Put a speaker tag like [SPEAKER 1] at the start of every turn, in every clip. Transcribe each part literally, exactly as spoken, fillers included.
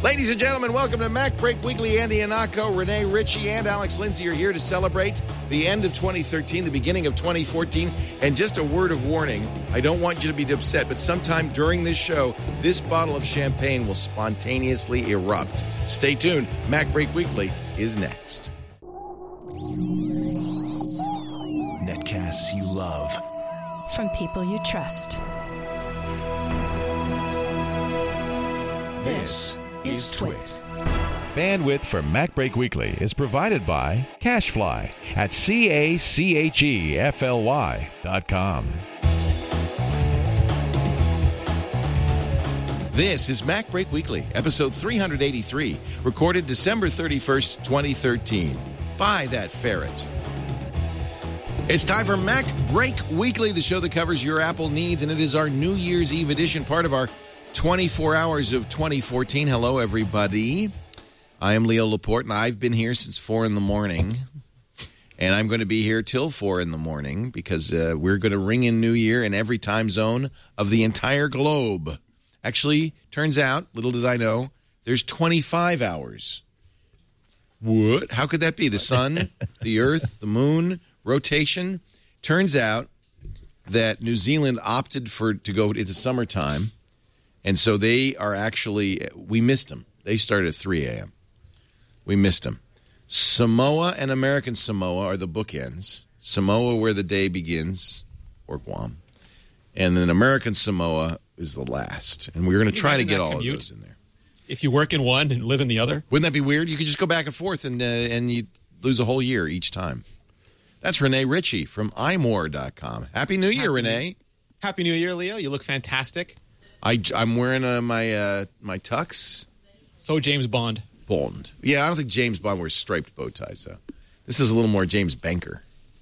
[SPEAKER 1] Ladies and gentlemen, welcome to Mac Break Weekly. Andy Ihnatko, Renee Ritchie, and Alex Lindsay are here to celebrate the end of twenty thirteen, the beginning of twenty fourteen. And just a word of warning, I don't want you to be upset, but sometime during this show, this bottle of champagne will spontaneously erupt. Stay tuned. Mac Break Weekly is next.
[SPEAKER 2] Netcasts you love.
[SPEAKER 3] From people you trust.
[SPEAKER 2] This is Twit.
[SPEAKER 4] Bandwidth for Mac Break Weekly is provided by CacheFly at C A C H E F L Y dot com.
[SPEAKER 1] This is Mac Break Weekly, episode three eighty-three, recorded December thirty-first, twenty thirteen. Buy that ferret. It's time for Mac Break Weekly, the show that covers your Apple needs, and it is our New Year's Eve edition, part of our twenty-four hours of twenty fourteen. Hello, everybody. I am Leo Laporte, and I've been here since four in the morning, and I'm going to be here till four in the morning because uh, we're going to ring in New Year in every time zone of the entire globe. Actually, turns out, little did I know, there's twenty-five hours. What? How could that be? The sun, the earth, the moon, rotation. Turns out that New Zealand opted for to go into summertime. And so they are actually, we missed them. They started at three a.m. We missed them. Samoa and American Samoa are the bookends. Samoa where the day begins, or Guam. And then American Samoa is the last. And we're going to try to get all commute? of those in there.
[SPEAKER 5] If you work in one and live in the other?
[SPEAKER 1] Wouldn't that be weird? You could just go back and forth and, uh, and you lose a whole year each time. That's Renee Ritchie from i more dot com. Happy New Year, Happy Renee.
[SPEAKER 5] Happy New Year, Leo. You look fantastic.
[SPEAKER 1] I, I'm wearing uh, my uh, my tux.
[SPEAKER 5] So James Bond.
[SPEAKER 1] Bond. Yeah, I don't think James Bond wears striped bow ties, though. This is a little more James Banker.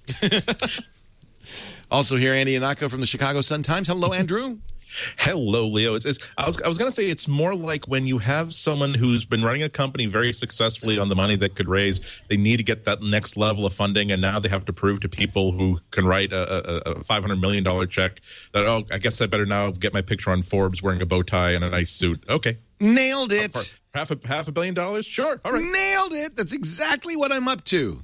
[SPEAKER 1] Also here, Andy Ihnatko from the Chicago Sun-Times. Hello, Andrew.
[SPEAKER 6] Hello, Leo. It's, it's, I was I was going to say it's more like when you have someone who's been running a company very successfully on the money that could raise. They need to get that next level of funding, and now they have to prove to people who can write a, a, a five hundred million dollars check that, oh, I guess I better now get my picture on Forbes wearing a bow tie and a nice suit. Okay.
[SPEAKER 1] Nailed it.
[SPEAKER 6] Uh, half a, half a billion dollars? Sure. All right.
[SPEAKER 1] Nailed it. That's exactly what I'm up to.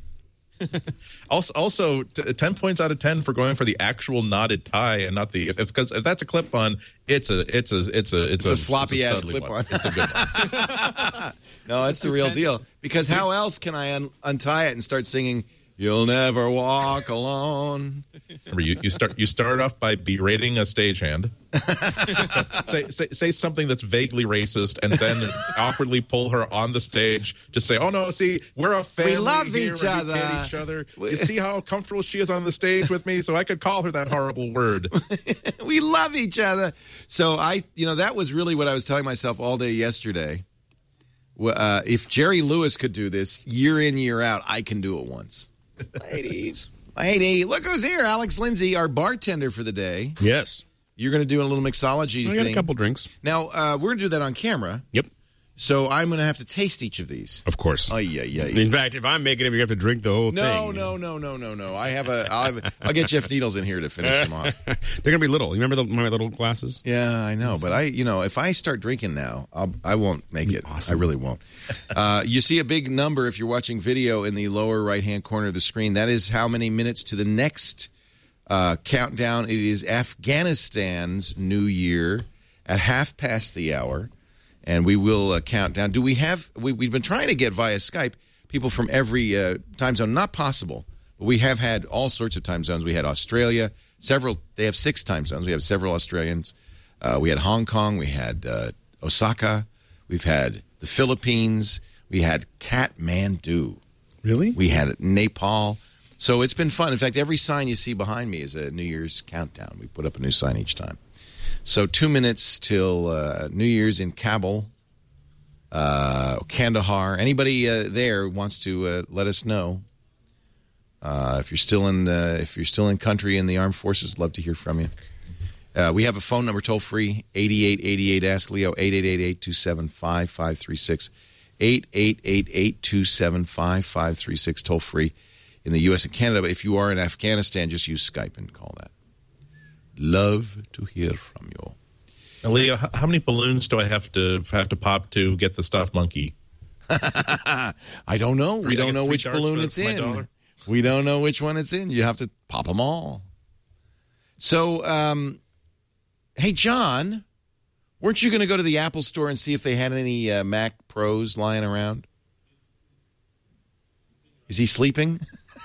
[SPEAKER 6] also, also t- ten points out of ten for going for the actual knotted tie and not the if because if, if that's a clip-on, it's a it's a it's a it's,
[SPEAKER 1] it's a, a sloppy ass clip-on.
[SPEAKER 6] It's a good one.
[SPEAKER 1] No, it's the real deal. Because how else can I un- untie it and start singing "You'll Never Walk Alone"?
[SPEAKER 6] Remember, you, you start you start off by berating a stagehand. say, say say something that's vaguely racist, and then awkwardly pull her on the stage to say, "Oh no, see, we're a family.
[SPEAKER 1] We love
[SPEAKER 6] here,
[SPEAKER 1] each
[SPEAKER 6] we
[SPEAKER 1] other.
[SPEAKER 6] Get each other. You see how comfortable she is on the stage with me, so I could call her that horrible word.
[SPEAKER 1] We love each other." So I, you know, that was really what I was telling myself all day yesterday. Uh, if Jerry Lewis could do this year in, year out, I can do it once.
[SPEAKER 5] Ladies.
[SPEAKER 1] Lady, look who's here. Alex Lindsay, our bartender for the day.
[SPEAKER 7] Yes.
[SPEAKER 1] You're going to do a little mixology
[SPEAKER 7] I
[SPEAKER 1] thing.
[SPEAKER 7] got a couple drinks.
[SPEAKER 1] Now, uh, we're going to do that on camera.
[SPEAKER 7] Yep.
[SPEAKER 1] So I'm going to have to taste each of these.
[SPEAKER 7] Of course.
[SPEAKER 1] Oh, yeah, yeah,
[SPEAKER 7] In fact, if I'm making them, you have to drink the whole
[SPEAKER 1] no,
[SPEAKER 7] thing.
[SPEAKER 1] No, no, no, no, no, no. I have a. I'll, have, I'll get Jeff Needles in here to finish them off.
[SPEAKER 7] They're going to be little. You remember the, my little glasses?
[SPEAKER 1] Yeah, I know. But I, you know, if I start drinking now, I'll, I won't make it.
[SPEAKER 7] Awesome.
[SPEAKER 1] I really won't. Uh, you see a big number if you're watching video in the lower right-hand corner of the screen. That is how many minutes to the next uh, countdown. It is Afghanistan's New Year at half past the hour. And we will uh, count down. Do we have, we, we've been trying to get via Skype people from every uh, time zone. Not possible, but we have had all sorts of time zones. We had Australia, several, they have six time zones. We have several Australians. Uh, we had Hong Kong. We had uh, Osaka. We've had the Philippines. We had Kathmandu.
[SPEAKER 7] Really?
[SPEAKER 1] We had Nepal. So it's been fun. In fact, every sign you see behind me is a New Year's countdown. We put up a new sign each time. So two minutes till uh, New Year's in Kabul, uh, Kandahar. Anybody uh, there wants to uh, let us know uh, if you're still in the if you're still in country in the armed forces. Love to hear from you. Uh, we have a phone number toll free eighty-eight eighty-eight. Ask Leo eight eight eight, eight two seven, five five three six eight eight eight, eight two seven, five five three six toll free in the U S and Canada. But if you are in Afghanistan, just use Skype and call that. Love to hear from you.
[SPEAKER 6] Now, Leo, h- how many balloons do I have to have to pop to get the stuffed monkey?
[SPEAKER 1] I don't know. We
[SPEAKER 6] Three- I
[SPEAKER 1] don't
[SPEAKER 6] get
[SPEAKER 1] know
[SPEAKER 6] three
[SPEAKER 1] which
[SPEAKER 6] darts
[SPEAKER 1] balloon
[SPEAKER 6] for-
[SPEAKER 1] it's
[SPEAKER 6] for my
[SPEAKER 1] in.
[SPEAKER 6] dollar?
[SPEAKER 1] We don't know which one it's in. You have to pop them all. So, um, hey, John, weren't you going to go to the Apple store and see if they had any uh, Mac Pros lying around? Is he sleeping?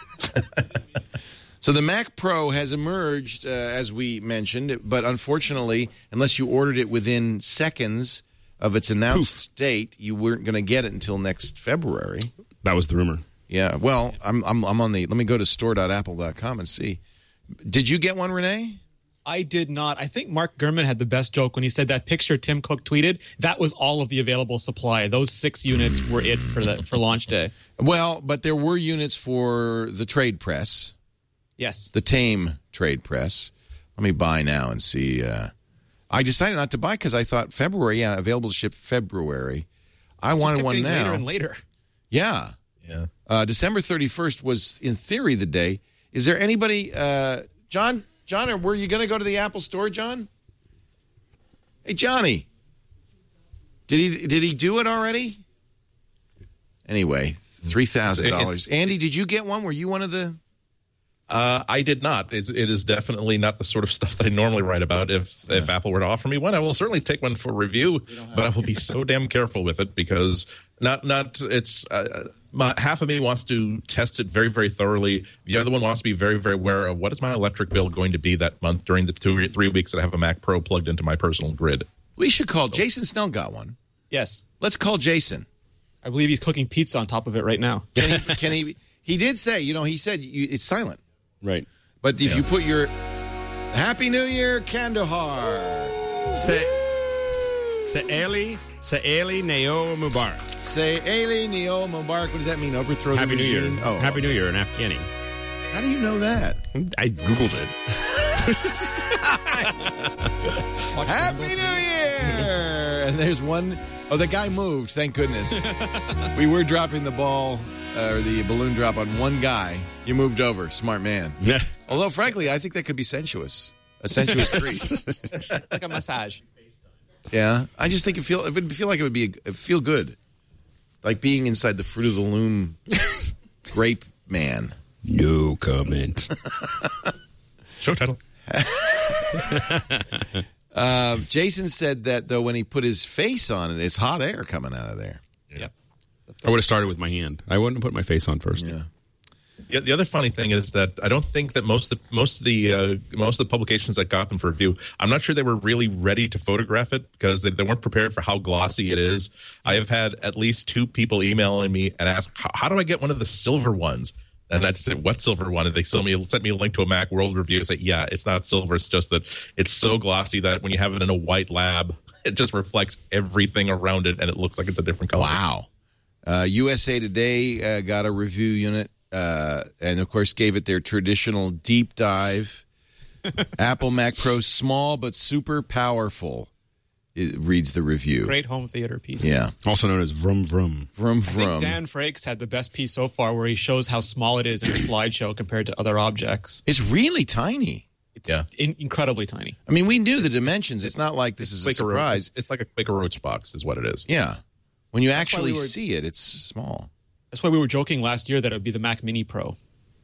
[SPEAKER 1] So the Mac Pro has emerged, uh, as we mentioned, but unfortunately, unless you ordered it within seconds of its announced date, you weren't going to get it until next February.
[SPEAKER 7] That was the rumor.
[SPEAKER 1] Yeah, well, I'm I'm I'm on the. Let me go to store dot apple dot com and see. Did you get one, Renee?
[SPEAKER 5] I did not. I think Mark Gurman had the best joke when he said that picture Tim Cook tweeted. That was all of the available supply. Those six units were it for the for launch day.
[SPEAKER 1] Well, but there were units for the trade press,
[SPEAKER 5] Yes.
[SPEAKER 1] the Tame trade press. Let me buy now and see. Uh, I decided not to buy because I thought February, yeah, available to ship February. I
[SPEAKER 5] Just
[SPEAKER 1] wanted
[SPEAKER 5] kept
[SPEAKER 1] one
[SPEAKER 5] getting
[SPEAKER 1] now.
[SPEAKER 5] Later and later.
[SPEAKER 1] Yeah.
[SPEAKER 6] Yeah.
[SPEAKER 1] Uh, December thirty-first was, in theory, the day. Is there anybody, uh, John, John, were you going to go to the Apple store, John? Hey, Johnny. Did he did he do it already? Anyway, three thousand dollars. Andy, did you get one? Were you one of the...
[SPEAKER 6] Uh, I did not. It's, it is definitely not the sort of stuff that I normally write about. If yeah. if Apple were to offer me one, I will certainly take one for review. But I will be so damn careful with it because not not it's uh, my, half of me wants to test it very very thoroughly. The other one wants to be very very aware of what is my electric bill going to be that month during the two or three weeks that I have a Mac Pro plugged into my personal grid.
[SPEAKER 1] We should call Jason Snell. Got one.
[SPEAKER 5] Yes.
[SPEAKER 1] Let's call Jason.
[SPEAKER 5] I believe he's cooking pizza on top of it right now.
[SPEAKER 1] Can he? Can he, he did say. You know, he said you, it's silent.
[SPEAKER 7] Right.
[SPEAKER 1] But if yeah. you put your Happy New Year, Kandahar.
[SPEAKER 7] Say, say Eli, say Eli Neo Mubarak.
[SPEAKER 1] Say Eli Neo Mubarak. What does that mean? Overthrow
[SPEAKER 7] Happy
[SPEAKER 1] the regime?
[SPEAKER 7] New Year.
[SPEAKER 1] Oh,
[SPEAKER 7] Happy New Year in Afghani.
[SPEAKER 1] How do you know that?
[SPEAKER 7] I Googled it.
[SPEAKER 1] Happy New Year! And there's one. Oh, the guy moved. Thank goodness. We were dropping the ball. Uh, or the balloon drop on one guy. You moved over. Smart man.
[SPEAKER 7] Yeah.
[SPEAKER 1] Although, frankly, I think that could be sensuous. A sensuous three.
[SPEAKER 5] It's like a massage.
[SPEAKER 1] Yeah. I just think it feel it would feel like it would be a, feel good. Like being inside the Fruit of the Loom grape man.
[SPEAKER 7] No comment.
[SPEAKER 6] Show title.
[SPEAKER 1] uh, Jason said that, though, when he put his face on it, it's hot air coming out of there.
[SPEAKER 6] Yep.
[SPEAKER 7] I would have started with my hand. I wouldn't have put my face on first.
[SPEAKER 1] Yeah.
[SPEAKER 6] Yeah, the other funny thing is that I don't think that most of the most of the uh, most of the publications that got them for review, I'm not sure they were really ready to photograph it because they, they weren't prepared for how glossy it is. I have had at least two people emailing me and ask, "How do I get one of the silver ones?" And I just said, "What silver one?" And they sent me sent me a link to a Mac World review. I said, "Yeah, it's not silver. It's just that it's so glossy that when you have it in a white lab, it just reflects everything around it, and it looks like it's a different color."
[SPEAKER 1] Wow. Uh, U S A Today uh, got a review unit. Uh, and, of course, gave it their traditional deep dive. Apple Mac Pro, small but super powerful, it reads the review.
[SPEAKER 5] Great home theater piece.
[SPEAKER 1] Yeah.
[SPEAKER 7] Also known as Vroom Vroom.
[SPEAKER 1] Vroom
[SPEAKER 5] I think
[SPEAKER 1] Vroom.
[SPEAKER 5] Dan Frakes had the best piece so far where he shows how small it is in a slideshow compared to other objects.
[SPEAKER 1] It's really tiny.
[SPEAKER 5] It's
[SPEAKER 6] Yeah.
[SPEAKER 5] in- incredibly tiny.
[SPEAKER 1] I mean, we knew the dimensions. It's not like this is a
[SPEAKER 6] Quaker
[SPEAKER 1] surprise.
[SPEAKER 6] Roach. It's like a Quaker Roach box is what it is.
[SPEAKER 1] Yeah. When you
[SPEAKER 5] why
[SPEAKER 1] actually
[SPEAKER 5] we were-
[SPEAKER 1] see it, it's small.
[SPEAKER 5] That's why we were joking last year that it would be the Mac Mini Pro.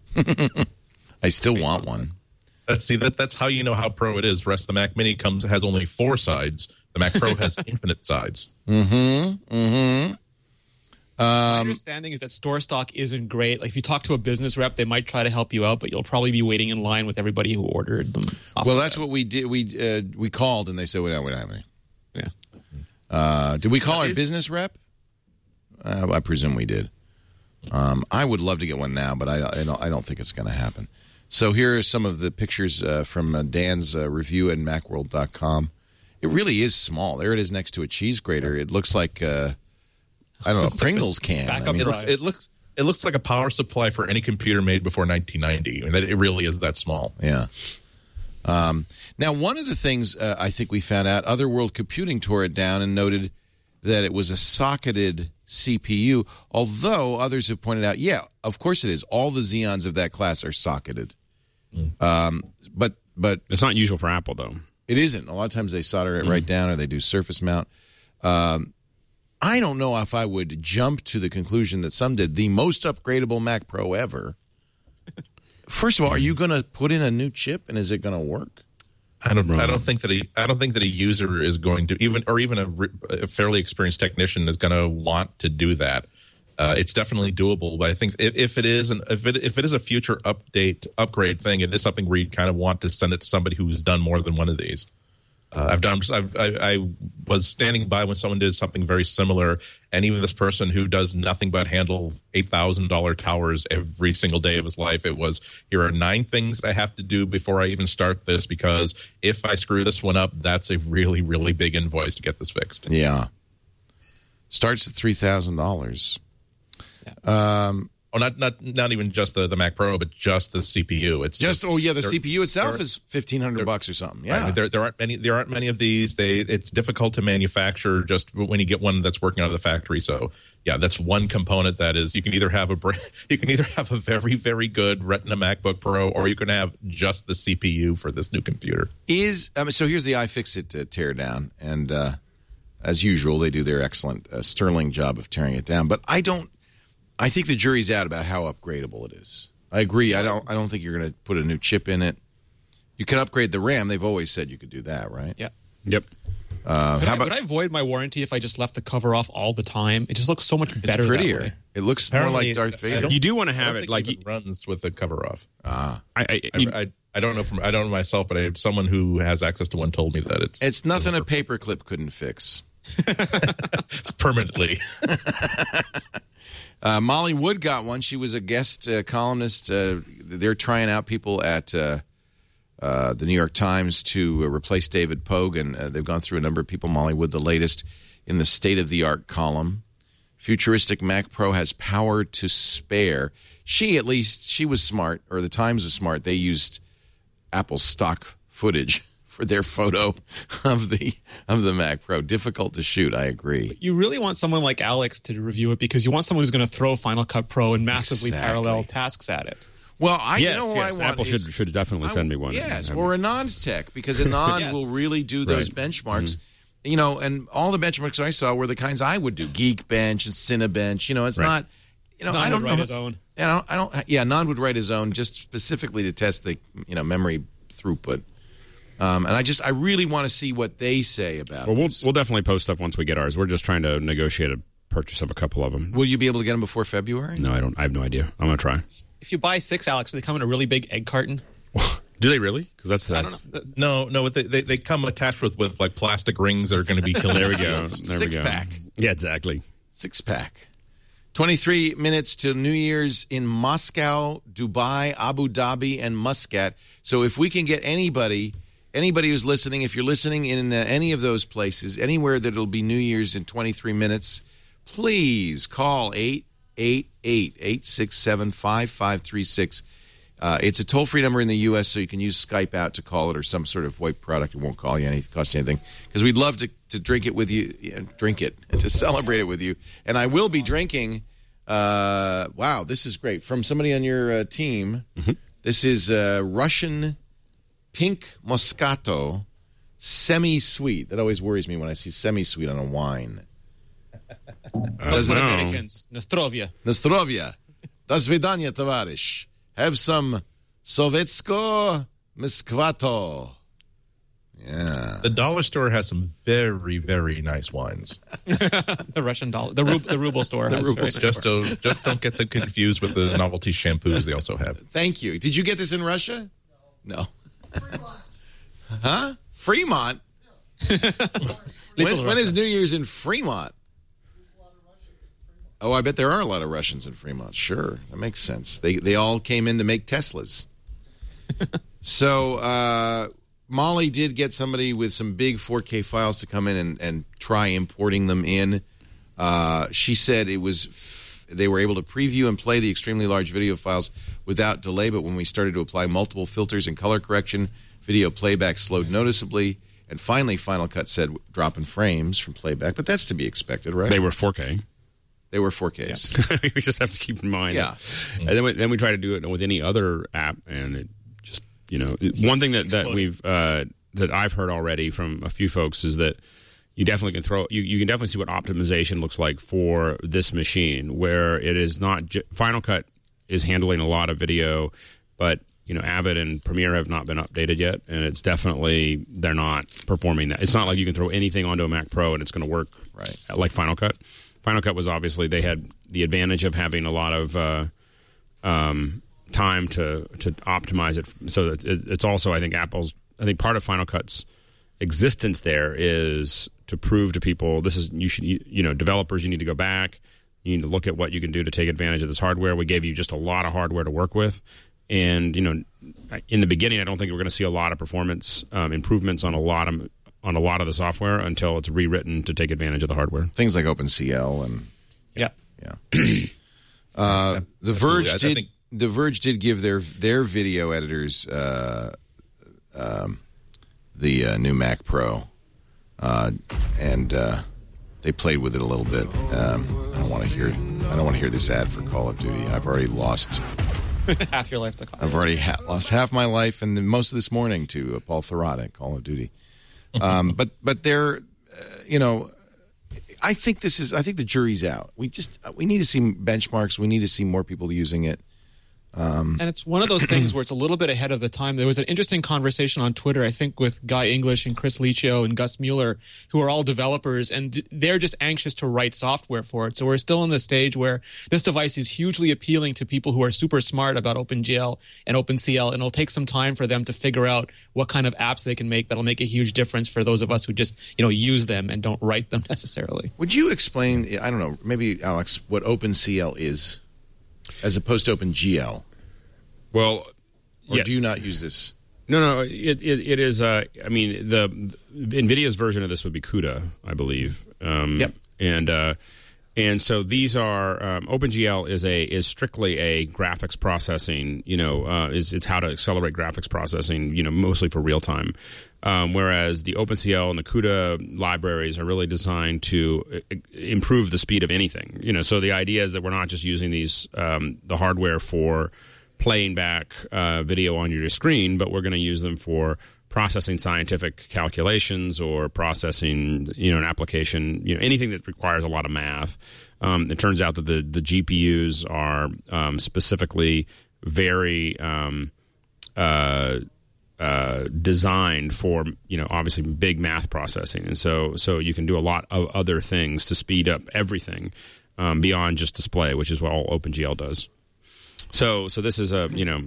[SPEAKER 1] I still want one.
[SPEAKER 6] That's see that that's how you know how pro it is. The rest of the Mac Mini comes has only four sides. The Mac Pro has infinite sides.
[SPEAKER 1] Mm-hmm. Mm-hmm.
[SPEAKER 5] My
[SPEAKER 1] Um,
[SPEAKER 5] understanding is that store stock isn't great. Like if you talk to a business rep, they might try to help you out, but you'll probably be waiting in line with everybody who ordered them. off
[SPEAKER 1] well,
[SPEAKER 5] the
[SPEAKER 1] that's
[SPEAKER 5] web.
[SPEAKER 1] what we did. We uh, we called, and they said, we don't, we don't have any.
[SPEAKER 5] Yeah.
[SPEAKER 1] Uh, did we call our
[SPEAKER 5] Is-
[SPEAKER 1] business rep? Uh, I presume we did. Um, I would love to get one now, but I, I, don't, I don't think it's going to happen. So here are some of the pictures uh, from uh, Dan's uh, review at macworld dot com. It really is small. There it is next to a cheese grater. It looks like, uh, I don't know, a Pringles can.
[SPEAKER 5] Back
[SPEAKER 1] I
[SPEAKER 5] up
[SPEAKER 1] mean,
[SPEAKER 6] It looks it looks it looks like a power supply for any computer made before nineteen ninety. I mean, it really is that small.
[SPEAKER 1] yeah. Um, now, one of the things uh, I think we found out, Otherworld Computing tore it down and noted that it was a socketed C P U, although others have pointed out, yeah, of course it is. All the Xeons of that class are socketed.
[SPEAKER 6] Mm.
[SPEAKER 1] Um, but but
[SPEAKER 7] It's not usual for Apple, though.
[SPEAKER 1] It isn't. A lot of times they solder it right down or they do surface mount. Um, I don't know if I would jump to the conclusion that some did. The most upgradable Mac Pro ever. First of all, are you going to put in a new chip and is it going to work?
[SPEAKER 6] I don't. I don't think that a. I don't think that a user is going to even, or even a, a fairly experienced technician is going to want to do that. Uh, it's definitely doable, but I think if, if it is an if it if it is a future update upgrade thing, it is something where you kind of want to send it to somebody who's done more than one of these. Uh, I've done. I've, I, I was standing by when someone did something very similar, and even this person who does nothing but handle eight thousand dollar towers every single day of his life. It was, here are nine things that I have to do before I even start this, because if I screw this one up, that's a really really big invoice to get this fixed.
[SPEAKER 1] Yeah, starts at three thousand dollars. Um.
[SPEAKER 6] Oh, not not not even just the, the Mac Pro, but just the C P U. It's
[SPEAKER 1] just oh yeah, the
[SPEAKER 6] there,
[SPEAKER 1] C P U itself
[SPEAKER 6] there,
[SPEAKER 1] is fifteen hundred bucks or something. Yeah,
[SPEAKER 6] right, there there aren't many there aren't many of these. They it's difficult to manufacture just when you get one that's working out of the factory. So yeah, that's one component that is you can either have a you can either have a very very good Retina MacBook Pro, or you can have just the C P U for this new computer.
[SPEAKER 1] Is um, so here's the iFixit uh, teardown, and uh, as usual, they do their excellent uh, sterling job of tearing it down. But I don't. I think the jury's out about how upgradable it is. I agree. I don't. I don't think you're going to put a new chip in it. You can upgrade the RAM. They've always said you could do that, right?
[SPEAKER 5] Yeah.
[SPEAKER 7] Yep.
[SPEAKER 1] Uh,
[SPEAKER 5] could,
[SPEAKER 1] how
[SPEAKER 5] I,
[SPEAKER 1] about,
[SPEAKER 5] would I void my warranty if I just left the cover off all the time? It just looks so much better.
[SPEAKER 1] It's prettier.
[SPEAKER 5] That way.
[SPEAKER 1] It looks
[SPEAKER 6] Apparently,
[SPEAKER 1] more like Darth Vader.
[SPEAKER 7] You do want to have it like
[SPEAKER 6] it runs with the cover off.
[SPEAKER 1] Ah,
[SPEAKER 7] I, I,
[SPEAKER 6] I, I, I don't know from I don't know myself, but I, someone who has access to one told me that it's
[SPEAKER 1] it's nothing a paperclip couldn't fix.
[SPEAKER 6] permanently.
[SPEAKER 1] Uh, Molly Wood got one. She was a guest uh, columnist. Uh, they're trying out people at uh, uh, the New York Times to uh, replace David Pogue, and uh, they've gone through a number of people. Molly Wood, the latest in the state-of-the-art column. Futuristic Mac Pro has power to spare. She, at least, she was smart, or the Times was smart. They used Apple stock footage for their photo of the of the Mac Pro. Difficult to shoot, I agree.
[SPEAKER 5] You really want someone like Alex to review it, because you want someone who's going to throw Final Cut Pro and massively
[SPEAKER 1] Exactly.
[SPEAKER 5] parallel tasks at it.
[SPEAKER 1] Well, I
[SPEAKER 7] yes,
[SPEAKER 1] you know who
[SPEAKER 7] yes.
[SPEAKER 1] I want
[SPEAKER 7] Apple
[SPEAKER 1] is,
[SPEAKER 7] should should definitely send me one.
[SPEAKER 1] Yes,
[SPEAKER 7] Um,
[SPEAKER 1] or Anand's tech, because Anand
[SPEAKER 5] Yes.
[SPEAKER 1] will really do those
[SPEAKER 7] Right.
[SPEAKER 1] benchmarks.
[SPEAKER 7] Mm-hmm.
[SPEAKER 1] You know, and all the benchmarks I saw were the kinds I would do: Geekbench and Cinebench. You know, it's
[SPEAKER 7] Right.
[SPEAKER 1] not. You know,
[SPEAKER 5] Anand
[SPEAKER 1] I don't
[SPEAKER 5] would
[SPEAKER 1] know.
[SPEAKER 5] write his own.
[SPEAKER 1] You know, I don't. Yeah, Anand would write his own just specifically to test the you know memory throughput. Um, and I just, I really want to see what they say about
[SPEAKER 7] Well, we'll
[SPEAKER 1] this.
[SPEAKER 7] we'll definitely post stuff once we get ours. We're just trying to negotiate a purchase of a couple of them.
[SPEAKER 1] Will you be able to get them before February?
[SPEAKER 7] No, I don't. I have no idea. I'm gonna try.
[SPEAKER 5] If you buy six, Alex, they come in a really big egg carton.
[SPEAKER 7] Do they really? Because that's
[SPEAKER 5] I
[SPEAKER 7] that's.
[SPEAKER 5] don't know.
[SPEAKER 6] No, no, they, they they come attached with, with like plastic rings that are going to be killed.
[SPEAKER 7] There we go. There
[SPEAKER 1] Six
[SPEAKER 7] we go.
[SPEAKER 1] pack.
[SPEAKER 7] Yeah, exactly.
[SPEAKER 1] Six pack. twenty-three minutes to New Year's in Moscow, Dubai, Abu Dhabi, and Muscat. So if we can get anybody, anybody who's listening, if you're listening in uh, any of those places, anywhere that it'll be New Year's in twenty-three minutes, please call eight eight eight, eight six seven, five five three six. Uh, it's a toll-free number in the U S, so you can use Skype out to call it or some sort of VoIP product. It won't call you anything, cost you anything, because we'd love to, to drink it with you, yeah, drink it, and to celebrate it with you. And I will be drinking, uh, wow, this is great, from somebody on your uh, team. Mm-hmm. This is uh, Russian Pink Moscato semi-sweet. That always worries me when I see semi-sweet on a wine.
[SPEAKER 7] Oh, no.
[SPEAKER 5] Americans, Nostrovia.
[SPEAKER 1] Nostrovia. До свидания, товарищ. Have some Sovetsko Moskvato. Yeah.
[SPEAKER 6] The dollar store has some very, very nice wines.
[SPEAKER 5] The Russian dollar, the, rub, the ruble store.
[SPEAKER 1] The
[SPEAKER 5] has
[SPEAKER 1] ruble
[SPEAKER 5] very
[SPEAKER 1] store.
[SPEAKER 5] nice
[SPEAKER 6] Just don't, just don't get them confused with the novelty shampoos they also have.
[SPEAKER 1] Thank you. Did you get this in Russia? No. Huh? Fremont? when, when is New Year's in Fremont? Oh, I bet there are a lot of Russians in Fremont. Sure. That makes sense. They they all came in to make Teslas. So uh, Molly did get somebody with some big four K files to come in and, and try importing them in. Uh, she said it was f- they were able to preview and play the extremely large video files without delay, but when we started to apply multiple filters and color correction, video playback slowed noticeably. And finally, Final Cut said drop in frames from playback, but that's to be expected, right?
[SPEAKER 7] They were four K.
[SPEAKER 1] They were four Ks.
[SPEAKER 7] we just have to keep in mind.
[SPEAKER 1] Yeah.
[SPEAKER 7] And then we, then we try to do it with any other app, and it just, you know, one thing that, that we've uh, that I've heard already from a few folks is that you definitely can throw you, you can definitely see what optimization looks like for this machine, where it is not j- Final Cut is handling a lot of video, but you know Avid and Premiere have not been updated yet, and it's definitely they're not performing that. It's not like you can throw anything onto a Mac Pro and it's going to work
[SPEAKER 1] right
[SPEAKER 7] like Final Cut. Final Cut was obviously they had the advantage of having a lot of uh, um, time to to optimize it. So that it, it's also I think Apple's I think part of Final Cut's existence there is to prove to people this is you should you, you know developers you need to go back, you need to look at what you can do to take advantage of this hardware. We gave you just a lot of hardware to work with, and you know in the beginning I don't think we're going to see a lot of performance um, improvements on a lot of on a lot of the software until it's rewritten to take advantage of the hardware.
[SPEAKER 1] Things like OpenCL and
[SPEAKER 5] yeah
[SPEAKER 1] yeah. uh, the Verge
[SPEAKER 6] I, I
[SPEAKER 1] did
[SPEAKER 6] think-
[SPEAKER 1] the Verge did give their their video editors uh, um, the uh, new Mac Pro. Uh, and uh, they played with it a little bit. Um, I don't want to hear. I don't want to hear this ad for Call of Duty. I've already lost
[SPEAKER 5] half your life to Call of
[SPEAKER 1] I've
[SPEAKER 5] Duty.
[SPEAKER 1] already ha- lost half my life and then most of this morning to uh, Paul Thurrott at Call of Duty. Um, but but they're, uh, you know, I think this is. I think the jury's out. We just we need to see benchmarks. We need to see more people using it. Um,
[SPEAKER 5] and it's one of those things where it's a little bit ahead of the time. There was an interesting conversation on Twitter, I think, with Guy English and Chris Liccio and Gus Mueller, who are all developers, and they're just anxious to write software for it. So we're still in the stage where this device is hugely appealing to people who are super smart about OpenGL and OpenCL, and it'll take some time for them to figure out what kind of apps they can make that'll make a huge difference for those of us who just, you know, use them and don't write them necessarily.
[SPEAKER 1] Would you explain, I don't know, maybe, Alex, what OpenCL is as opposed to OpenGL?
[SPEAKER 7] Well,
[SPEAKER 1] or
[SPEAKER 7] yeah.
[SPEAKER 1] do you not use this?
[SPEAKER 7] No, no, it it, it is. Uh, I mean, the, the NVIDIA's version of this would be CUDA, I believe. Um,
[SPEAKER 5] Yep.
[SPEAKER 7] And uh, and so these are um, OpenGL is a is strictly a graphics processing. You know, uh, is it's how to accelerate graphics processing. You know, mostly for real time. Um, whereas the OpenCL and the CUDA libraries are really designed to uh, improve the speed of anything. You know, so the idea is that we're not just using these um, the hardware for playing back uh, video on your screen, but we're going to use them for processing scientific calculations or processing, you know, an application, you know, anything that requires a lot of math. Um, it turns out that the the G P Us are um, specifically very um, uh, uh, designed for, you know, obviously big math processing, and so so you can do a lot of other things to speed up everything um, beyond just display, which is what all OpenGL does. So, so this is a you know,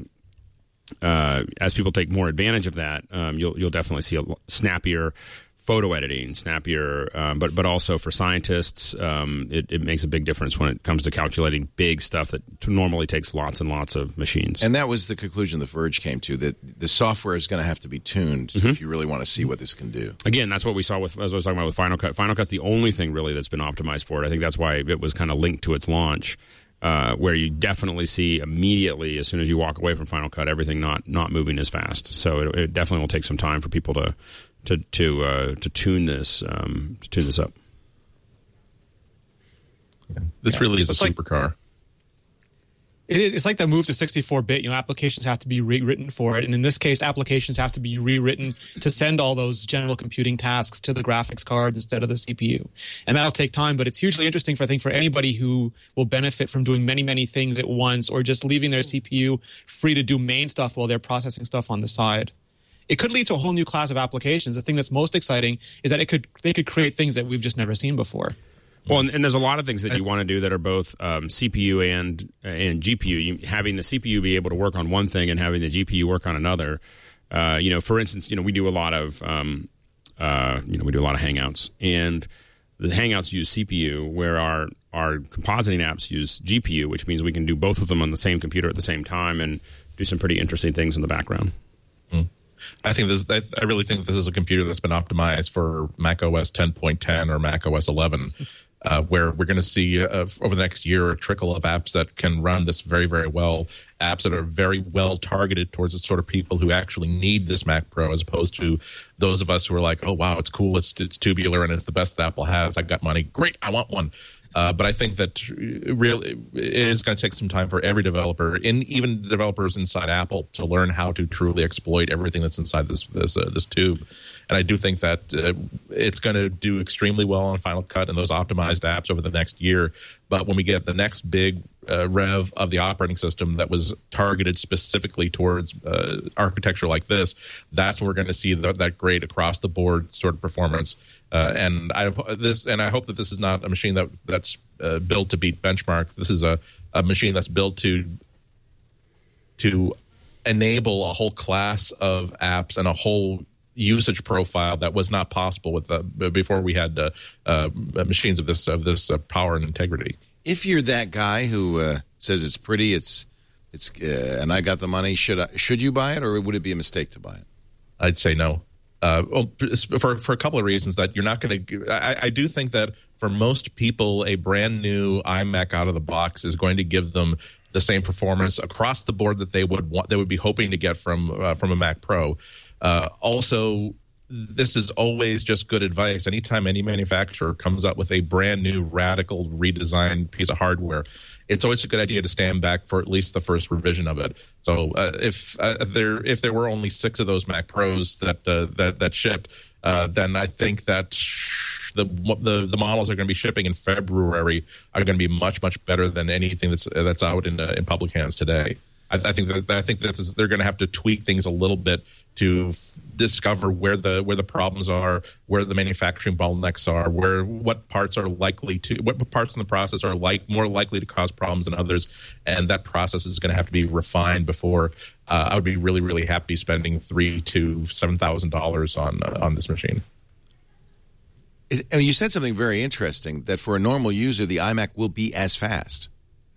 [SPEAKER 7] uh, as people take more advantage of that, um, you'll you'll definitely see a snappier photo editing, snappier, um, but but also for scientists, um, it, it makes a big difference when it comes to calculating big stuff that normally takes lots and lots of machines.
[SPEAKER 1] And that was the conclusion The Verge came to, that the software is going to have to be tuned mm-hmm. if you really want to see what this can do.
[SPEAKER 7] Again, that's what we saw with, as I was talking about with Final Cut. Final Cut's the only thing really that's been optimized for it. I think that's why it was kind of linked to its launch. Uh, where you definitely see immediately, as soon as you walk away from Final Cut, everything not not moving as fast. So it, it definitely will take some time for people to to to uh, to tune this um, to tune this up.
[SPEAKER 6] Yeah. This yeah. really is it's a like, supercar.
[SPEAKER 5] It is. It's like the move to sixty-four bit. You know, applications have to be rewritten for it, and in this case, applications have to be rewritten to send all those general computing tasks to the graphics card instead of the C P U, and that'll take time. But it's hugely interesting for I think for anybody who will benefit from doing many many things at once, or just leaving their C P U free to do main stuff while they're processing stuff on the side. It could lead to a whole new class of applications. The thing that's most exciting is that it could they could create things that we've just never seen before.
[SPEAKER 7] Well, and, and there's a lot of things that you want to do that are both um, C P U and and G P U. You, having the C P U be able to work on one thing and having the G P U work on another. Uh, you know, for instance, you know we do a lot of um, uh, you know we do a lot of Hangouts, and the Hangouts use C P U, where our our compositing apps use G P U, which means we can do both of them on the same computer at the same time and do some pretty interesting things in the background.
[SPEAKER 6] Mm. I think this. I, I really think this is a computer that's been optimized for Mac O S ten point ten or Mac O S eleven. Uh, where we're going to see uh, over the next year a trickle of apps that can run this very, very well, apps that are very well targeted towards the sort of people who actually need this Mac Pro, as opposed to those of us who are like, oh, wow, it's cool, it's it's tubular, and it's the best that Apple has. I got money. Great, I want one. Uh, but I think that really it is going to take some time for every developer, and even developers inside Apple, to learn how to truly exploit everything that's inside this this, uh, this tube. And I do think that uh, it's going to do extremely well on Final Cut and those optimized apps over the next year. But when we get the next big uh, rev of the operating system that was targeted specifically towards uh, architecture like this, that's when we're going to see the, that great across the board sort of performance. Uh, and I this and I hope that this is not a machine that that's uh, built to beat benchmarks. This is a, a machine that's built to to enable a whole class of apps and a whole usage profile that was not possible with the, before we had uh, uh, machines of this of this uh, power and integrity.
[SPEAKER 1] If you're that guy who uh, says it's pretty, it's it's uh, and I got the money, should I, should you buy it, or would it be a mistake to buy it?
[SPEAKER 6] I'd say no. Uh, well, for for a couple of reasons. That you're not going to. I, I do think that for most people, a brand new iMac out of the box is going to give them the same performance across the board that they would want. They would be hoping to get from uh, from a Mac Pro. Uh, also, this is always just good advice. Anytime any manufacturer comes up with a brand new, radical, redesigned piece of hardware, it's always a good idea to stand back for at least the first revision of it. So, uh, if uh, there if there were only six of those Mac Pros that uh, that that shipped, uh, then I think that the the the models are going to be shipping in February are going to be much much better than anything that's that's out in uh, in public hands today. I, I think that I think that is, they're going to have to tweak things a little bit to f- discover where the where the problems are, where the manufacturing bottlenecks are, where what parts are likely to what parts in the process are like more likely to cause problems than others, and that process is going to have to be refined before uh, I would be really really happy spending three to seven thousand dollars on uh, on this machine.
[SPEAKER 1] And you said something very interesting, that for a normal user, the iMac will be as fast.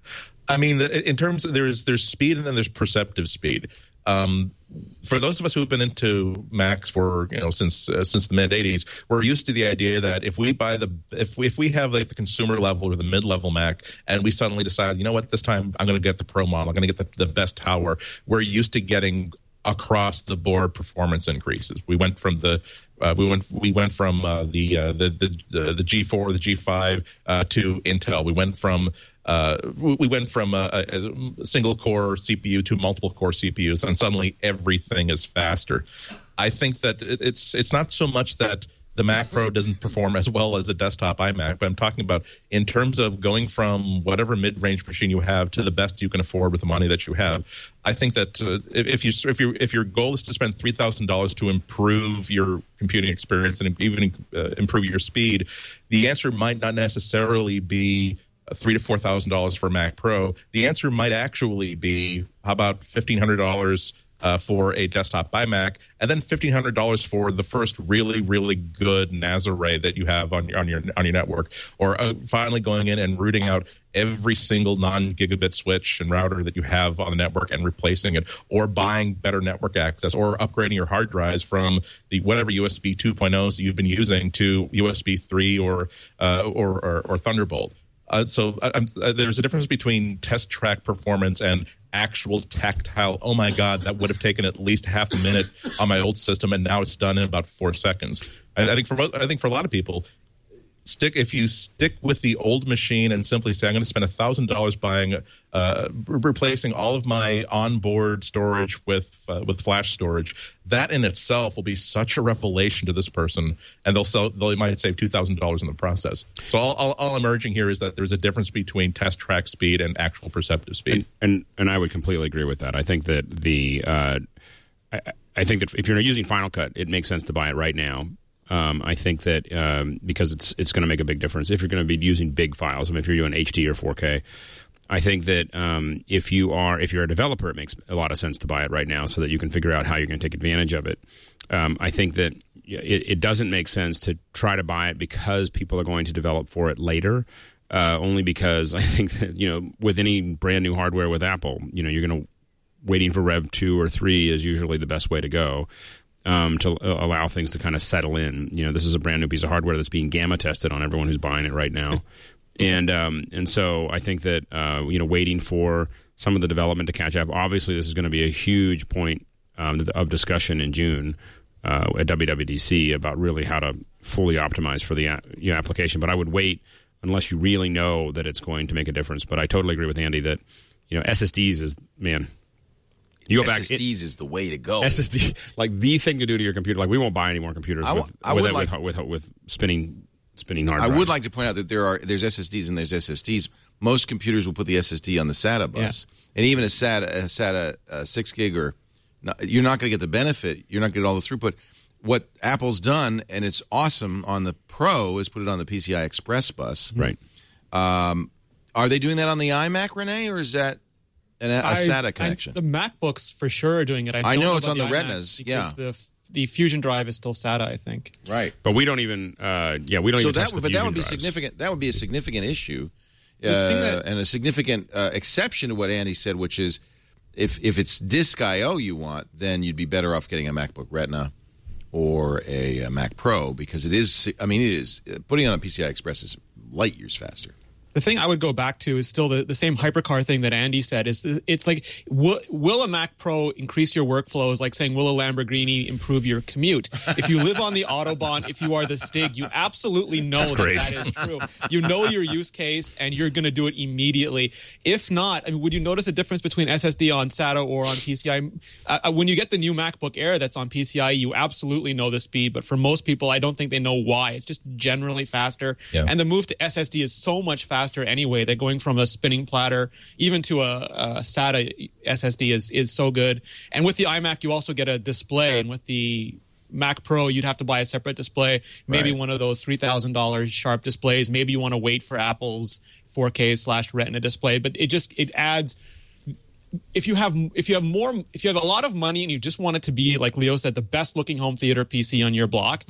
[SPEAKER 6] I mean, in terms of there's there's speed and then there's perceptive speed. Um, for those of us who've been into Macs for you know since uh, since the mid eighties, we're used to the idea that if we buy the if we, if we have like the consumer level or the mid level Mac, and we suddenly decide, you know what, this time I'm going to get the Pro model, I'm going to get the, the best tower. We're used to getting across the board performance increases. We went from the uh, we went we went from uh, the, uh, the the the the G four, the G five uh, to Intel. We went from Uh, we went from a, a single core C P U to multiple core C P Us, and suddenly everything is faster. I think that it's it's not so much that the Mac Pro doesn't perform as well as a desktop iMac, but I'm talking about in terms of going from whatever mid-range machine you have to the best you can afford with the money that you have. I think that uh, if you if you if your goal is to spend three thousand dollars to improve your computing experience and even uh, improve your speed, the answer might not necessarily be three to four thousand dollars for Mac Pro. The answer might actually be, how about fifteen hundred dollars uh, for a desktop iMac, and then fifteen hundred dollars for the first really, really good N A S array that you have on your on your on your network, or uh, finally going in and rooting out every single non-gigabit switch and router that you have on the network and replacing it, or buying better network access, or upgrading your hard drives from the whatever U S B two point ohs that you've been using to U S B three or uh, or, or or Thunderbolt. Uh, so uh, uh, there's a difference between test track performance and actual tactile. Oh my God, that would have taken at least half a minute on my old system, and now it's done in about four seconds. I, I think for most, I think for a lot of people, stick if you stick with the old machine and simply say, I'm going to spend a thousand dollars buying, uh, replacing all of my onboard storage with uh, with flash storage. That in itself will be such a revelation to this person, and they'll sell. They might save two thousand dollars in the process. So all, all, all I'm urging here is that there's a difference between test track speed and actual perceptive speed.
[SPEAKER 7] And and, and I would completely agree with that. I think that the uh, I, I think that if you're using Final Cut, it makes sense to buy it right now. Um, I think that um, because it's it's going to make a big difference if you're going to be using big files. I mean, if you're doing H D or four K, I think that um, if you are if you're a developer, it makes a lot of sense to buy it right now so that you can figure out how you're going to take advantage of it. Um, I think that it, it doesn't make sense to try to buy it because people are going to develop for it later. Uh, only because I think that, you know, with any brand new hardware with Apple, you know, you're going to waiting for Rev two or three is usually the best way to go. Um, to allow things to kind of settle in. You know, this is a brand new piece of hardware that's being gamma tested on everyone who's buying it right now. And um, and so I think that, uh, you know, waiting for some of the development to catch up. Obviously, this is going to be a huge point um, of discussion in June uh, at W W D C about really how to fully optimize for the a- you know, application. But I would wait unless you really know that it's going to make a difference. But I totally agree with Andy that, you know, S S Ds is, man, you go back.
[SPEAKER 1] S S Ds it, is the way to go.
[SPEAKER 7] S S D, like the thing to do to your computer. Like we won't buy any more computers
[SPEAKER 1] I,
[SPEAKER 7] with,
[SPEAKER 1] I
[SPEAKER 7] with,
[SPEAKER 1] would
[SPEAKER 7] with,
[SPEAKER 1] like,
[SPEAKER 7] with, with, with spinning spinning hard
[SPEAKER 1] I
[SPEAKER 7] drives.
[SPEAKER 1] would like to point out that there are there's S S Ds and there's S S Ds. Most computers will put the S S D on the SATA bus, yeah. and even a SATA, a SATA uh, six gig or you're not going to get the benefit. You're not going to get all the throughput. What Apple's done, and it's awesome on the Pro, is put it on the P C I Express bus.
[SPEAKER 7] Right.
[SPEAKER 1] Um, are they doing that on the iMac, Renee, or is that an, a
[SPEAKER 5] I,
[SPEAKER 1] SATA connection?
[SPEAKER 5] I, the MacBooks for sure are doing it. I,
[SPEAKER 1] I know,
[SPEAKER 5] know
[SPEAKER 1] it's on the, the Retinas. Yeah.
[SPEAKER 5] The the Fusion drive is still SATA, I think.
[SPEAKER 1] Right.
[SPEAKER 7] But we don't even. Uh, yeah, we don't
[SPEAKER 1] so
[SPEAKER 7] even.
[SPEAKER 1] that,
[SPEAKER 7] touch the
[SPEAKER 1] but
[SPEAKER 7] Fusion
[SPEAKER 1] that would be
[SPEAKER 7] drives.
[SPEAKER 1] significant. That would be a significant issue, uh,
[SPEAKER 5] that,
[SPEAKER 1] and a significant uh, exception to what Andy said, which is if if it's disk I O you want, then you'd be better off getting a MacBook Retina or a, a Mac Pro, because it is. I mean, it is putting it on P C I Express is light years faster.
[SPEAKER 5] The thing I would go back to is still the, the same hypercar thing that Andy said. Is it's like, will, will a Mac Pro increase your workflows? Like saying, will a Lamborghini improve your commute? If you live on the Autobahn, if you are the Stig, you absolutely know that
[SPEAKER 7] great.
[SPEAKER 5] that is true. You know your use case, and you're going to do it immediately. If not, I mean, would you notice a difference between S S D on SATA or on P C I? Uh, when you get the new MacBook Air that's on P C I, you absolutely know the speed. But for most people, I don't think they know why. It's just generally faster.
[SPEAKER 6] Yeah.
[SPEAKER 5] And the move to S S D is so much faster anyway. That going from a spinning platter even to a, a SATA S S D is is so good. And with the iMac, you also get a display. And with the Mac Pro, you'd have to buy a separate display, maybe
[SPEAKER 1] right.
[SPEAKER 5] one of those three thousand dollars sharp displays. Maybe you want to wait for Apple's four K slash Retina display. But it just it adds. If you have if you have more if you have a lot of money and you just want it to be, like Leo said, the best looking home theater P C on your block,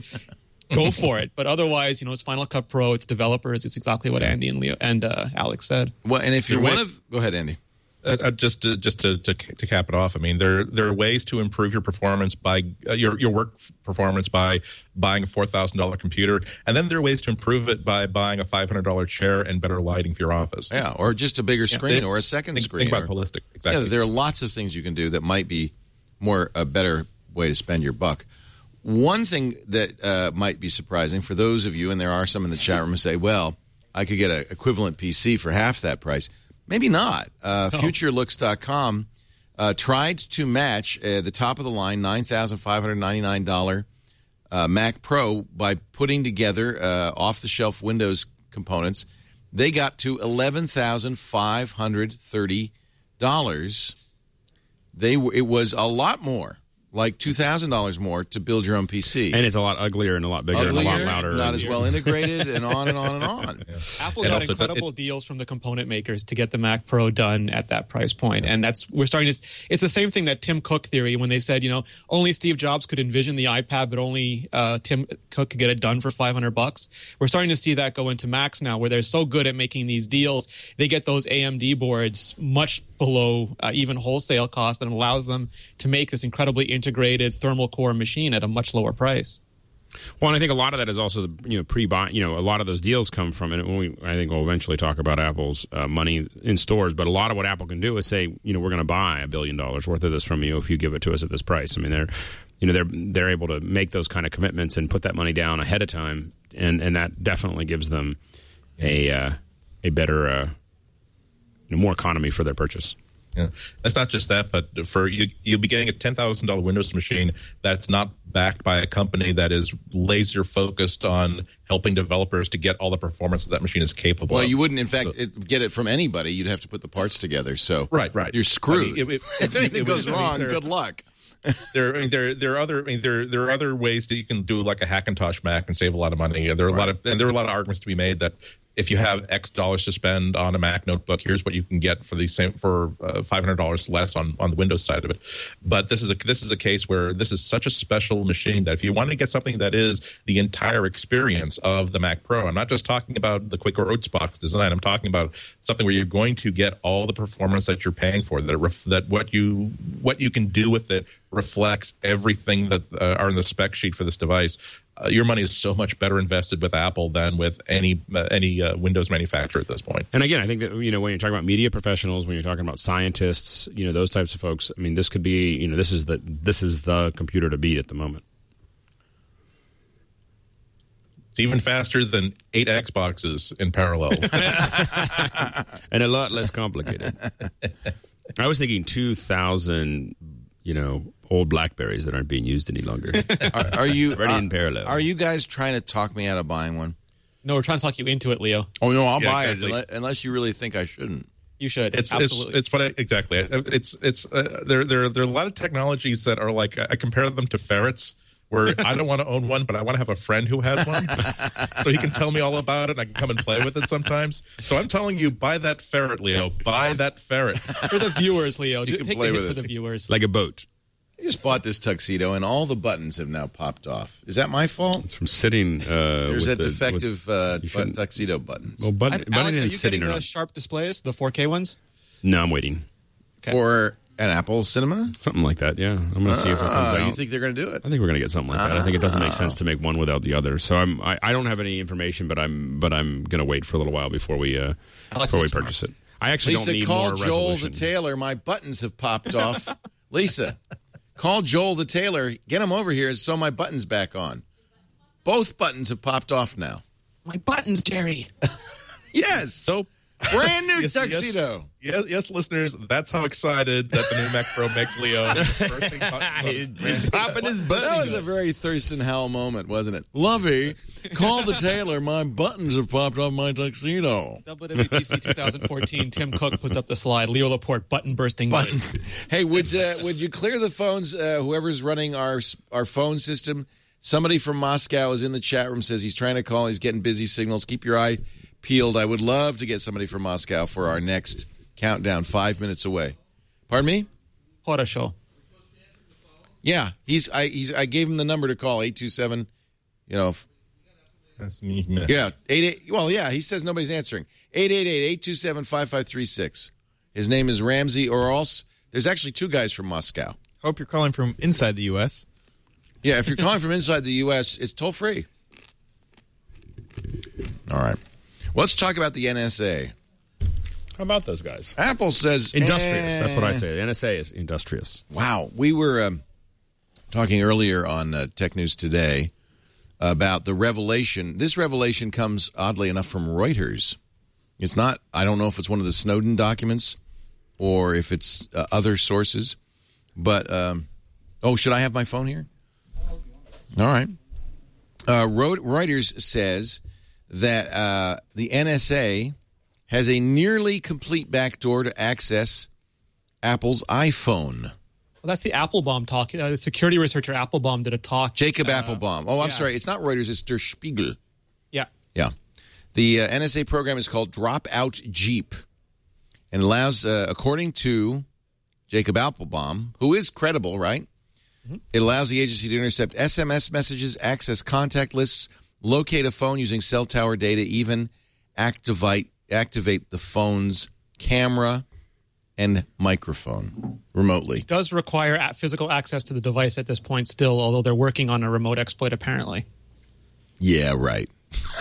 [SPEAKER 5] go for it. But otherwise, you know, it's Final Cut Pro, it's developers, it's exactly what Andy and Leo and uh, Alex said.
[SPEAKER 1] Well, and if you're
[SPEAKER 6] Your
[SPEAKER 1] one
[SPEAKER 6] way-
[SPEAKER 1] of, go ahead, Andy.
[SPEAKER 6] Uh, uh, just to, just to, to to cap it off, I mean, there there are ways to improve your performance by uh, your your work performance by buying a four thousand dollar computer, and then there are ways to improve it by buying a five hundred dollar chair and better lighting for your office.
[SPEAKER 1] Yeah, or just a bigger screen
[SPEAKER 6] Yeah.
[SPEAKER 1] or a second
[SPEAKER 6] Think,
[SPEAKER 1] screen.
[SPEAKER 6] think about
[SPEAKER 1] or,
[SPEAKER 6] holistic. Exactly.
[SPEAKER 1] Yeah, there are lots of things you can do that might be more a better way to spend your buck. One thing that uh, might be surprising for those of you, and there are some in the chat room, who say, well, I could get an equivalent P C for half that price. Maybe not. Uh,
[SPEAKER 5] No.
[SPEAKER 1] Future Looks dot com uh, tried to match uh, the top of the line nine thousand five hundred ninety-nine dollars uh, Mac Pro by putting together uh, off-the-shelf Windows components. They got to eleven thousand five hundred thirty dollars. They w- it was a lot more, like two thousand dollars more to build your own P C.
[SPEAKER 7] And it's a lot uglier and a lot bigger
[SPEAKER 1] Uglier,
[SPEAKER 7] and a lot louder.
[SPEAKER 1] not as well integrated, and on and on and on.
[SPEAKER 6] Yeah.
[SPEAKER 5] Apple
[SPEAKER 6] And
[SPEAKER 5] got
[SPEAKER 6] also,
[SPEAKER 5] incredible
[SPEAKER 6] it-
[SPEAKER 5] deals from the component makers to get the Mac Pro done at that price point. And that's we're starting to it's the same thing that Tim Cook theory, when they said, you know, only Steve Jobs could envision the iPad, but only uh, Tim Cook could get it done for five hundred bucks. We're starting to see that go into Macs now, where they're so good at making these deals. They get those A M D boards much below uh, even wholesale cost, and allows them to make this incredibly integrated thermal core machine at a much lower price.
[SPEAKER 7] Well, and I think a lot of that is also the, you know, pre-buy. You know, a lot of those deals come from, and when we, I think we'll eventually talk about Apple's uh, money in stores. But a lot of what Apple can do is say, you know, we're going to buy a billion dollars worth of this from you if you give it to us at this price. I mean, they're, you know, they're they're able to make those kind of commitments and put that money down ahead of time, and and that definitely gives them a uh, a better, uh, you know, more economy for their purchase.
[SPEAKER 6] Yeah. That's not just that, but for you, you'll be getting a ten thousand dollars Windows machine that's not backed by a company that is laser focused on helping developers to get all the performance that that machine is capable
[SPEAKER 1] Well,
[SPEAKER 6] of.
[SPEAKER 1] you wouldn't, in fact, it, get it from anybody. You'd have to put the parts together. So
[SPEAKER 6] Right, right.
[SPEAKER 1] you're screwed.
[SPEAKER 6] I mean, it- it-
[SPEAKER 1] if anything
[SPEAKER 6] it-
[SPEAKER 1] goes
[SPEAKER 6] it-
[SPEAKER 1] wrong,
[SPEAKER 6] there-
[SPEAKER 1] good luck.
[SPEAKER 6] there, I mean, there, there are other, I mean, there, there are other ways that you can do like a Hackintosh Mac and save a lot of money. There are a lot of, and there are a lot of arguments to be made that if you have X dollars to spend on a Mac notebook, here's what you can get for the same for uh, five hundred dollars less on, on the Windows side of it. But this is a this is a case where this is such a special machine that if you want to get something that is the entire experience of the Mac Pro, I'm not just talking about the Quaker Oats box design. I'm talking about something where you're going to get all the performance that you're paying for. That ref, that what you what you can do with it reflects everything that uh, are in the spec sheet for this device. Uh, your money is so much better invested with Apple than with any uh, any uh, Windows manufacturer at this point.
[SPEAKER 7] And again, I think that, you know, when you're talking about media professionals, when you're talking about scientists, you know, those types of folks, I mean, this could be, you know, this is the this is the computer to beat at the moment.
[SPEAKER 6] It's even faster than eight Xboxes in parallel.
[SPEAKER 7] And a lot less complicated. I was thinking two thousand, you know, old Blackberries that aren't being used any longer.
[SPEAKER 1] Are, are you
[SPEAKER 7] Ready
[SPEAKER 1] are,
[SPEAKER 7] in parallel.
[SPEAKER 1] Are you guys trying to talk me out of buying one?
[SPEAKER 5] No, we're trying to talk you into it, Leo.
[SPEAKER 1] Oh no, I'll
[SPEAKER 6] Yeah,
[SPEAKER 1] buy
[SPEAKER 6] exactly.
[SPEAKER 1] it unless, unless you really think I shouldn't.
[SPEAKER 5] You should.
[SPEAKER 6] It's
[SPEAKER 5] Absolutely.
[SPEAKER 6] it's it's what I, exactly. It's it's uh, there there there are a lot of technologies that are like I compare them to ferrets. Where I don't want to own one, but I want to have a friend who has one, so he can tell me all about it. And I can come and play with it sometimes. So I'm telling you, buy that ferret, Leo. Buy that ferret.
[SPEAKER 5] For the viewers, Leo.
[SPEAKER 1] You
[SPEAKER 5] Do,
[SPEAKER 1] can
[SPEAKER 5] take
[SPEAKER 1] play
[SPEAKER 5] the hit
[SPEAKER 1] with
[SPEAKER 5] for
[SPEAKER 1] it.
[SPEAKER 5] the viewers.
[SPEAKER 7] Like a boat.
[SPEAKER 1] I just bought this tuxedo, and all the buttons have now popped off. Is that my fault?
[SPEAKER 7] It's from sitting. Uh,
[SPEAKER 1] There's
[SPEAKER 7] with
[SPEAKER 1] that
[SPEAKER 7] the,
[SPEAKER 1] defective
[SPEAKER 7] with,
[SPEAKER 1] uh,
[SPEAKER 7] you shouldn't-
[SPEAKER 1] bu- tuxedo buttons
[SPEAKER 7] well, button,
[SPEAKER 5] I,
[SPEAKER 7] button
[SPEAKER 5] Alex, are
[SPEAKER 7] is
[SPEAKER 5] you
[SPEAKER 7] sitting
[SPEAKER 5] getting
[SPEAKER 7] or
[SPEAKER 5] the
[SPEAKER 7] not.
[SPEAKER 5] sharp displays, the four K ones?
[SPEAKER 7] No, I'm waiting.
[SPEAKER 5] Okay.
[SPEAKER 1] for an Apple Cinema.
[SPEAKER 7] Something like that, yeah. I'm going to see if it comes
[SPEAKER 1] Ah,
[SPEAKER 7] out.
[SPEAKER 1] you think they're going to do it?
[SPEAKER 7] I think we're going to get something like that. I think it doesn't make sense to make one without the other. So I'm, I, I don't have any information, but I'm but I'm going to wait for a little while before we uh,
[SPEAKER 5] Alex
[SPEAKER 7] before we
[SPEAKER 5] is smart.
[SPEAKER 7] purchase it. I actually
[SPEAKER 1] Lisa,
[SPEAKER 7] don't need
[SPEAKER 1] call
[SPEAKER 7] more
[SPEAKER 1] Joel the
[SPEAKER 7] resolution.
[SPEAKER 1] tailor. My buttons have popped off. Lisa, call Joel the tailor. Get him over here and sew my buttons back on. Both buttons have popped off now.
[SPEAKER 5] My buttons, Jerry.
[SPEAKER 1] Yes.
[SPEAKER 6] So
[SPEAKER 1] Brand new
[SPEAKER 6] Yes,
[SPEAKER 1] tuxedo.
[SPEAKER 6] Yes, yes, yes, listeners, that's how excited that the new Mac Pro makes Leo. Bursting buttons.
[SPEAKER 7] Popping his buttons.
[SPEAKER 1] That was a very Thurston Howell moment, wasn't it? Lovey, call the tailor. My buttons have popped off my tuxedo.
[SPEAKER 5] W W D C twenty fourteen, Tim Cook puts up the slide. Leo Laporte, button bursting buttons.
[SPEAKER 1] Hey, would uh, would you clear the phones? Uh, whoever's running our our phone system. Somebody from Moscow is in the chat room. Says he's trying to call. He's getting busy signals. Keep your eye peeled. I would love to get somebody from Moscow for our next countdown. Five minutes away. Pardon me?
[SPEAKER 5] Хорошо.
[SPEAKER 1] Yeah, he's. I he's. I gave him the number to call. Eight two seven. You know.
[SPEAKER 6] That's me.
[SPEAKER 1] Yeah, eight eight. Well, yeah, he says nobody's answering. Eight eight eight eight two seven five five three six. His name is Ramsey, or else there's actually two guys from Moscow.
[SPEAKER 8] Hope you're calling from inside the U S
[SPEAKER 1] Yeah, if you're calling from inside the U S, it's toll free. All right. Let's talk about the N S A.
[SPEAKER 7] How about those guys?
[SPEAKER 1] Apple says
[SPEAKER 7] Industrious.
[SPEAKER 1] eh.
[SPEAKER 7] That's what I say. The N S A is industrious.
[SPEAKER 1] Wow. We were um, talking earlier on uh, Tech News Today about the revelation. This revelation comes, oddly enough, from Reuters. It's not, I don't know if it's one of the Snowden documents or if it's uh, other sources. But, um, oh, should I have my phone here? All right. Uh, Reuters says that uh, the N S A has a nearly complete backdoor to access Apple's iPhone.
[SPEAKER 5] Well, that's the Applebaum talk. Uh, the security researcher Applebaum did a talk.
[SPEAKER 1] Jacob
[SPEAKER 5] uh,
[SPEAKER 1] Applebaum. Oh, I'm
[SPEAKER 5] yeah.
[SPEAKER 1] sorry. It's not Reuters. It's Der Spiegel.
[SPEAKER 5] Yeah.
[SPEAKER 1] Yeah. The uh, N S A program is called Dropout Jeep and allows, uh, according to Jacob Applebaum, who is credible, right? Mm-hmm. It allows the agency to intercept S M S messages, access contact lists, locate a phone using cell tower data, even activate activate the phone's camera and microphone remotely.
[SPEAKER 5] It does require a- physical access to the device at this point still, although they're working on a remote exploit apparently.
[SPEAKER 1] Yeah, right.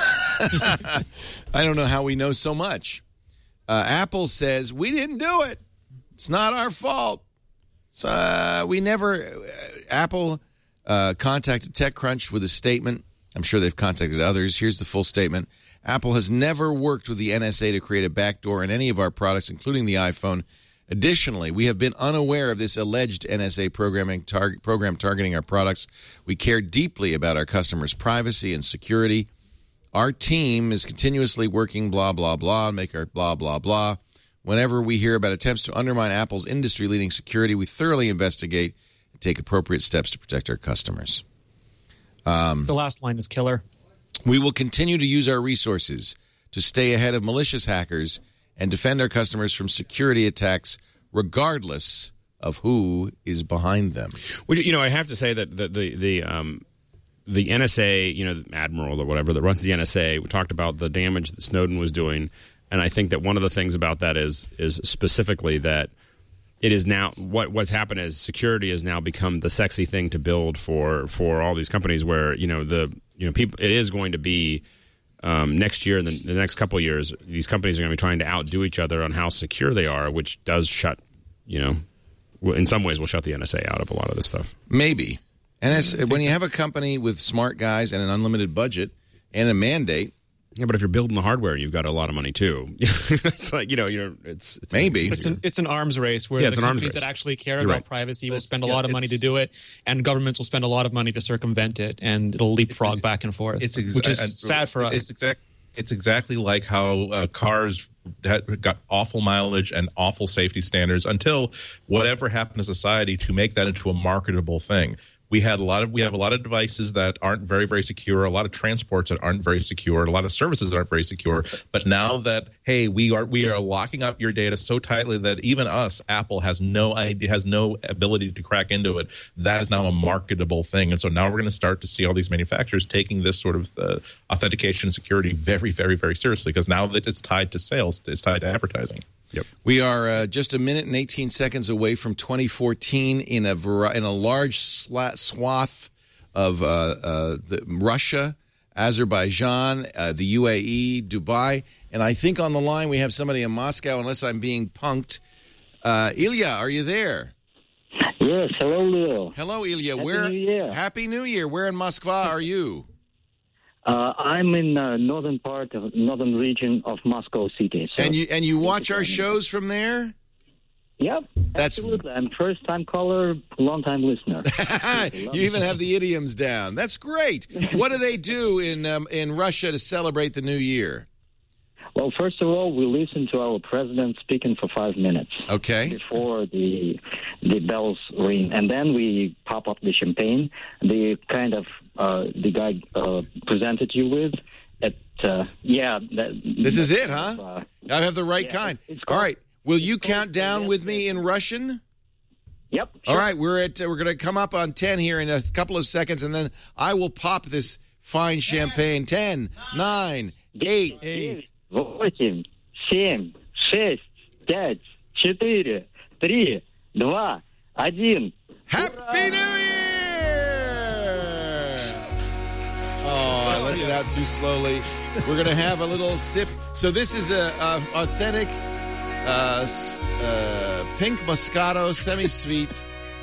[SPEAKER 1] I don't know how we know so much. Uh, Apple says, we didn't do it. It's not our fault. So, uh, we never... Uh, Apple uh, contacted TechCrunch with a statement. I'm sure they've contacted others. Here's the full statement. Apple has never worked with the N S A to create a backdoor in any of our products, including the iPhone. Additionally, we have been unaware of this alleged N S A programming tar- program targeting our products. We care deeply about our customers' privacy and security. Our team is continuously working blah, blah, blah, make our blah, blah, blah. Whenever we hear about attempts to undermine Apple's industry-leading security, we thoroughly investigate and take appropriate steps to protect our customers. Um,
[SPEAKER 5] the last line is killer.
[SPEAKER 1] We will continue to use our resources to stay ahead of malicious hackers and defend our customers from security attacks, regardless of who is behind them.
[SPEAKER 7] Which, you know, I have to say that the the the, um, the N S A, you know, the admiral or whatever that runs the N S A, we talked about the damage that Snowden was doing, and I think that one of the things about that is is specifically that it is now what what's happened is security has now become the sexy thing to build for for all these companies. Where you know the you know people it is going to be um, next year and the, the next couple of years. These companies are going to be trying to outdo each other on how secure they are, which does shut you know in some ways will shut the N S A out of a lot of this stuff.
[SPEAKER 1] Maybe. And as, when you have a company with smart guys and an unlimited budget, and a mandate.
[SPEAKER 7] Yeah, but if you're building the hardware, you've got a lot of money too. It's like, you know, you're it's, it's
[SPEAKER 1] maybe
[SPEAKER 5] it's an, it's an arms race where
[SPEAKER 7] yeah,
[SPEAKER 5] the
[SPEAKER 7] it's an arms
[SPEAKER 5] companies
[SPEAKER 7] race.
[SPEAKER 5] that actually care
[SPEAKER 7] You're
[SPEAKER 5] about
[SPEAKER 7] right.
[SPEAKER 5] privacy will spend a
[SPEAKER 6] yeah,
[SPEAKER 5] lot of money to do it, and governments will spend a lot of money to circumvent it, and it'll leapfrog
[SPEAKER 6] It's-
[SPEAKER 5] back and forth,
[SPEAKER 6] It's exa-
[SPEAKER 5] which is
[SPEAKER 6] and-
[SPEAKER 5] sad for us.
[SPEAKER 6] It's exact. It's exactly like how uh, cars had got awful mileage and awful safety standards until whatever happened to society to make that into a marketable thing. We had a lot of we have a lot of devices that aren't very very secure, a lot of transports that aren't very secure, a lot of services that aren't very secure. But now that hey, we are we are locking up your data so tightly that even us, Apple, has no idea, has no ability to crack into it. That is now a marketable thing, and so now we're going to start to see all these manufacturers taking this sort of uh, authentication and security very very very seriously, because now that it's tied to sales, it's tied to advertising.
[SPEAKER 7] Yep.
[SPEAKER 1] We are uh, just a minute and eighteen seconds away from twenty fourteen in a vari- in a large slat swath of uh, uh, the, Russia, Azerbaijan, uh, the U A E, Dubai, and I think on the line we have somebody in Moscow, unless I'm being punked. Uh, Ilya, are you there?
[SPEAKER 9] Yes, hello, Leo.
[SPEAKER 1] Hello, Ilya.
[SPEAKER 9] Happy
[SPEAKER 1] Where?
[SPEAKER 9] New Year.
[SPEAKER 1] Happy New Year. Where in Moscow are you?
[SPEAKER 9] Uh, I'm in uh, northern part of northern region of Moscow City. So
[SPEAKER 1] And you and you watch our shows from there?
[SPEAKER 9] Yep,
[SPEAKER 1] That's-
[SPEAKER 9] absolutely. I'm first time caller, long time listener.
[SPEAKER 1] You even have the idioms down. That's great. What do they do in um, in Russia to celebrate the new year?
[SPEAKER 9] Well, first of all, we listen to our president speaking for five minutes
[SPEAKER 1] Okay.
[SPEAKER 9] before the the bells ring, and then we pop up the champagne. The kind of uh, the guy uh, presented you with. At uh, yeah, that,
[SPEAKER 1] This is it, huh?
[SPEAKER 9] Uh,
[SPEAKER 1] I have the right
[SPEAKER 9] yeah,
[SPEAKER 1] kind.
[SPEAKER 9] it's
[SPEAKER 1] All
[SPEAKER 9] called-
[SPEAKER 1] right. Will you
[SPEAKER 9] it's called
[SPEAKER 1] count down
[SPEAKER 9] the-
[SPEAKER 1] with me in Russian?
[SPEAKER 9] Yep.
[SPEAKER 1] All
[SPEAKER 9] sure.
[SPEAKER 1] right. We're at uh, we're going to come up on ten here in a couple of seconds, and then I will pop this fine champagne. Ten, nine, eight.
[SPEAKER 9] Девять, восемь, семь, шесть, пять, четыре, три, два, один.
[SPEAKER 1] Happy New Year! Oh, I let it out too slowly. We're going to have a little sip. So this is a, a authentic uh, s- uh, pink Moscato semi-sweet.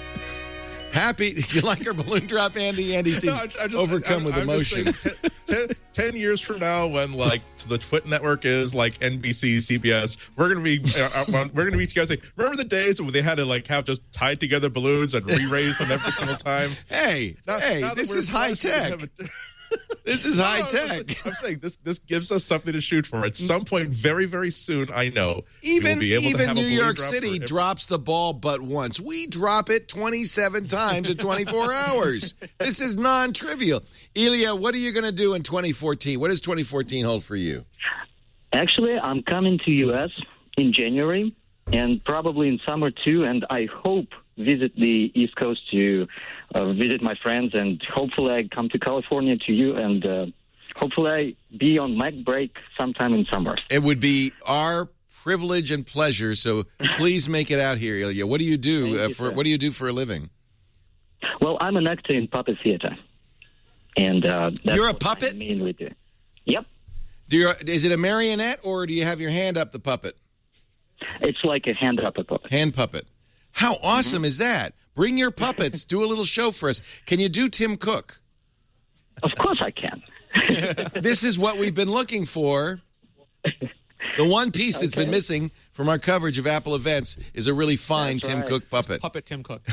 [SPEAKER 1] Happy. You like our balloon drop, Andy? Andy seems
[SPEAKER 6] No, I- I just-
[SPEAKER 1] overcome
[SPEAKER 6] I'm-
[SPEAKER 1] with
[SPEAKER 6] I'm
[SPEAKER 1] emotion.
[SPEAKER 6] just saying, ten, ten, ten years from now, when like the Twit network is like N B C, C B S, we're gonna be uh, uh, we're gonna be together. Saying, remember the days when they had to like have just tied together balloons and re-raise them every single time?
[SPEAKER 1] Hey,
[SPEAKER 6] Now-
[SPEAKER 1] hey,
[SPEAKER 6] now that
[SPEAKER 1] this
[SPEAKER 6] we're
[SPEAKER 1] is high
[SPEAKER 6] blessed, we can
[SPEAKER 1] tech.
[SPEAKER 6] have a-
[SPEAKER 1] This is
[SPEAKER 6] No,
[SPEAKER 1] high
[SPEAKER 6] I'm
[SPEAKER 1] tech.
[SPEAKER 6] just- I'm saying this. This gives us something to shoot for. At some point, very, very soon, I know we will
[SPEAKER 1] Even
[SPEAKER 6] be able to
[SPEAKER 1] even
[SPEAKER 6] have a
[SPEAKER 1] New
[SPEAKER 6] balloon
[SPEAKER 1] York
[SPEAKER 6] drop
[SPEAKER 1] City
[SPEAKER 6] for every-
[SPEAKER 1] drops the ball but once. We drop it twenty-seven times in twenty-four hours. This is non-trivial. Ilya, what are you going to do in twenty fourteen? What does twenty fourteen hold for you?
[SPEAKER 9] Actually, I'm coming to U S in January and probably in summer too, and I hope visit the East Coast to uh, visit my friends, and hopefully I come to California to you, and uh, hopefully I be on Mac Break sometime in summer.
[SPEAKER 1] It would be our privilege and pleasure. So please make it out here, Ilya. What do you do
[SPEAKER 9] Thank
[SPEAKER 1] uh,
[SPEAKER 9] you,
[SPEAKER 1] for?
[SPEAKER 9] sir.
[SPEAKER 1] What do you do for a living?
[SPEAKER 9] Well, I'm an actor in puppet theater, and uh, that's
[SPEAKER 1] You're a
[SPEAKER 9] what
[SPEAKER 1] puppet?
[SPEAKER 9] I mainly do. Yep,
[SPEAKER 1] Do you, is it a marionette or do you have your hand up the puppet?
[SPEAKER 9] it's like a hand up a puppet.
[SPEAKER 1] Hand puppet. How awesome
[SPEAKER 9] Mm-hmm.
[SPEAKER 1] is that? Bring your puppets. Do a little show for us. Can you do Tim Cook?
[SPEAKER 9] Of course I can.
[SPEAKER 1] This is what we've been looking for. The one piece that's been
[SPEAKER 9] Okay.
[SPEAKER 1] missing from our coverage of Apple events is a really fine
[SPEAKER 9] That's
[SPEAKER 1] Tim
[SPEAKER 9] right.
[SPEAKER 1] Cook puppet.
[SPEAKER 5] Puppet Tim Cook.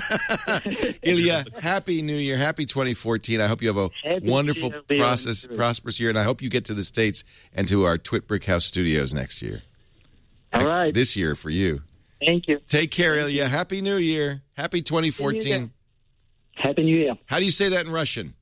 [SPEAKER 1] Ilya, happy New Year. Happy twenty fourteen. I hope you have a
[SPEAKER 9] Happy
[SPEAKER 1] wonderful,
[SPEAKER 9] New Year,
[SPEAKER 1] process,
[SPEAKER 9] Leo.
[SPEAKER 1] prosperous year, and I hope you get to the States and to our Twit Brick House studios next year.
[SPEAKER 9] All right.
[SPEAKER 1] This year for you.
[SPEAKER 9] Thank you.
[SPEAKER 1] Take care, Ilya. Happy New Year. Happy twenty fourteen.
[SPEAKER 9] Happy New Year.
[SPEAKER 1] How do you say that in Russian?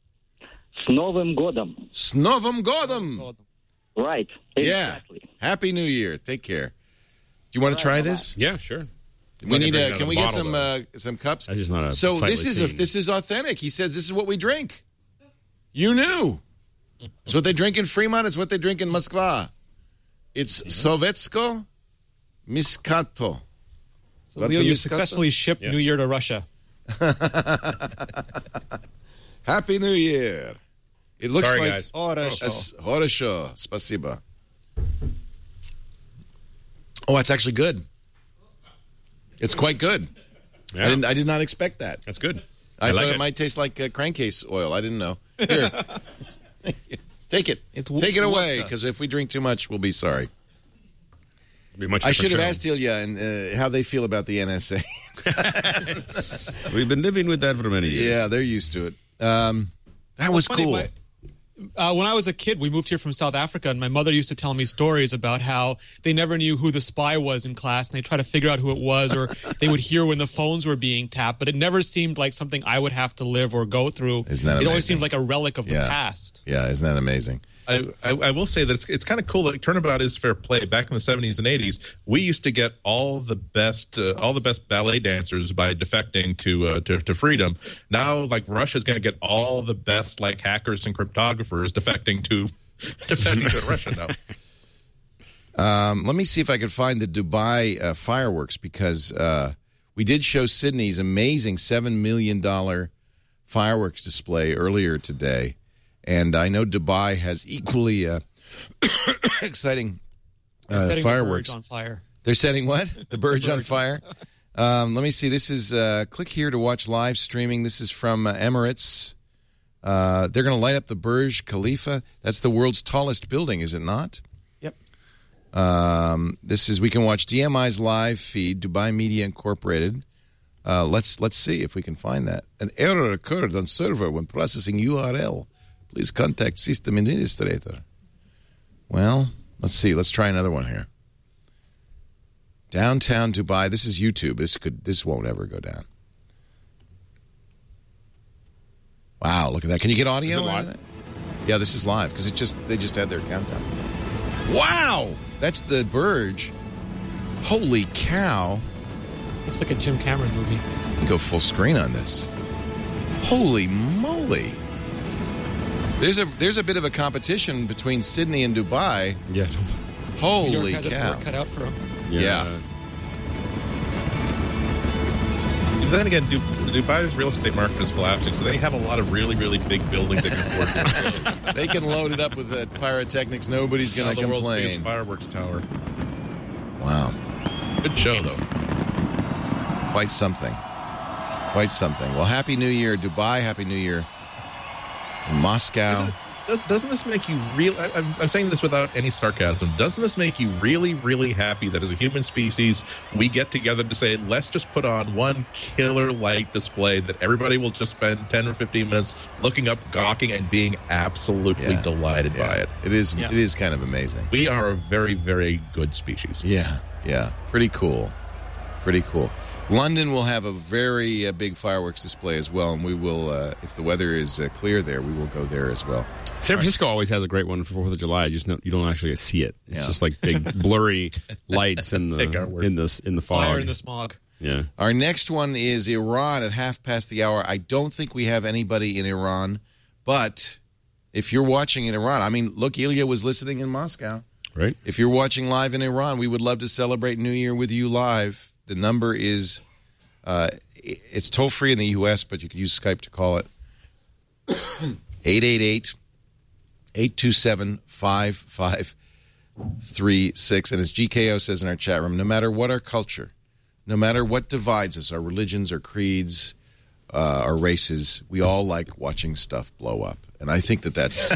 [SPEAKER 9] С Новым годом.
[SPEAKER 1] S Novim Godom.
[SPEAKER 9] Right.
[SPEAKER 1] Yeah.
[SPEAKER 9] Exactly.
[SPEAKER 1] Happy New Year. Take care. Do you want to try this?
[SPEAKER 7] Yeah, sure.
[SPEAKER 1] We need
[SPEAKER 7] bring
[SPEAKER 1] a.
[SPEAKER 7] another
[SPEAKER 1] Can we get
[SPEAKER 7] bottle,
[SPEAKER 1] some
[SPEAKER 7] though.
[SPEAKER 1] uh, some cups?
[SPEAKER 7] That's just not a
[SPEAKER 1] So this
[SPEAKER 7] sightly
[SPEAKER 1] is a,
[SPEAKER 7] scene.
[SPEAKER 1] this is authentic. He says this is what we drink. You knew. It's what they drink in Fremont. It's what they drink in Moskva. It's Sovetsko Miskato.
[SPEAKER 5] So
[SPEAKER 1] What's
[SPEAKER 5] Leo,
[SPEAKER 1] the
[SPEAKER 5] you
[SPEAKER 1] Moscato?
[SPEAKER 5] successfully shipped
[SPEAKER 7] Yes.
[SPEAKER 5] New Year to Russia.
[SPEAKER 1] Happy New Year. It looks
[SPEAKER 7] Sorry,
[SPEAKER 1] like
[SPEAKER 7] guys.
[SPEAKER 1] Yes, Horosho. Spasiba. Oh, it's actually good. It's quite good.
[SPEAKER 7] Yeah.
[SPEAKER 1] I didn't. I did not expect that.
[SPEAKER 7] That's good.
[SPEAKER 1] I,
[SPEAKER 7] I like
[SPEAKER 1] thought it,
[SPEAKER 7] it.
[SPEAKER 1] might taste like uh, crankcase oil. I didn't know. Here, Take it.
[SPEAKER 5] It's
[SPEAKER 1] Take it away,
[SPEAKER 5] vodka.
[SPEAKER 1] because if we drink too much, we'll be sorry.
[SPEAKER 7] Be much
[SPEAKER 1] I should have
[SPEAKER 7] show.
[SPEAKER 1] asked Ilya and uh, how they feel about the N S A.
[SPEAKER 7] We've been living with that for many years.
[SPEAKER 1] Yeah, they're used to it. Um, that was
[SPEAKER 5] Funny,
[SPEAKER 1] cool.
[SPEAKER 5] my- Uh, when I was a kid, we moved here from South Africa, and my mother used to tell me stories about how they never knew who the spy was in class, and they tried to figure out who it was, or they would hear when the phones were being tapped, but it never seemed like something I would have to live or go through.
[SPEAKER 1] Isn't that
[SPEAKER 5] It always
[SPEAKER 1] amazing?
[SPEAKER 5] seemed like a relic of the
[SPEAKER 1] Yeah.
[SPEAKER 5] past.
[SPEAKER 1] Yeah, isn't that amazing?
[SPEAKER 6] I, I, I will say that it's, it's kind of cool that Turnabout is fair play. Back in the seventies and eighties, we used to get all the best uh, all the best ballet dancers by defecting to uh, to, to freedom. Now, like Russia's going to get all the best like hackers and cryptographers defecting to defecting to Russia now.
[SPEAKER 1] Um, let me see if I can find the Dubai uh, fireworks, because uh, we did show Sydney's amazing seven million dollars fireworks display earlier today. And I know Dubai has equally uh, exciting uh,
[SPEAKER 5] Setting
[SPEAKER 1] fireworks.
[SPEAKER 5] the birds on fire.
[SPEAKER 1] They're setting what? The birds on fire? Um, let me see. This is, uh, click here to watch live streaming. This is from uh, Emirates. Uh, they're going to light up the Burj Khalifa. That's the world's tallest building, is it not?
[SPEAKER 5] Yep.
[SPEAKER 1] Um, this is, we can watch D M I's live feed, Dubai Media Incorporated. Uh, let's let's see if we can find that. An error occurred on server when processing U R L. Please contact system administrator. Well, let's see. Let's try another one here. Downtown Dubai. This is YouTube. This could. This won't ever go down. Wow! Look at that. Can you get audio?
[SPEAKER 7] Is it
[SPEAKER 1] out
[SPEAKER 7] live?
[SPEAKER 1] of that? Yeah, this is live because it just they just had their countdown. Wow! That's the Burj. Holy cow!
[SPEAKER 5] It's like a Jim Cameron movie.
[SPEAKER 1] You can go full screen on this. Holy moly! There's a there's a bit of a competition between Sydney and Dubai.
[SPEAKER 7] Yeah.
[SPEAKER 5] New
[SPEAKER 1] Holy
[SPEAKER 5] York has his
[SPEAKER 1] cow!
[SPEAKER 5] work cut out for him.
[SPEAKER 1] Yeah.
[SPEAKER 6] But then again, Du- Dubai's real estate market is collapsing, so they have a lot of really, really big buildings that can afford to
[SPEAKER 1] They can load it up with uh, pyrotechnics. Nobody's going to
[SPEAKER 6] the world's
[SPEAKER 1] complain.
[SPEAKER 6] biggest fireworks tower.
[SPEAKER 1] Wow.
[SPEAKER 6] Good show, though.
[SPEAKER 1] Quite something. Quite something. Well, Happy New Year, Dubai. Happy New Year in Moscow.
[SPEAKER 6] Does, doesn't this make you real? I, I'm, I'm saying this without any sarcasm. Doesn't this make you really, really happy that as a human species, we get together to say, let's just put on one killer light display that everybody will just spend ten or fifteen minutes looking up, gawking, and being absolutely
[SPEAKER 1] Yeah.
[SPEAKER 6] delighted
[SPEAKER 1] Yeah.
[SPEAKER 6] by it.
[SPEAKER 1] It is,
[SPEAKER 5] Yeah.
[SPEAKER 1] it is kind of amazing.
[SPEAKER 6] We are a very, very good species.
[SPEAKER 1] Yeah, yeah. Pretty cool. Pretty cool. London will have a very uh, big fireworks display as well, and we will, uh, if the weather is uh, clear there, we will go there as well.
[SPEAKER 7] San Francisco always has a great one for Fourth of July. You just know, you don't actually see it. It's
[SPEAKER 1] Yeah.
[SPEAKER 7] just like big blurry lights in
[SPEAKER 6] Take our
[SPEAKER 7] the
[SPEAKER 6] word.
[SPEAKER 7] in the in the fog.
[SPEAKER 5] Fire in the smog.
[SPEAKER 7] Yeah.
[SPEAKER 1] Our next one is Iran at half past the hour. I don't think we have anybody in Iran, but if you're watching in Iran, I mean, look, Ilya was listening in Moscow.
[SPEAKER 7] Right.
[SPEAKER 1] If you're watching live in Iran, we would love to celebrate New Year with you live. The number is, uh, it's toll free in the U S, but you can use Skype to call it. eight eight eight, eight two seven, five five three six. And as G K O says in our chat room, no matter what our culture, no matter what divides us, our religions, our creeds, uh, our races, we all like watching stuff blow up. And I think that that's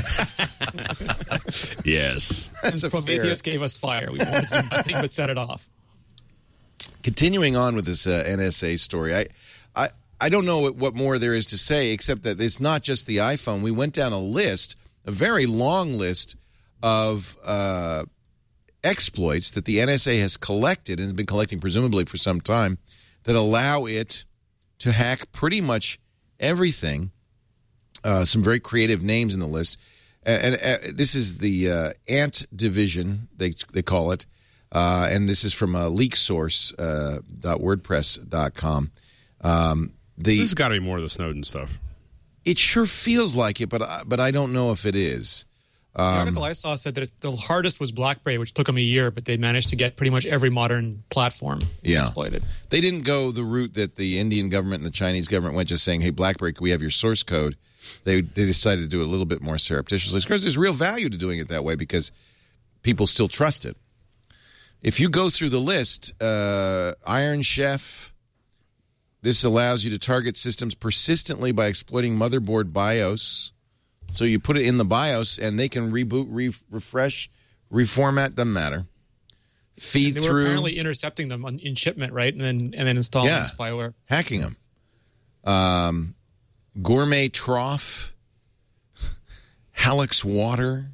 [SPEAKER 7] Yes.
[SPEAKER 1] that's a fair...
[SPEAKER 5] Prometheus gave us fire. We wanted to do nothing but set it off.
[SPEAKER 1] Continuing on with this uh, N S A story, I, I, I don't know what, what more there is to say except that it's not just the iPhone. We went down a list, a very long list of uh, exploits that the N S A has collected and has been collecting presumably for some time that allow it to hack pretty much everything. Uh, some very creative names in the list. And, and uh, this is the uh, Ant Division, they they call it. Uh, and this is from uh, leak source dot wordpress dot com. Um, the,
[SPEAKER 7] This has got to be more of the Snowden stuff.
[SPEAKER 1] it sure feels like it, but I, but I don't know if it is.
[SPEAKER 5] The
[SPEAKER 1] Um,
[SPEAKER 5] article I saw said that it, the hardest was BlackBerry, which took them a year, but they managed to get pretty much every modern platform
[SPEAKER 1] Yeah.
[SPEAKER 5] exploited.
[SPEAKER 1] They didn't go the route that the Indian government and the Chinese government went, just saying, hey, BlackBerry, can we have your source code? They, they decided to do it a little bit more surreptitiously. Of course, there's real value to doing it that way because people still trust it. If you go through the list, uh, Iron Chef, this allows you to target systems persistently by exploiting motherboard BIOS. So you put it in the BIOS, and they can reboot, re- refresh, reformat. Doesn't matter. Feed
[SPEAKER 5] they were
[SPEAKER 1] through.
[SPEAKER 5] apparently intercepting them on, in shipment, right, and then and then installing
[SPEAKER 1] Yeah.
[SPEAKER 5] spyware,
[SPEAKER 1] hacking them. Um, Gourmet Trough, Hallex Water.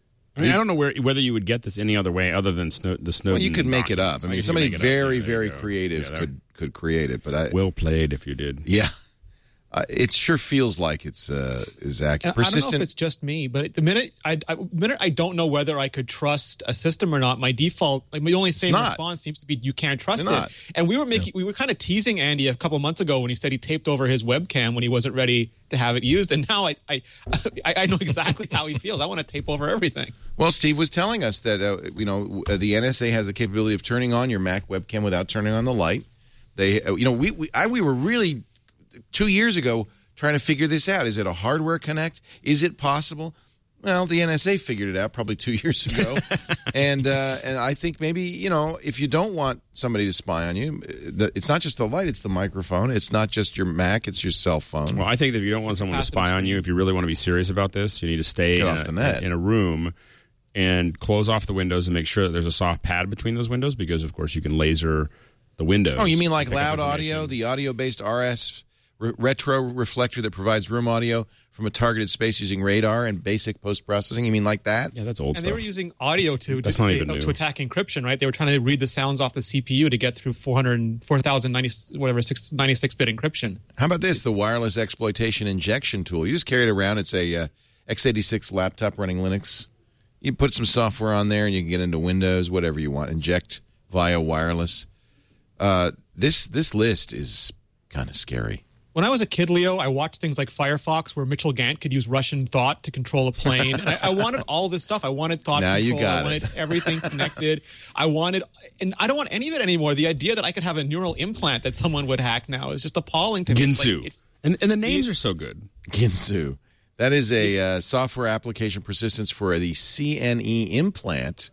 [SPEAKER 7] I mean, I don't know where, whether you would get this any other way other than Snow, the Snowden.
[SPEAKER 1] Well, you could make it up.
[SPEAKER 7] documents.
[SPEAKER 1] I mean,
[SPEAKER 7] You
[SPEAKER 1] somebody
[SPEAKER 7] could make it up.
[SPEAKER 1] very,
[SPEAKER 7] Yeah, there
[SPEAKER 1] very
[SPEAKER 7] you go.
[SPEAKER 1] creative
[SPEAKER 7] Yeah,
[SPEAKER 1] could could create it. But I,
[SPEAKER 7] well played if you did.
[SPEAKER 1] yeah, uh, it sure feels like it's uh, is accurate.
[SPEAKER 5] And I don't know
[SPEAKER 1] Persistent.
[SPEAKER 5] if it's just me, but the minute I, I the minute I don't know whether I could trust a system or not, my default, like my only same
[SPEAKER 1] not.
[SPEAKER 5] response seems to be you can't trust
[SPEAKER 1] It's not.
[SPEAKER 5] it. And we were making, we were kind of teasing Andy a couple months ago when he said he taped over his webcam when he wasn't ready to have it used, and now I I I, I know exactly how he feels. I want to tape over everything.
[SPEAKER 1] Well, Steve was telling us that uh, you know uh, the N S A has the capability of turning on your Mac webcam without turning on the light. They, uh, you know, we we, I, we were really two years ago trying to figure this out. Is it a hardware connect? Is it possible? Well, the N S A figured it out probably two years ago, and uh, and I think maybe you know if you don't want somebody to spy on you, the, it's not just the light; it's the microphone. It's not just your Mac; it's your cell phone.
[SPEAKER 7] Well, I think that if you don't want someone to spy on you, if you really want to be serious about this, you need to stay
[SPEAKER 1] Get
[SPEAKER 7] in
[SPEAKER 1] off
[SPEAKER 7] a,
[SPEAKER 1] the net.
[SPEAKER 7] in a room and close off the windows and make sure that there's a soft pad between those windows because, of course, you can laser the windows.
[SPEAKER 1] Oh, you mean like
[SPEAKER 7] to pick up
[SPEAKER 1] loud audio,
[SPEAKER 7] information.
[SPEAKER 1] the audio-based R S re- retro reflector that provides room audio from a targeted space using radar and basic post-processing? You mean like that?
[SPEAKER 7] Yeah, that's old
[SPEAKER 5] And
[SPEAKER 7] stuff.
[SPEAKER 5] they were using audio to
[SPEAKER 7] That's
[SPEAKER 5] to,
[SPEAKER 7] not
[SPEAKER 5] to,
[SPEAKER 7] even new.
[SPEAKER 5] to attack encryption, right? They were trying to read the sounds off the C P U to get through four hundred, four thousand ninety, whatever, ninety-six bit encryption.
[SPEAKER 1] How about this, the wireless exploitation injection tool? You just carry it around. It's a uh, x eighty-six laptop running Linux. You put some software on there, and you can get into Windows, whatever you want. Inject via wireless. Uh, this this list is kind of scary.
[SPEAKER 5] When I was a kid, Leo, I watched things like Firefox, where Mitchell Gant could use Russian thought to control a plane. And I, I wanted all this stuff. I wanted thought
[SPEAKER 1] Now you
[SPEAKER 5] control.
[SPEAKER 1] got
[SPEAKER 5] I wanted
[SPEAKER 1] it.
[SPEAKER 5] everything connected. I wanted, and I don't want any of it anymore. The idea that I could have a neural implant that someone would hack now is just appalling to me. It's like,
[SPEAKER 7] Ginsu.
[SPEAKER 5] it's-
[SPEAKER 7] and, and the names are so good.
[SPEAKER 1] Ginsu. That is a uh, software application persistence for the C N E implant.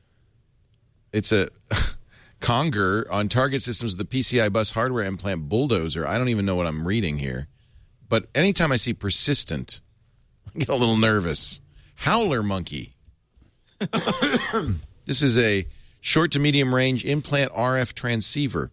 [SPEAKER 1] It's a Conger on target systems of the P C I bus hardware implant bulldozer. I don't even know what I'm reading here. But anytime I see persistent, I get a little nervous. Howler monkey. This is a short to medium range implant R F transceiver.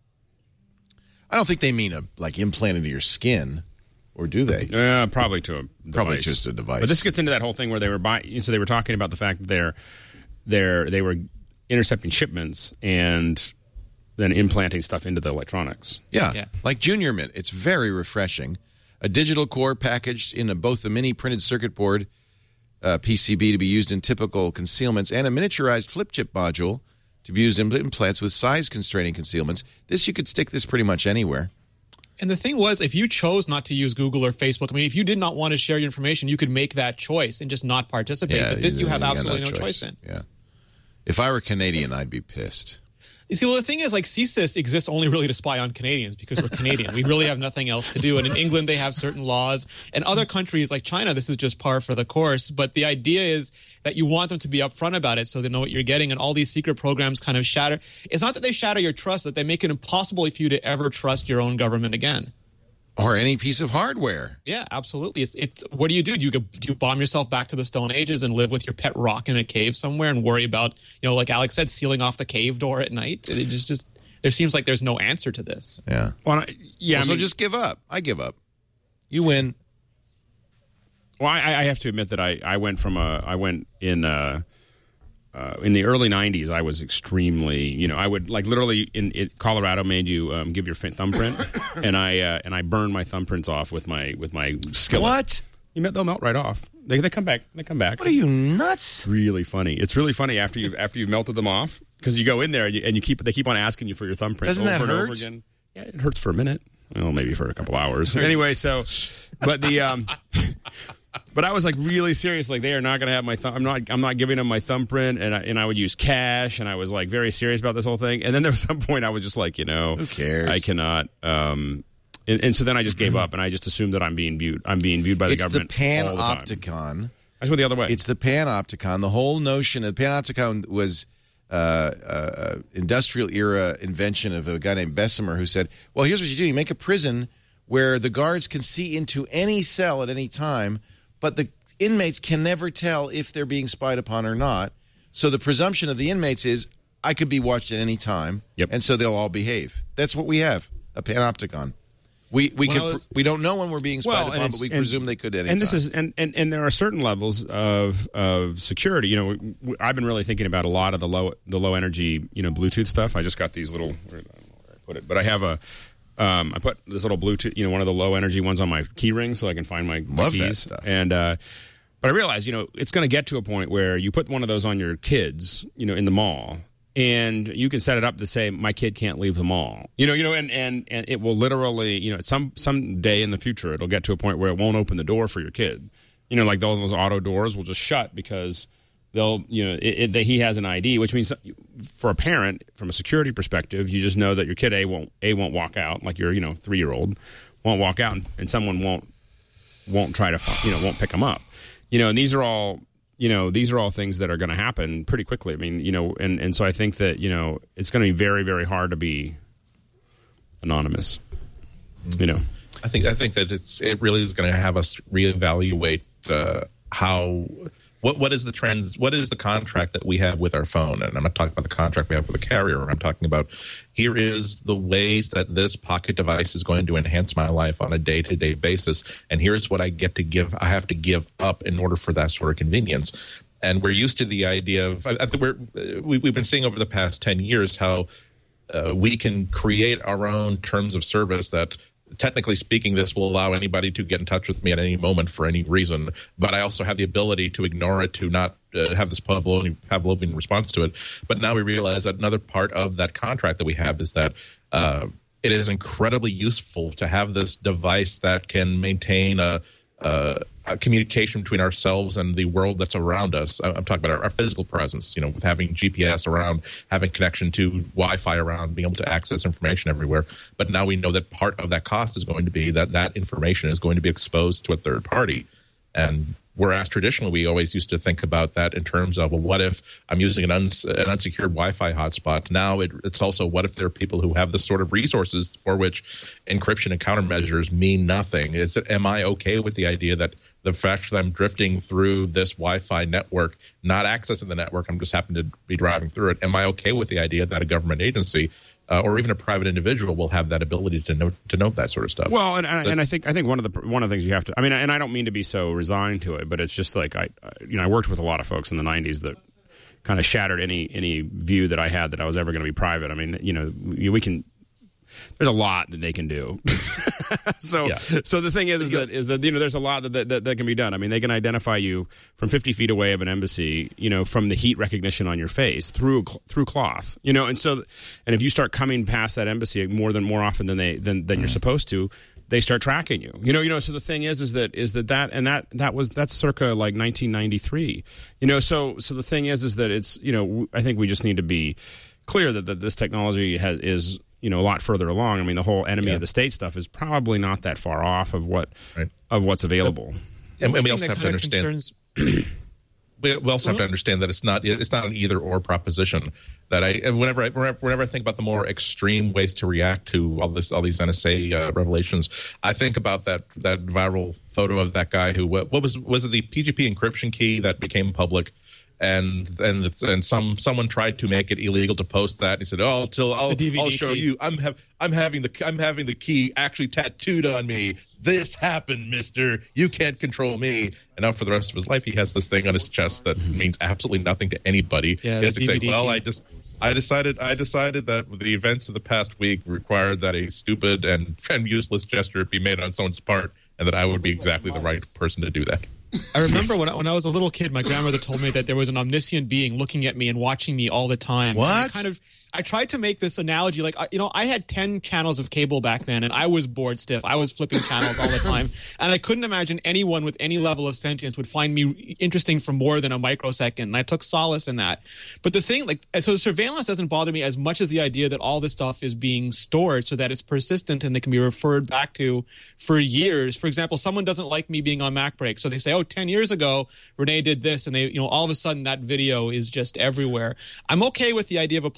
[SPEAKER 1] I don't think they mean a like implant into your skin. Or do they?
[SPEAKER 7] Uh, probably to a device.
[SPEAKER 1] Probably just a device.
[SPEAKER 7] But this gets into that whole thing where they were buying. So they were talking about the fact that they're they're they were intercepting shipments and then implanting stuff into the electronics.
[SPEAKER 1] Yeah,
[SPEAKER 5] Yeah.
[SPEAKER 1] like Junior Mint. It's very refreshing. A digital core packaged in a, both the mini printed circuit board uh, P C B to be used in typical concealments and a miniaturized flip chip module to be used in implants with size constraining concealments. This, you could stick this pretty much anywhere.
[SPEAKER 5] And the thing was, if you chose not to use Google or Facebook, I mean, if you did not want to share your information, you could make that choice and just not participate. but this you have
[SPEAKER 1] got
[SPEAKER 5] absolutely no choice in.
[SPEAKER 1] Yeah. If I were Canadian, I'd be pissed.
[SPEAKER 5] You see, well, the thing is, like, C S I S exists only really to spy on Canadians because we're Canadian. We really have nothing else to do. And in England, they have certain laws. And other countries like China, this is just par for the course. But the idea is that you want them to be upfront about it so they know what you're getting. And all these secret programs kind of shatter. It's not that they shatter your trust, that they make it impossible for you to ever trust your own government again.
[SPEAKER 1] Or any piece of hardware.
[SPEAKER 5] Yeah, absolutely. It's, it's what do you do? Do you go, do you bomb yourself back to the Stone Ages and live with your pet rock in a cave somewhere and worry about, you know, like Alex said, sealing off the cave door at night? It just, just there seems like there's no answer to this.
[SPEAKER 1] Yeah.
[SPEAKER 7] Well, I- yeah.
[SPEAKER 1] Well,
[SPEAKER 7] I
[SPEAKER 1] so
[SPEAKER 7] mean,
[SPEAKER 1] just give up. I give up. You win.
[SPEAKER 7] Well, I, I have to admit that I, I went from a I went in uh, uh, in the early nineties. I was extremely, you know, I would like literally in it, Colorado made you um, give your fin- thumbprint, and I uh, and I burned my thumbprints off with my with my skillet.
[SPEAKER 1] What?
[SPEAKER 7] You melt, they'll melt right off. They they come back. They come back.
[SPEAKER 1] What are you, nuts?
[SPEAKER 7] It's really funny. It's really funny after you after you've melted them off because you go in there and you, and you keep they keep on asking you for your thumbprint.
[SPEAKER 1] Doesn't
[SPEAKER 7] over
[SPEAKER 1] that
[SPEAKER 7] and over
[SPEAKER 1] hurt?
[SPEAKER 7] again. Yeah, it hurts for a minute. Well, maybe for a couple hours. Anyway, so but the um. But I was like really serious. Like they are not going to have my thumb. I'm not. I'm not giving them my thumbprint, and I, and I would use cash. And I was like very serious about this whole thing. And then there was some point I was just like, you know,
[SPEAKER 1] Who cares?
[SPEAKER 7] I cannot. Um, and, and so then I just gave up, and I just assumed that I'm being viewed. I'm being viewed by the
[SPEAKER 1] It's the
[SPEAKER 7] government. all the time.
[SPEAKER 1] Panopticon.
[SPEAKER 7] I just went the other way.
[SPEAKER 1] It's the Panopticon. The whole notion of Panopticon was uh, uh, industrial era invention of a guy named Bessemer who said, well, here's what you do. You make a prison where the guards can see into any cell at any time, but the inmates can never tell if they're being spied upon or not. So the presumption of the inmates is, I could be watched at any time,
[SPEAKER 7] yep.
[SPEAKER 1] and so they'll all behave. That's what we have, a panopticon. We we
[SPEAKER 5] well,
[SPEAKER 1] can we don't know when we're being spied
[SPEAKER 7] well,
[SPEAKER 1] upon, but we
[SPEAKER 7] and,
[SPEAKER 1] presume they could at any
[SPEAKER 7] and this
[SPEAKER 1] time.
[SPEAKER 7] is and, and, and there are certain levels of of security. You know, we, we, I've been really thinking about a lot of the low the low energy you know Bluetooth stuff. I just got these little. Where, I don't know where I put it, but I have a. Um, I put this little Bluetooth, you know, one of the low energy ones on my key ring, so I can find my, my
[SPEAKER 1] Love
[SPEAKER 7] keys.
[SPEAKER 1] that stuff.
[SPEAKER 7] And uh, but I realized, you know, it's going to get to a point where you put one of those on your kids, you know, in the mall. And you can set it up to say, my kid can't leave the mall. You know, you know, and, and, and it will literally, you know, some some day in the future, it'll get to a point where it won't open the door for your kid. You know, like those, those auto doors will just shut because they'll, you know, it, it, he has an I D, which means for a parent, from a security perspective, you just know that your kid A won't a won't walk out, like your, you know, three year old won't walk out, and, and someone won't won't try to, you know, won't pick them up. You know, and these are all. You know, these are all things that are going to happen pretty quickly. I mean, you know, and, and so I think that, you know, it's going to be very, very hard to be anonymous, you know.
[SPEAKER 6] I think I think that it's it really is going to have us reevaluate uh, how what what is the trends what is the contract that we have with our phone, and I'm not talking about the contract we have with the carrier. I'm talking about here is the ways that this pocket device is going to enhance my life on a day to day basis, and here's what I get to give I have to give up in order for that sort of convenience. And we're used to the idea of I, I think we're we, we've been seeing over the past ten years how uh, we can create our own terms of service that. Technically speaking, this will allow anybody to get in touch with me at any moment for any reason, but I also have the ability to ignore it, to not uh, have this Pavlovian, Pavlovian response to it. But now we realize that another part of that contract that we have is that uh, it is incredibly useful to have this device that can maintain a, a, a communication between ourselves and the world that's around us. I'm talking about our, our physical presence, you know, with having G P S around, having connection to Wi-Fi around, being able to access information everywhere. But now we know that part of that cost is going to be that that information is going to be exposed to a third party. And whereas traditionally we always used to think about that in terms of, well, what if I'm using an, uns- an unsecured Wi-Fi hotspot? Now it, it's also, what if there are people who have the sort of resources for which encryption and countermeasures mean nothing? Is it, am I okay with the idea that the fact that I'm drifting through this Wi-Fi network, not accessing the network, I'm just happen to be driving through it, am I okay with the idea that a government agency Uh, or even a private individual will have that ability to note to note that sort of stuff?
[SPEAKER 7] Well, and, and, and I think I think one of the one of the things you have to. I mean, and I don't mean to be so resigned to it, but it's just like I, I you know, I worked with a lot of folks in the nineties that kind of shattered any any view that I had that I was ever going to be private. I mean, you know, we, we can. There's a lot that they can do. so,
[SPEAKER 6] yeah.
[SPEAKER 7] so the thing is, is that is that you know, there's a lot that, that that can be done. I mean, they can identify you from fifty feet away of an embassy, you know, from the heat recognition on your face through through cloth, you know, and so, and if you start coming past that embassy more than more often than they than than mm. you're supposed to, they start tracking you. You know, you know. So the thing is, is that is that that and that that was that's circa like nineteen ninety-three. You know, so so the thing is, is that it's you know, I think we just need to be clear that, that this technology has is. You know, a lot further along. I mean, the whole enemy
[SPEAKER 6] yeah.
[SPEAKER 7] of the state stuff is probably not that far off of what
[SPEAKER 6] right.
[SPEAKER 7] of what's available.
[SPEAKER 6] And, and we also have to understand.
[SPEAKER 5] Concerns-
[SPEAKER 6] we also have to understand that it's not it's not an either or proposition. That I whenever I whenever, whenever I think about the more extreme ways to react to all this all these N S A uh, revelations, I think about that that viral photo of that guy who what was was it the P G P encryption key that became public. And and and some someone tried to make it illegal to post that. And he said, "Oh, till I'll, I'll show key. you. I'm have I'm having the I'm having the key actually tattooed on me. This happened, Mister. You can't control me." And now for the rest of his life, he has this thing on his chest that means absolutely nothing to anybody.
[SPEAKER 5] Yeah,
[SPEAKER 6] he has to say,
[SPEAKER 5] D V D
[SPEAKER 6] "Well,
[SPEAKER 5] key.
[SPEAKER 6] I just." I decided. I decided that the events of the past week required that a stupid and, and useless gesture be made on someone's part, and that I would be exactly the right person to do that.
[SPEAKER 5] I remember when I, when I was a little kid, my grandmother told me that there was an omniscient being looking at me and watching me all the time.
[SPEAKER 1] What?
[SPEAKER 5] And I kind of, I tried to make this analogy, like, you know, I had ten channels of cable back then, and I was bored stiff. I was flipping channels all the time, and I couldn't imagine anyone with any level of sentience would find me interesting for more than a microsecond. And I took solace in that. But the thing, like, so the surveillance doesn't bother me as much as the idea that all this stuff is being stored so that it's persistent and it can be referred back to for years. For example, someone doesn't like me being on MacBreak, so they say, "Oh, ten years ago, Renee did this," and they, you know, all of a sudden that video is just everywhere. I'm okay with the idea of a police officer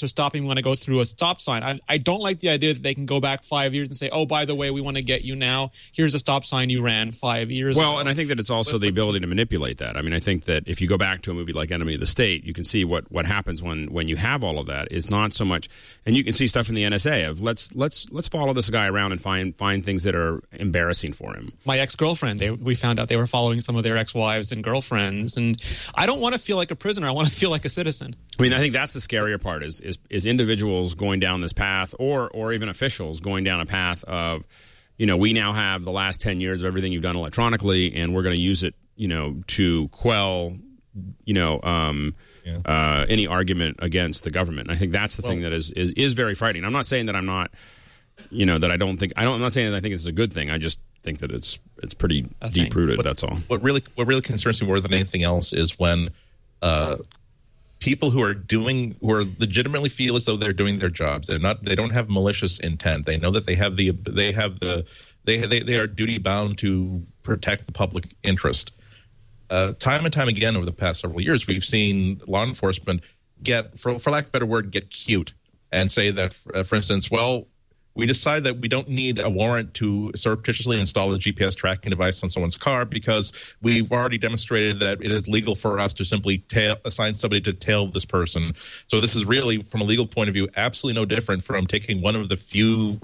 [SPEAKER 5] officer stopping me when I go through a stop sign. I, I don't like the idea that they can go back five years and say, oh, by the way, we want to get you now. Here's a stop sign you ran five years
[SPEAKER 7] well,
[SPEAKER 5] ago.
[SPEAKER 7] And I think that it's also the ability to manipulate that. I mean, I think that if you go back to a movie like Enemy of the State, you can see what, what happens when, when you have all of that. It's not so much, and you can see stuff in the N S A of let's let's let's follow this guy around and find find things that are embarrassing for him.
[SPEAKER 5] My ex-girlfriend, they, we found out they were following some of their ex-wives and girlfriends, and I don't want to feel like a prisoner. I want to feel like a citizen.
[SPEAKER 7] I mean, I think that's the scarier part is, is is individuals going down this path, or or even officials going down a path of, you know, we now have the last ten years of everything you've done electronically, and we're going to use it, you know, to quell, you know, um, yeah. uh, any argument against the government. And I think that's the well, thing that is, is is very frightening. I'm not saying that I'm not, you know, that I don't think I don't. I'm not saying that I think it's a good thing. I just think that it's it's pretty deep rooted. That's all.
[SPEAKER 6] What really what really concerns me more than anything else is when uh, people who are doing who are legitimately feel as though they're doing their jobs. They're not. They don't have malicious intent. They know that they have the they have the they they, they are duty bound to protect the public interest. Uh, time and time again over the past several years, we've seen law enforcement get, for, for lack of a better word, get cute and say that, uh, for instance, well, we decide that we don't need a warrant to surreptitiously install a G P S tracking device on someone's car because we've already demonstrated that it is legal for us to simply tail, assign somebody to tail this person. So this is really, from a legal point of view, absolutely no different from taking one of the few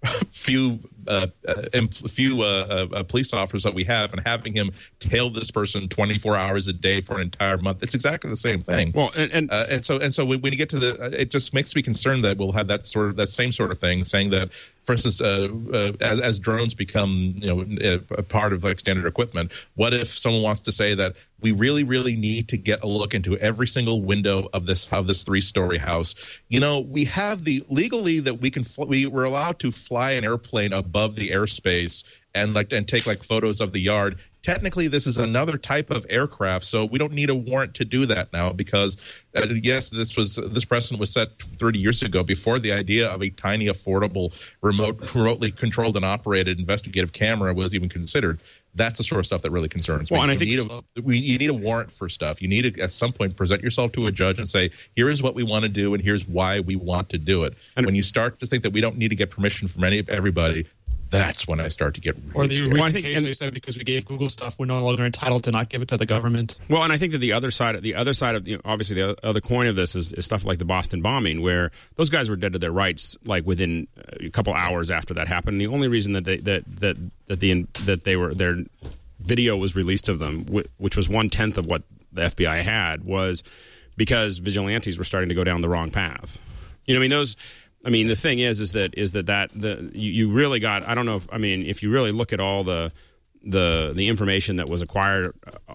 [SPEAKER 6] few uh, uh, few uh, uh, police officers that we have and having him tail this person twenty-four hours a day for an entire month. It's exactly the same thing.
[SPEAKER 7] Well, and and, uh,
[SPEAKER 6] and so and so when, when you get to the, it just makes me concerned that we'll have that sort of that same sort of thing, saying that, for instance, uh, uh, as, as drones become, you know, a, a part of like standard equipment, what if someone wants to say that we really, really need to get a look into every single window of this of this three-story house? You know, we have the legally that we can fl- we we're allowed to fly an airplane above the airspace and like and take like photos of the yard. Technically, this is another type of aircraft, so we don't need a warrant to do that now because, uh, yes, this was this precedent was set thirty years ago before the idea of a tiny, affordable, remote, remotely controlled and operated investigative camera was even considered. That's the sort of stuff that really concerns me.
[SPEAKER 7] Well, and
[SPEAKER 6] so
[SPEAKER 7] I think
[SPEAKER 6] you, need a, we, you need a warrant for stuff. You need to, at some point, present yourself to a judge and say, here is what we want to do and here's why we want to do it. And when you start to think that we don't need to get permission from any everybody, that's when I start to get really
[SPEAKER 5] Or the
[SPEAKER 6] scared.
[SPEAKER 5] recent
[SPEAKER 7] Well, I think-
[SPEAKER 5] case
[SPEAKER 7] and-
[SPEAKER 5] they said because we gave Google stuff, we're no longer entitled to not give it to the government.
[SPEAKER 7] Well, and I think that the other side, the other side of you know, obviously the other coin of this is, is stuff like the Boston bombing, where those guys were dead to their rights, like within a couple hours after that happened. And the only reason that they that that that the that they were their video was released of them, which was one tenth of what the F B I had, was because vigilantes were starting to go down the wrong path. You know, I mean those. I mean, the thing is, is that is that that the you, you really got. I don't know if I mean if you really look at all the the the information that was acquired uh,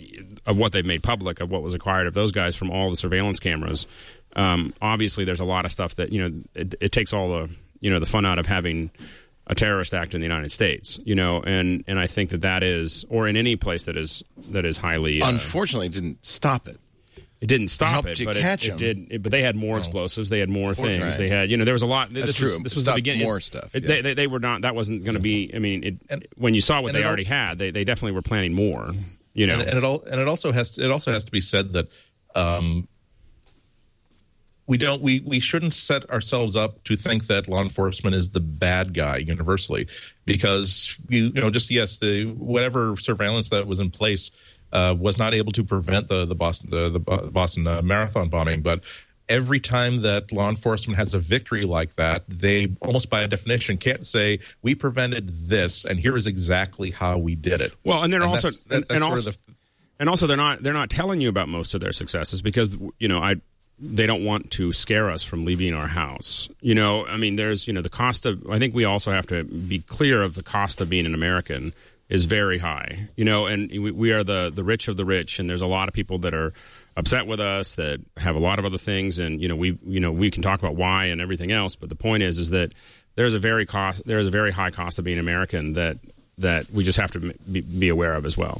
[SPEAKER 7] of what they've made public of what was acquired of those guys from all the surveillance cameras. Um, obviously, there's a lot of stuff that you know it, it takes all the you know the fun out of having a terrorist act in the United States. You know, and and I think that that is or in any place that is that is highly uh,
[SPEAKER 1] unfortunately it didn't stop it.
[SPEAKER 7] It didn't stop
[SPEAKER 1] helped
[SPEAKER 7] it,
[SPEAKER 1] you
[SPEAKER 7] but
[SPEAKER 1] catch
[SPEAKER 7] it, it did. It, but they had more explosives. They had more things.
[SPEAKER 1] Right.
[SPEAKER 7] They had, you know, there was a lot.
[SPEAKER 1] That's
[SPEAKER 7] this
[SPEAKER 1] true.
[SPEAKER 7] Was, this
[SPEAKER 1] It
[SPEAKER 7] was the
[SPEAKER 1] stopped
[SPEAKER 7] beginning.
[SPEAKER 1] more
[SPEAKER 7] it,
[SPEAKER 1] stuff,
[SPEAKER 7] It,
[SPEAKER 1] yeah.
[SPEAKER 7] they, they, they were not. That wasn't going to be. I mean, it,
[SPEAKER 6] And-
[SPEAKER 7] when you saw what they
[SPEAKER 6] and it
[SPEAKER 7] already
[SPEAKER 6] all-
[SPEAKER 7] had, they, they definitely were planning more. You know,
[SPEAKER 6] and, and it all and it also has to, it also has to be said that um, we don't we we shouldn't set ourselves up to think that law enforcement is the bad guy universally, because you, you know just yes the whatever surveillance that was in place uh, was not able to prevent the the Boston the, the Boston uh, Marathon bombing, but every time that law enforcement has a victory like that, they almost by definition can't say we prevented this and here is exactly how we did it.
[SPEAKER 7] Well, and they're
[SPEAKER 6] And
[SPEAKER 7] also
[SPEAKER 6] that's- that- that's
[SPEAKER 7] and
[SPEAKER 6] sort
[SPEAKER 7] also
[SPEAKER 6] of the-
[SPEAKER 7] and also they're not they're not telling you about most of their successes because you know I they don't want to scare us from leaving our house. You know, I mean, there's you know the cost of. I think we also have to be clear of the cost of being an American is very high. You know, and we, we are the the rich of the rich, and there's a lot of people that are upset with us that have a lot of other things, and you know we you know we can talk about why and everything else, but the point is is that there's a very cost there's a very high cost of being American that that we just have to be, be aware of as well.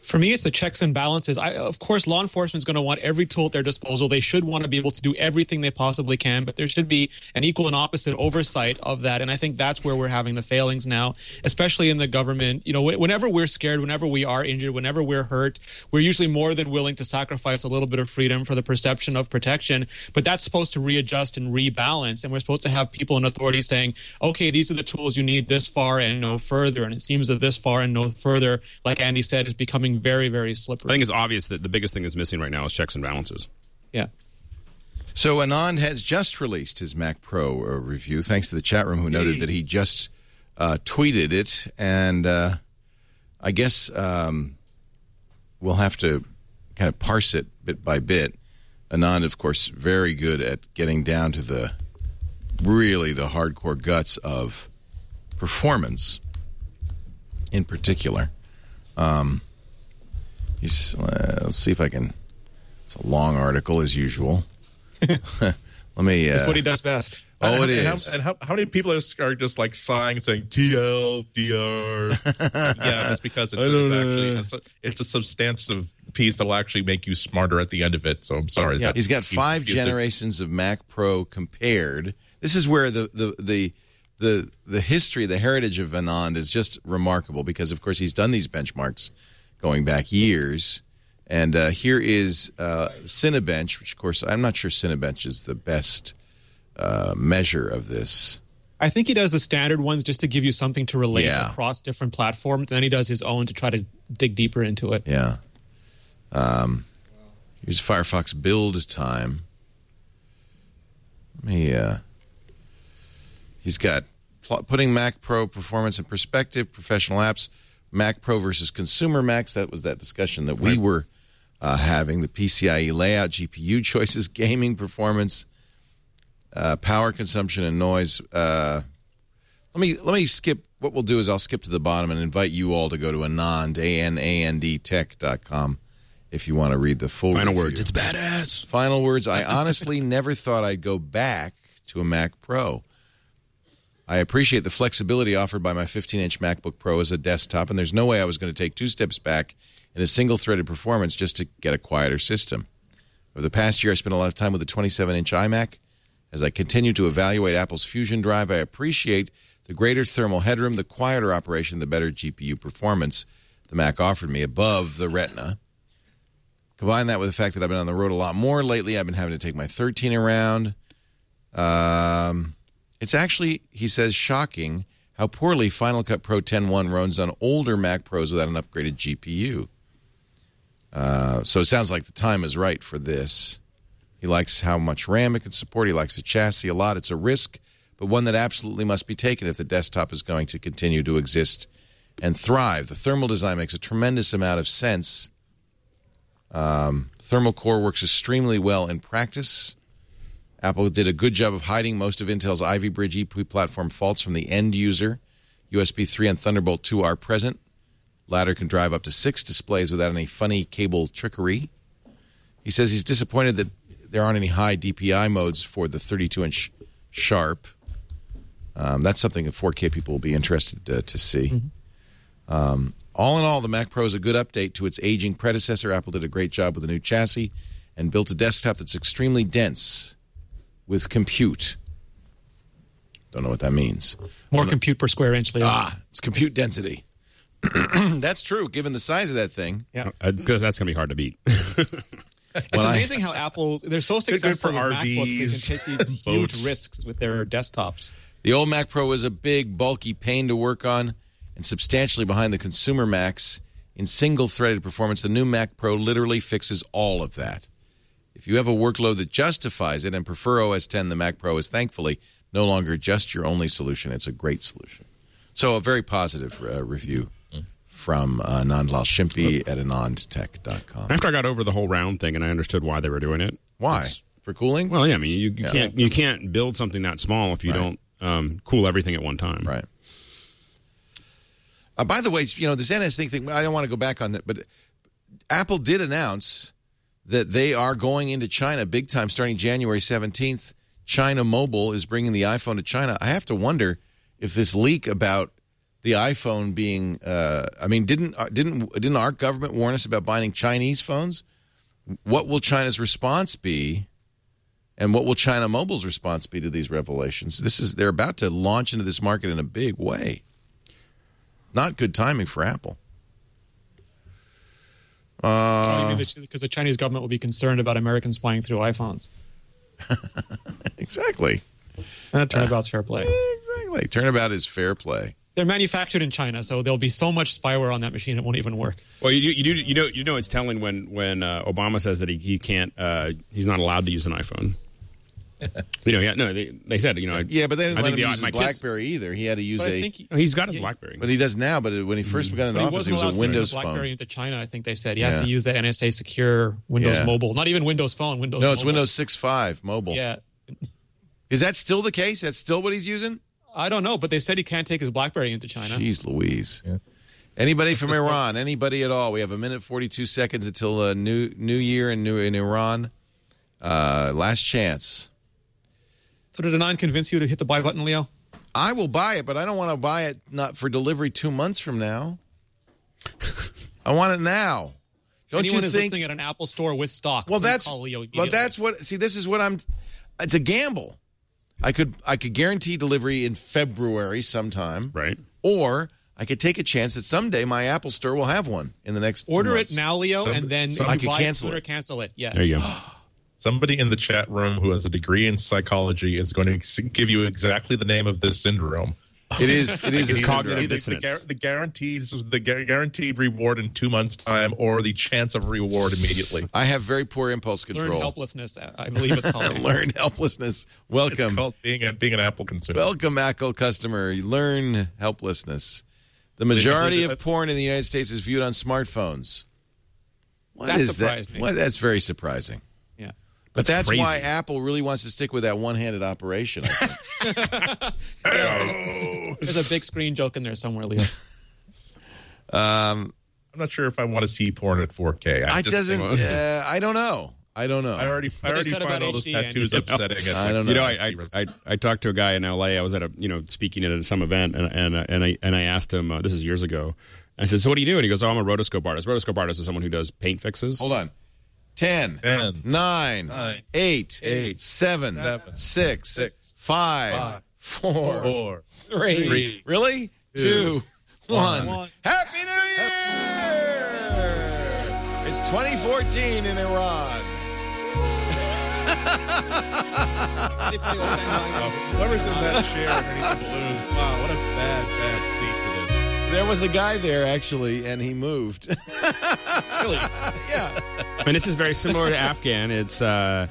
[SPEAKER 5] For me, it's the checks and balances. I, of course, law enforcement is going to want every tool at their disposal. They should want to be able to do everything they possibly can, but there should be an equal and opposite oversight of that. And I think that's where we're having the failings now, especially in the government. You know, whenever we're scared, whenever we are injured, whenever we're hurt, we're usually more than willing to sacrifice a little bit of freedom for the perception of protection. But that's supposed to readjust and rebalance. And we're supposed to have people in authority saying, okay, these are the tools you need this far and no further. And it seems that this far and no further, like Andy said, is becoming very, very slippery.
[SPEAKER 7] I think it's obvious that the biggest thing that's missing right now is checks and balances.
[SPEAKER 5] Yeah.
[SPEAKER 1] So Anand has just released his Mac Pro uh, review, thanks to the chat room who noted that he just uh, tweeted it. And uh, I guess um, we'll have to kind of parse it bit by bit. Anand, of course, very good at getting down to the really the hardcore guts of performance in particular. Um, he's, uh, let's see if I can. It's a long article as usual. Let me. Uh,
[SPEAKER 5] That's what he does best.
[SPEAKER 1] Oh,
[SPEAKER 6] and,
[SPEAKER 1] it
[SPEAKER 6] and
[SPEAKER 1] is.
[SPEAKER 6] How, and how, how many people are, are just like sighing, saying T L, D R? Yeah, it's because it's, it's actually it's a, it's a substantive piece that will actually make you smarter at the end of it. So I'm sorry.
[SPEAKER 5] Yeah.
[SPEAKER 6] that
[SPEAKER 1] He's got five
[SPEAKER 6] you-
[SPEAKER 1] generations of Mac Pro compared. This is where the the the the, the history, the heritage of Anand is just remarkable because, of course, he's done these benchmarks going back years. And uh, here is uh, Cinebench, which, of course, I'm not sure Cinebench is the best uh, measure of this.
[SPEAKER 5] I think he does the standard ones just to give you something to relate
[SPEAKER 1] Yeah.
[SPEAKER 5] across different platforms, and then he does his own to try to dig deeper into it.
[SPEAKER 1] Yeah. Um, here's Firefox build time. Let me, uh, he's got pl- putting Mac Pro performance in perspective, professional apps, Mac Pro versus consumer Macs. That was that discussion that we
[SPEAKER 6] Right.
[SPEAKER 1] were uh, having. The P C I E layout, G P U choices, gaming performance, uh, power consumption, and noise. Uh, let me let me skip. What we'll do is I'll skip to the bottom and invite you all to go to Anand, A N A N D tech dot com if you want to read the full
[SPEAKER 7] Final
[SPEAKER 1] review.
[SPEAKER 7] words. It's badass.
[SPEAKER 1] Final words. I honestly never thought I'd go back to a Mac Pro. I appreciate the flexibility offered by my fifteen-inch MacBook Pro as a desktop, and there's no way I was going to take two steps back in a single-threaded performance just to get a quieter system. Over the past year, I spent a lot of time with a twenty-seven-inch iMac. As I continue to evaluate Apple's Fusion Drive, I appreciate the greater thermal headroom, the quieter operation, the better G P U performance the Mac offered me above the Retina. Combine that with the fact that I've been on the road a lot more lately. I've been having to take my thirteen around. Um, it's actually, he says, shocking how poorly Final Cut Pro ten point one runs on older Mac Pros without an upgraded G P U. Uh, so it sounds like the time is right for this. He likes how much RAM it can support. He likes the chassis a lot. It's a risk, but one that absolutely must be taken if the desktop is going to continue to exist and thrive. The thermal design makes a tremendous amount of sense. Um, Thermal Core works extremely well in practice. Apple did a good job of hiding most of Intel's Ivy Bridge E P platform faults from the end user. U S B three and Thunderbolt two are present. Latter can drive up to six displays without any funny cable trickery. He says he's disappointed that there aren't any high D P I modes for the thirty-two-inch Sharp. Um, that's something that four K people will be interested uh, to see. Mm-hmm. Um, all in all, the Mac Pro is a good update to its aging predecessor. Apple did a great job with the new chassis and built a desktop that's extremely dense with compute. Don't know what that means.
[SPEAKER 5] More compute per square inch, Leo.
[SPEAKER 1] Ah, it's compute density. That's true, given the size of that thing.
[SPEAKER 5] Yeah.
[SPEAKER 7] Uh, that's going to be hard to beat.
[SPEAKER 5] It's
[SPEAKER 1] Well, I-
[SPEAKER 5] amazing how Apple, they're so successful
[SPEAKER 6] for
[SPEAKER 5] with
[SPEAKER 6] R
[SPEAKER 5] MacBooks,
[SPEAKER 6] Vs,
[SPEAKER 5] they can take these
[SPEAKER 6] boats.
[SPEAKER 5] huge risks with their desktops.
[SPEAKER 1] The old Mac Pro was a big, bulky pain to work on and substantially behind the consumer Macs in single-threaded performance. The new Mac Pro literally fixes all of that. If you have a workload that justifies it and prefer O S ten, the Mac Pro is thankfully no longer just your only solution. It's a great solution. So a very positive uh, review from uh, Anand Shimpi at anand tech dot com.
[SPEAKER 7] After I got over the whole round thing and I understood why they were doing it.
[SPEAKER 1] Why?
[SPEAKER 7] it's-
[SPEAKER 1] For cooling?
[SPEAKER 7] Well, yeah, I mean, you, you
[SPEAKER 1] Yeah.
[SPEAKER 7] can't you can't build something that small if you
[SPEAKER 1] Right.
[SPEAKER 7] don't um, cool everything at one time.
[SPEAKER 1] Right. Uh, by the way, you know, this N S N thing, I don't want to go back on that, but Apple did announce that they are going into China big time starting January seventeenth. China Mobile is bringing the iPhone to China. I have to wonder if this leak about the iPhone being. Uh, I mean, didn't didn't didn't our government warn us about buying Chinese phones? What will China's response be, and what will China Mobile's response be to these revelations? This is they're about to launch into this market in a big way. Not good timing for Apple. Uh,
[SPEAKER 5] because the Chinese government will be concerned about Americans buying through iPhones.
[SPEAKER 1] Exactly.
[SPEAKER 5] And that turnabout's fair play.
[SPEAKER 1] Exactly. Turnabout is fair play.
[SPEAKER 5] They're manufactured in China, so there'll be so much spyware on that machine it won't even work.
[SPEAKER 7] Well, you, you do you know you know it's telling when when uh, Obama says that he, he can't uh, he's not allowed to use an iPhone. You know, yeah, no, they, they said, you know,
[SPEAKER 1] yeah, but they didn't
[SPEAKER 7] I
[SPEAKER 1] let
[SPEAKER 7] think
[SPEAKER 1] him
[SPEAKER 7] the,
[SPEAKER 1] use his BlackBerry kids, either. He had to use
[SPEAKER 5] but
[SPEAKER 1] a.
[SPEAKER 5] I think he,
[SPEAKER 7] he's got his
[SPEAKER 5] he,
[SPEAKER 7] BlackBerry,
[SPEAKER 1] but he does now. But when he first got into
[SPEAKER 5] but
[SPEAKER 1] office,
[SPEAKER 5] he
[SPEAKER 1] it was a Windows phone.
[SPEAKER 5] BlackBerry into China, I think they said he has
[SPEAKER 1] Yeah.
[SPEAKER 5] to use the N S A secure Windows
[SPEAKER 1] Yeah.
[SPEAKER 5] Mobile, not even Windows Phone. Windows.
[SPEAKER 1] No, it's
[SPEAKER 5] mobile.
[SPEAKER 1] Windows six point five mobile.
[SPEAKER 5] Yeah,
[SPEAKER 1] Is that still the case? That's still what he's using?
[SPEAKER 5] I don't know, but they said he can't take his BlackBerry into China.
[SPEAKER 1] Jeez Louise. Yeah. Anybody from Iran? Anybody at all? We have a minute forty-two seconds until uh, new New Year in New in Iran. Uh, last chance.
[SPEAKER 5] So did Anand convince you to hit the buy button, Leo?
[SPEAKER 1] I will buy it, but I don't want to buy it not for delivery two months from now. I want it now. Don't
[SPEAKER 5] Anyone
[SPEAKER 1] you
[SPEAKER 5] is
[SPEAKER 1] think?
[SPEAKER 5] listening at an Apple store with stock.
[SPEAKER 1] Well,
[SPEAKER 5] please
[SPEAKER 1] that's
[SPEAKER 5] call Leo
[SPEAKER 1] well,
[SPEAKER 5] immediately.
[SPEAKER 1] that's what. See, this is what I'm. It's a gamble. I could I could guarantee delivery in February sometime,
[SPEAKER 7] right?
[SPEAKER 1] Or I could take a chance that someday my Apple Store will have one in the next.
[SPEAKER 5] Order
[SPEAKER 1] two
[SPEAKER 5] it
[SPEAKER 1] months.
[SPEAKER 5] now, Leo,
[SPEAKER 6] Some-
[SPEAKER 5] and then
[SPEAKER 6] some-
[SPEAKER 5] if
[SPEAKER 1] I
[SPEAKER 5] you
[SPEAKER 1] could
[SPEAKER 5] buy
[SPEAKER 1] cancel
[SPEAKER 5] it sooner,
[SPEAKER 1] it.
[SPEAKER 5] cancel it. Yes.
[SPEAKER 7] There you go.
[SPEAKER 6] Somebody in the chat room who has a degree in psychology is going to give you exactly the name of this syndrome.
[SPEAKER 1] It is. It is.
[SPEAKER 7] It's
[SPEAKER 1] a
[SPEAKER 7] cognitive
[SPEAKER 1] syndrome.
[SPEAKER 6] The, the,
[SPEAKER 7] dissonance.
[SPEAKER 6] gar- the guarantees the gu- guaranteed reward in two months' time, or the chance of reward immediately.
[SPEAKER 1] I have very poor impulse
[SPEAKER 5] Learn
[SPEAKER 1] control.
[SPEAKER 5] helplessness, I believe it's called.
[SPEAKER 1] Learn helplessness.
[SPEAKER 6] It's
[SPEAKER 1] Welcome.
[SPEAKER 6] called being a, being an Apple consumer.
[SPEAKER 1] Welcome, Apple customer. You learn helplessness. The majority of porn in the United States is viewed on smartphones. What
[SPEAKER 5] That
[SPEAKER 1] is that?
[SPEAKER 5] surprised me.
[SPEAKER 1] What? That's very surprising.
[SPEAKER 5] Yeah.
[SPEAKER 1] But
[SPEAKER 7] That's
[SPEAKER 1] that's,
[SPEAKER 7] crazy.
[SPEAKER 1] why Apple really wants to stick with that one-handed operation. I think.
[SPEAKER 5] There's a big screen joke in there somewhere, Leo.
[SPEAKER 1] um,
[SPEAKER 6] I'm not sure if I want to see porn at four K. I
[SPEAKER 1] I
[SPEAKER 6] just
[SPEAKER 1] doesn't.
[SPEAKER 6] think-
[SPEAKER 1] Uh, I don't know. I don't know.
[SPEAKER 6] I already, I
[SPEAKER 5] they
[SPEAKER 6] already
[SPEAKER 5] said
[SPEAKER 6] find
[SPEAKER 5] about
[SPEAKER 6] all those
[SPEAKER 5] H D and-
[SPEAKER 6] tattoos
[SPEAKER 5] you
[SPEAKER 7] know,
[SPEAKER 6] upsetting. At
[SPEAKER 1] I don't
[SPEAKER 7] You know,
[SPEAKER 1] know.
[SPEAKER 7] I, I, I, I talked to a guy in L A. I was at a, you know, speaking at some event, and and uh, and I and I asked him. Uh, this is years ago. I said, "So what do you do?" And he goes, "Oh, I'm a rotoscope artist. Rotoscope artist is someone who does paint fixes."
[SPEAKER 1] Hold on. Ten,
[SPEAKER 6] Ten,
[SPEAKER 1] nine,
[SPEAKER 6] nine,
[SPEAKER 1] eight,
[SPEAKER 6] eight,
[SPEAKER 1] seven,
[SPEAKER 6] seven,
[SPEAKER 1] six,
[SPEAKER 6] six,
[SPEAKER 1] five,
[SPEAKER 6] five,
[SPEAKER 1] four,
[SPEAKER 6] four,
[SPEAKER 1] three.
[SPEAKER 6] three,
[SPEAKER 1] Really?
[SPEAKER 6] two,
[SPEAKER 1] Two, one.
[SPEAKER 5] one.
[SPEAKER 1] Happy New Year! It's twenty fourteen in Iran.
[SPEAKER 6] Whoever's in that chair underneath the balloon. Wow, what a bad, bad seat for this.
[SPEAKER 1] There was a guy there, actually, and he moved.
[SPEAKER 6] Really?
[SPEAKER 1] Yeah.
[SPEAKER 7] And this is very similar to Afghan. It's uh,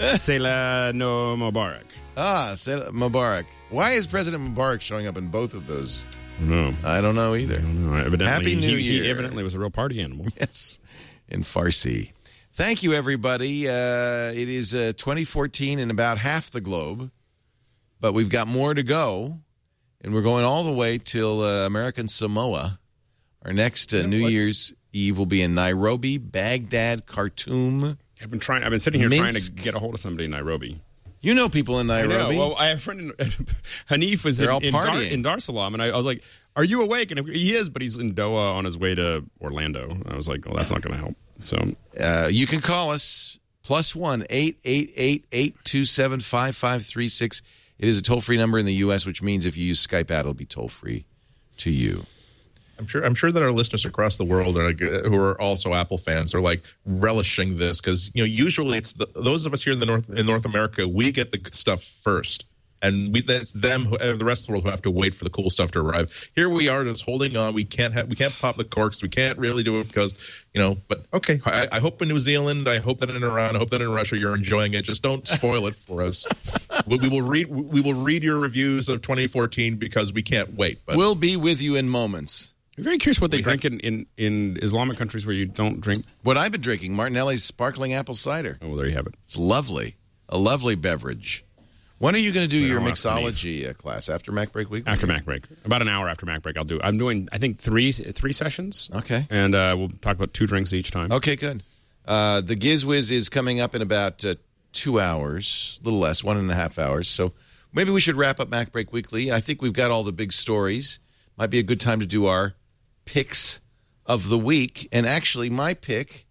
[SPEAKER 7] Sela no Mubarak.
[SPEAKER 1] Ah, Said- Mubarak. Why is President Mubarak showing up in both of those?
[SPEAKER 7] No,
[SPEAKER 1] I don't know either.
[SPEAKER 7] no. Evidently,
[SPEAKER 1] Happy New
[SPEAKER 7] he, he
[SPEAKER 1] Year.
[SPEAKER 7] evidently was a real party animal.
[SPEAKER 1] Yes, in Farsi. Thank you, everybody. Uh, it is uh, twenty fourteen in about half the globe, but we've got more to go, and we're going all the way till uh, American Samoa. Our next uh, New
[SPEAKER 6] what?
[SPEAKER 1] Year's Eve will be in Nairobi, Baghdad, Khartoum.
[SPEAKER 7] I've been trying. I've been sitting here
[SPEAKER 1] Minsk.
[SPEAKER 7] trying to get a hold of somebody in Nairobi.
[SPEAKER 1] You know people in
[SPEAKER 7] I
[SPEAKER 1] Nairobi.
[SPEAKER 7] know. Well, I have a friend in Hanif was
[SPEAKER 1] They're
[SPEAKER 7] in,
[SPEAKER 1] all
[SPEAKER 7] in, Dar,
[SPEAKER 1] partying.
[SPEAKER 7] in Dar es Salaam, and I, I was like, "Are you awake?" And he is, but he's in Doha on his way to Orlando. And I was like, "Well, that's not going to help." So
[SPEAKER 1] Uh, you can call us, plus one, eight eight eight, eight two seven, five five three six. It is a toll-free number in the U S, which means if you use Skype out, it'll be toll-free to you.
[SPEAKER 6] I'm sure. I'm sure that our listeners across the world are like, uh, who are also Apple fans are like relishing this because you know usually it's the, those of us here in the North in North America we get the good stuff first, and we that's them who, uh, the rest of the world who have to wait for the cool stuff to arrive. Here we are just holding on. We can't have we can't pop the corks. We can't really do it because you know. But okay, I, I hope in New Zealand, I hope that in Iran, I hope that in Russia you're enjoying it. Just don't spoil it for us. we, we will read we will read your reviews of twenty fourteen because we can't wait. But
[SPEAKER 1] We'll be with you in moments.
[SPEAKER 7] I'm very curious what they drink in, in, in Islamic countries where you don't drink.
[SPEAKER 1] What I've been drinking, Martinelli's sparkling apple cider.
[SPEAKER 7] Oh, well, there you have it.
[SPEAKER 1] It's lovely. A lovely beverage. When are you going to do your
[SPEAKER 7] Well, after
[SPEAKER 1] mixology uh, class? After Mac Break Weekly?
[SPEAKER 7] After Mac Break, about an hour after Mac Break, I'll do. I'm doing, I think three three sessions.
[SPEAKER 1] Okay.
[SPEAKER 7] And uh, we'll talk about two drinks each time.
[SPEAKER 1] Okay, good. Uh, the GizWiz is coming up in about uh, two hours, a little less, one and a half hours. So maybe we should wrap up Mac Break Weekly. I think we've got all the big stories. might be a good time to do our picks of the week. And actually, my pick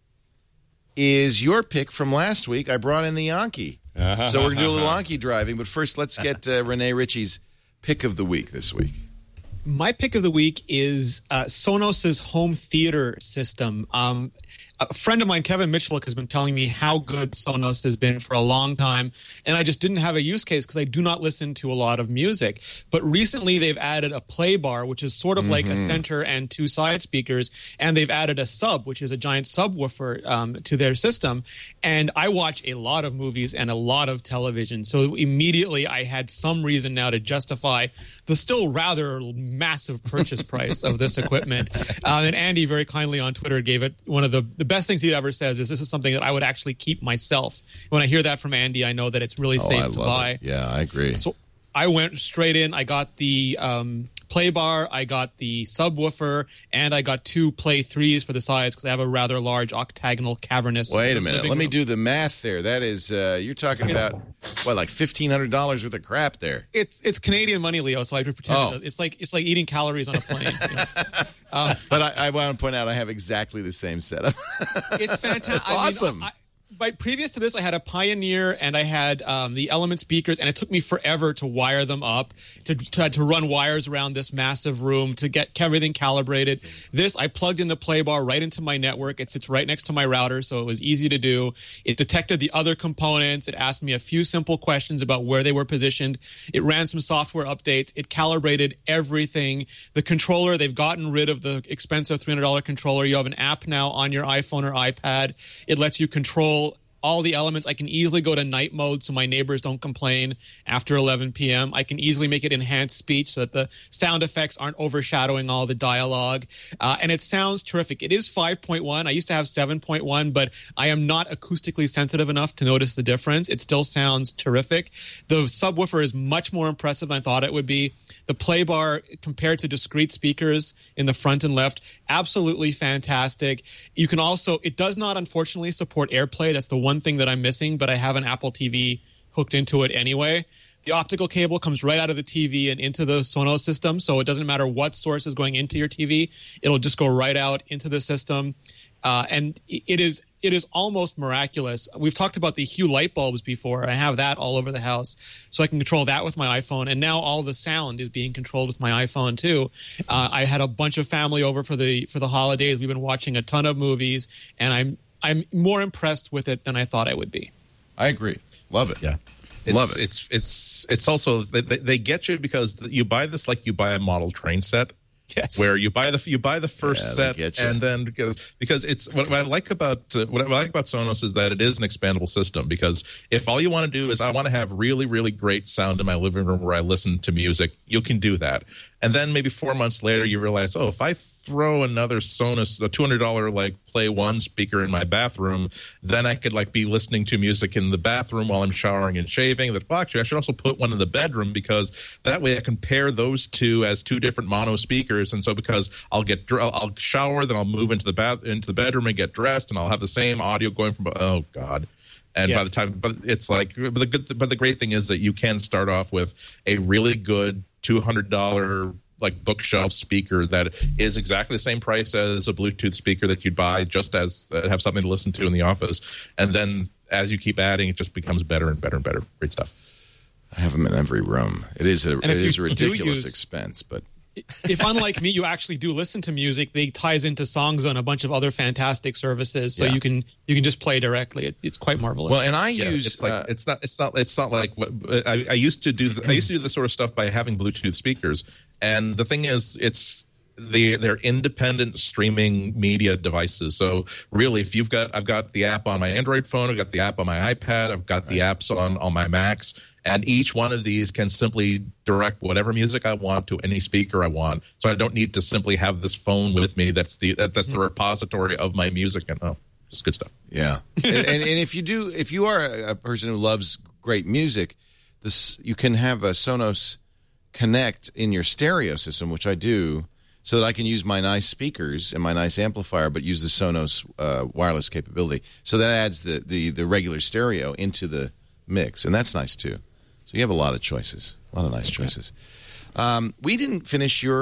[SPEAKER 1] is your pick from last week. I brought in the Yankee. So we're going to do a little Yankee driving. But first, let's get uh, Renee Ritchie's pick of the week this week.
[SPEAKER 5] My pick of the week is uh, Sonos's home theater system. Um, a friend of mine, Kevin Mitchell, has been telling me how good Sonos has been for a long time, and I just didn't have a use case because I do not listen to a lot of music. But recently they've added a play bar, which is sort of mm-hmm. like a center and two side speakers, and they've added a sub, which is a giant subwoofer um, to their system. And I watch a lot of movies and a lot of television, so immediately I had some reason now to justify the still rather massive purchase price of this equipment. Um, and Andy very kindly on Twitter gave it one of the, the best things he ever says is this is something that I would actually keep myself. When I hear that from Andy, I know that it's really
[SPEAKER 1] oh,
[SPEAKER 5] safe
[SPEAKER 1] I
[SPEAKER 5] to
[SPEAKER 1] love
[SPEAKER 5] buy.
[SPEAKER 1] It. Yeah, I agree.
[SPEAKER 5] So I went straight in. I got the um, play bar, I got the subwoofer, and I got two play threes for the sides because I have a rather large octagonal cavernous.
[SPEAKER 1] Wait a minute. Let
[SPEAKER 5] room.
[SPEAKER 1] me do the math there. That is, uh, you're talking about, what, like fifteen hundred dollars worth of crap there.
[SPEAKER 5] It's it's Canadian money, Leo, so I pretend
[SPEAKER 1] oh.
[SPEAKER 5] it it's like it's like eating calories on a plane. You know? um,
[SPEAKER 1] but I, I want to point out I have exactly the same setup.
[SPEAKER 5] It's fantastic.
[SPEAKER 1] It's awesome.
[SPEAKER 5] I mean, I, But previous to this, I had a Pioneer and I had um, the Element speakers, and it took me forever to wire them up, to, to to run wires around this massive room to get everything calibrated. This, I plugged in the play bar right into my network. It sits right next to my router, so it was easy to do. It detected the other components. It asked me a few simple questions about where they were positioned. It ran some software updates. It calibrated everything. The controller, they've gotten rid of the expensive three hundred dollars controller. You have an app now on your iPhone or iPad. It lets you control all the elements. I can easily go to night mode so my neighbors don't complain after eleven p.m. I can easily make it enhanced speech so that the sound effects aren't overshadowing all the dialogue. Uh, and it sounds terrific. It is five point one. I used to have seven point one, but I am not acoustically sensitive enough to notice the difference. It still sounds terrific. The subwoofer is much more impressive than I thought it would be. The play bar compared to discrete speakers in the front and left, absolutely fantastic. You can also, it does not unfortunately support AirPlay. That's the one thing that I'm missing, but I have an Apple T V hooked into it anyway. The optical cable comes right out of the T V and into the Sonos system, so it doesn't matter what source is going into your T V. It'll just go right out into the system. Uh, and it is it is almost miraculous. We've talked about the Hue light bulbs before. I have that all over the house, so I can control that with my iPhone. And now all the sound is being controlled with my iPhone too. Uh, I had a bunch of family over for the for the holidays. We've been watching a ton of movies, and I'm I'm more impressed with it than I thought I would be.
[SPEAKER 1] I agree. Love it.
[SPEAKER 6] Yeah. It's,
[SPEAKER 1] Love it.
[SPEAKER 6] It's it's it's also they, they get you because you buy this like you buy a model train set.
[SPEAKER 5] Yes.
[SPEAKER 6] Where you buy the you buy the first
[SPEAKER 1] yeah,
[SPEAKER 6] set and then because because it's what, what I like about uh, what I like about Sonos is that it is an expandable system. Because if all you want to do is I want to have really really great sound in my living room where I listen to music, you can do that. And then maybe four months later you realize, oh, if I throw another Sonos, a two hundred dollars like Play One speaker in my bathroom, then I could like be listening to music in the bathroom while I'm showering and shaving. That well, actually I should also put one in the bedroom because that way I can pair those two as two different mono speakers. And so because I'll get I'll shower, then I'll move into the bath into the bedroom and get dressed, and I'll have the same audio going from oh god. And yeah. by the time, but it's like, but the good, but the great thing is that you can start off with a really good two hundred dollars like bookshelf speaker that is exactly the same price as a Bluetooth speaker that you'd buy just as uh, have something to listen to in the office. And then as you keep adding, it just becomes better and better and better. Great stuff.
[SPEAKER 1] I have them in every room. It is a, it is a ridiculous
[SPEAKER 5] use,
[SPEAKER 1] expense, but.
[SPEAKER 5] If unlike me, you actually do listen to music, they ties into songs on a bunch of other fantastic services, so yeah. you can you can just play directly. It, it's quite marvelous.
[SPEAKER 1] Well, and I
[SPEAKER 6] yeah,
[SPEAKER 1] use
[SPEAKER 6] it's like
[SPEAKER 1] uh,
[SPEAKER 6] it's not it's not it's not like what I, I used to do. The, I used to do this sort of stuff by having Bluetooth speakers, and the thing is, it's the they're independent streaming media devices. So really, if you've got I've got the app on my Android phone, I've got the app on my iPad, I've got the apps on on my Macs. And each one of these can simply direct whatever music I want to any speaker I want. So I don't need to simply have this phone with me. That's the that, that's the repository of my music. And oh, it's good stuff.
[SPEAKER 1] Yeah, and, and and if you do, if you are a person who loves great music, this you can have a Sonos Connect in your stereo system, which I do, so that I can use my nice speakers and my nice amplifier, but use the Sonos uh, wireless capability. So that adds the, the the regular stereo into the mix, and that's nice too. So you have a lot of choices, a lot of nice choices. Um, we didn't finish your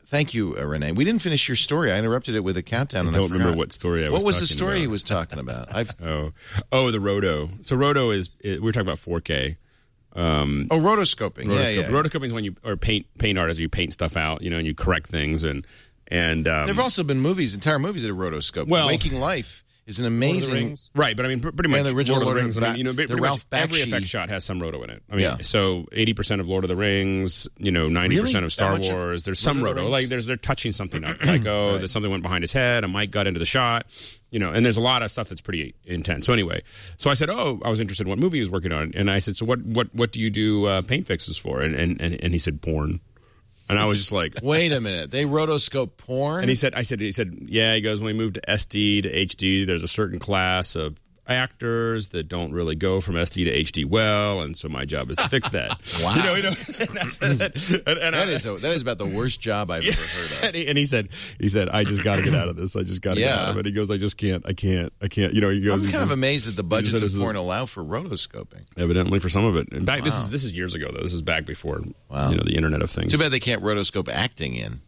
[SPEAKER 1] Thank you, uh, Renee. We didn't finish your story. I interrupted it with a countdown.
[SPEAKER 7] I
[SPEAKER 1] and
[SPEAKER 7] don't
[SPEAKER 1] I forgot.
[SPEAKER 7] remember what story I was
[SPEAKER 1] What was
[SPEAKER 7] talking
[SPEAKER 1] the story
[SPEAKER 7] about.
[SPEAKER 1] he was talking about? I've,
[SPEAKER 7] oh, oh, the Roto. So Roto is it, we were talking about four K. Um,
[SPEAKER 1] oh, rotoscoping.
[SPEAKER 7] Rotoscope.
[SPEAKER 1] Yeah, yeah.
[SPEAKER 7] Rotoscoping is when you or paint paint artists. You paint stuff out, you know, and you correct things and and um,
[SPEAKER 1] There have also been movies, entire movies that are rotoscoped.
[SPEAKER 7] Well,
[SPEAKER 1] Waking Life is an amazing,
[SPEAKER 7] right? But I mean, pretty much
[SPEAKER 1] Yeah, the original
[SPEAKER 7] Lord of
[SPEAKER 1] Lord
[SPEAKER 7] the
[SPEAKER 1] of
[SPEAKER 7] Rings.
[SPEAKER 1] the
[SPEAKER 7] I mean, you know,
[SPEAKER 1] the
[SPEAKER 7] pretty
[SPEAKER 1] Ralph
[SPEAKER 7] much every
[SPEAKER 1] Bakshi.
[SPEAKER 7] effect shot has some roto in it. I mean,
[SPEAKER 1] Yeah.
[SPEAKER 7] so eighty percent of Lord of the Rings, you know, ninety
[SPEAKER 1] Really?
[SPEAKER 7] percent of Star
[SPEAKER 1] That much of
[SPEAKER 7] Wars. There's some
[SPEAKER 1] Lord of the
[SPEAKER 7] roto,
[SPEAKER 1] Rings?
[SPEAKER 7] like there's they're touching something up, like oh,
[SPEAKER 1] Right.
[SPEAKER 7] that something went behind his head, a mic got into the shot, you know, and there's a lot of stuff that's pretty intense. So anyway, so I said, oh, I was interested in what movie he was working on, and I said, so what what what do you do uh, paint fixes for? And and and, and he said porn. And I was just like,
[SPEAKER 1] Wait a minute. They rotoscope porn?
[SPEAKER 7] and he said, I said, he said, yeah. He goes, when we moved to S D to H D, there's a certain class of actors that don't really go from S D to H D well, and so my job is to fix that.
[SPEAKER 1] Wow.
[SPEAKER 7] You know, you know. That's, and, and
[SPEAKER 1] that
[SPEAKER 7] I,
[SPEAKER 1] is a, that is about the worst job I've ever heard of.
[SPEAKER 7] and he, and he said, he said, I just got to get out of this. I just got to get
[SPEAKER 1] Yeah.
[SPEAKER 7] out of it. He goes, I just can't. I can't. I can't. You know, he goes.
[SPEAKER 1] I'm
[SPEAKER 7] he
[SPEAKER 1] kind of
[SPEAKER 7] just-
[SPEAKER 1] amazed that the budgets
[SPEAKER 7] said
[SPEAKER 1] of
[SPEAKER 7] it's a-
[SPEAKER 1] porn allow for rotoscoping.
[SPEAKER 7] Evidently, for some of it. In fact, this
[SPEAKER 1] Wow.
[SPEAKER 7] is this is years ago though. This is back before
[SPEAKER 1] Wow.
[SPEAKER 7] you know the Internet of Things.
[SPEAKER 1] Too bad they can't rotoscope acting in.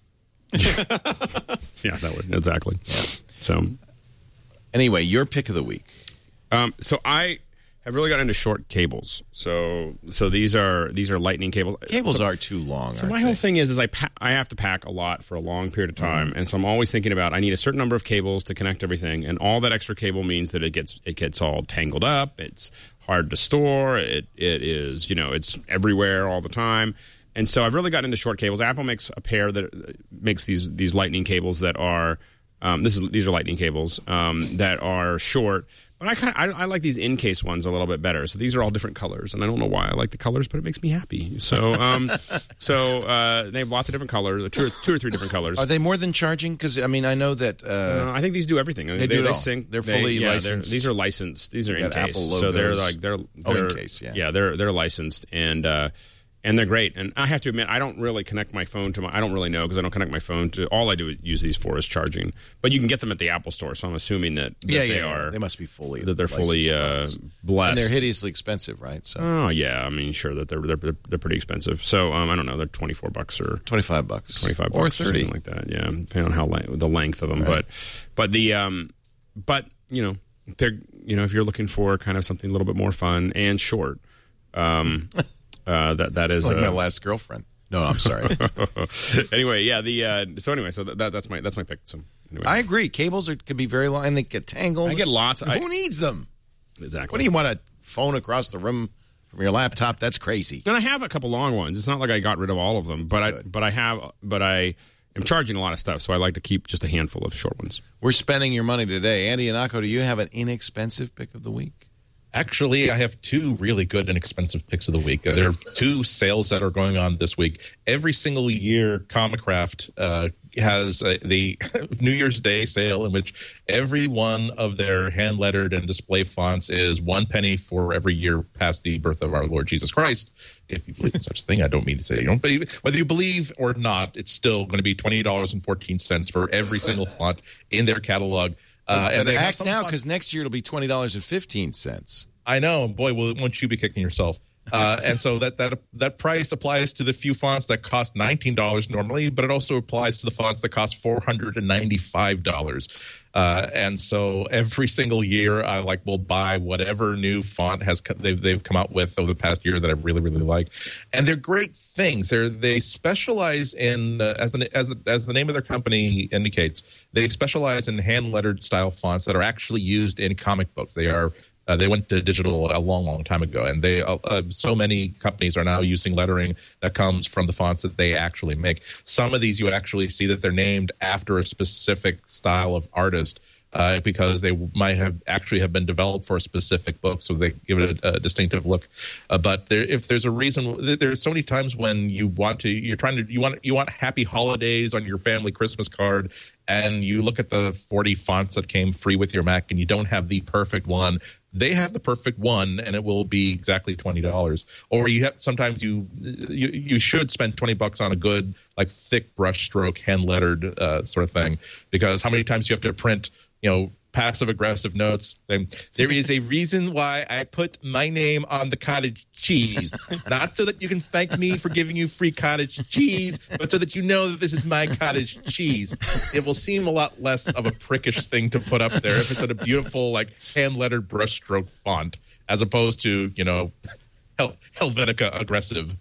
[SPEAKER 7] Yeah, that would exactly. So.
[SPEAKER 1] Anyway, your pick of the week.
[SPEAKER 7] Um, so I have really got into short cables. So so these are these are lightning cables.
[SPEAKER 1] Cables
[SPEAKER 7] so,
[SPEAKER 1] are too long.
[SPEAKER 7] So
[SPEAKER 1] aren't
[SPEAKER 7] my
[SPEAKER 1] they?
[SPEAKER 7] whole thing is is I pa- I have to pack a lot for a long period of time,
[SPEAKER 1] Mm-hmm.
[SPEAKER 7] and so I'm always thinking about I need a certain number of cables to connect everything, and all that extra cable means that it gets it gets all tangled up. It's hard to store. It it is you know it's everywhere all the time. And so I've really gotten into short cables. Apple makes a pair that makes these these lightning cables that are um, this is these are lightning cables um, that are short. But I kind I, I like these in case ones a little bit better. So these are all different colors, and I don't know why I like the colors, but it makes me happy. So um, so uh, they have lots of different colors, two or, two or three different colors.
[SPEAKER 1] Are they more than charging? Because I mean, I know that. Uh,
[SPEAKER 7] Uh, I think these do everything.
[SPEAKER 1] They do it all.
[SPEAKER 7] sync.
[SPEAKER 1] They're
[SPEAKER 7] they-
[SPEAKER 1] fully
[SPEAKER 7] yeah,
[SPEAKER 1] licensed.
[SPEAKER 7] They're, these are licensed. These are in
[SPEAKER 1] Got
[SPEAKER 7] case.
[SPEAKER 1] Apple
[SPEAKER 7] So they're
[SPEAKER 1] logos.
[SPEAKER 7] like they're,
[SPEAKER 1] Oh, in
[SPEAKER 7] they're
[SPEAKER 1] case, yeah.
[SPEAKER 7] yeah. They're they're licensed and uh, and they're great. And I have to admit, I don't really connect my phone to my. I don't really know because I don't connect my phone to. All I do use these for is charging. But you can get them at the Apple Store, so I'm assuming that, that
[SPEAKER 1] yeah,
[SPEAKER 7] they
[SPEAKER 1] yeah,
[SPEAKER 7] are.
[SPEAKER 1] They must be fully.
[SPEAKER 7] that they're fully uh,
[SPEAKER 1] licensed products.
[SPEAKER 7] blessed.
[SPEAKER 1] And they're hideously expensive, right? So
[SPEAKER 7] Oh yeah, I mean sure that they're they're they're pretty expensive. So um, I don't know, they're twenty four bucks or
[SPEAKER 1] twenty-five bucks,
[SPEAKER 7] twenty-five
[SPEAKER 1] or
[SPEAKER 7] bucks
[SPEAKER 1] thirty.
[SPEAKER 7] something like that. Yeah, depending on how le- the length of them.
[SPEAKER 1] Right.
[SPEAKER 7] But but the um, but you know they're you know if you're looking for kind of something a little bit more fun and short, um, uh, that that is
[SPEAKER 1] like
[SPEAKER 7] uh,
[SPEAKER 1] my last girlfriend. No, I'm sorry.
[SPEAKER 7] anyway, yeah. The uh, so anyway, so that, that's my that's my pick. So anyway,
[SPEAKER 1] I agree. Cables are, could be very long, and they get tangled.
[SPEAKER 7] I get lots.
[SPEAKER 1] Who
[SPEAKER 7] I,
[SPEAKER 1] needs them?
[SPEAKER 7] exactly.
[SPEAKER 1] What do you want, a phone across the room from your laptop? That's crazy.
[SPEAKER 7] And I have a couple long ones. It's not like I got rid of all of them, but I
[SPEAKER 1] Good.
[SPEAKER 7] but I have but I am charging a lot of stuff, so I like to keep just a handful of short ones.
[SPEAKER 1] We're spending your money today. Andy Anako, do you have an inexpensive pick of the week?
[SPEAKER 6] Actually, I have two really good and expensive picks of the week. Uh, there are two sales that are going on this week. Every single year, Comicraft uh, has uh, the New Year's Day sale in which every one of their hand-lettered and display fonts is one penny for every year past the birth of our Lord Jesus Christ. If you believe in such a thing, I don't mean to say you don't believe. Whether you believe or not, it's still going to be twenty dollars and fourteen cents for every single font in their catalog. Uh,
[SPEAKER 1] But
[SPEAKER 6] and they have
[SPEAKER 1] act
[SPEAKER 6] some
[SPEAKER 1] now,
[SPEAKER 6] fonts-
[SPEAKER 1] because next year it'll be twenty dollars and fifteen cents.
[SPEAKER 6] I know, boy, well, won't you be kicking yourself? Uh, and so that that that price applies to the few fonts that cost nineteen dollars normally, but it also applies to the fonts that cost four hundred and ninety-five dollars. Uh, and so every single year, I like will buy whatever new font has co- they've they've come out with over the past year that I really really like, and they're great things. They they specialize in uh, as the as the, as the name of their company indicates, they specialize in hand lettered style fonts that are actually used in comic books. They are. Uh, they went to digital a long, long time ago, and they uh, uh, so many companies are now using lettering that comes from the fonts that they actually make. Some of these you actually see that they're named after a specific style of artist uh, because they might have actually have been developed for a specific book, so they give it a, a distinctive look. Uh, but there, if there's a reason, there's so many times when you want to, you're trying to, you want you want happy holidays on your family Christmas card, and you look at the forty fonts that came free with your Mac, and you don't have the perfect one. They have the perfect one, and it will be exactly twenty dollars. Or you have sometimes you you you should spend twenty bucks on a good like thick brush stroke hand lettered uh, sort of thing, because how many times you have to print you know passive-aggressive notes saying, there is a reason why I put my name on the cottage cheese. Not so that you can thank me for giving you free cottage cheese, but so that you know that this is my cottage cheese. It will seem a lot less of a prickish thing to put up there if it's in a beautiful, like, hand-lettered brushstroke font, as opposed to, you know, Hel- Helvetica aggressive.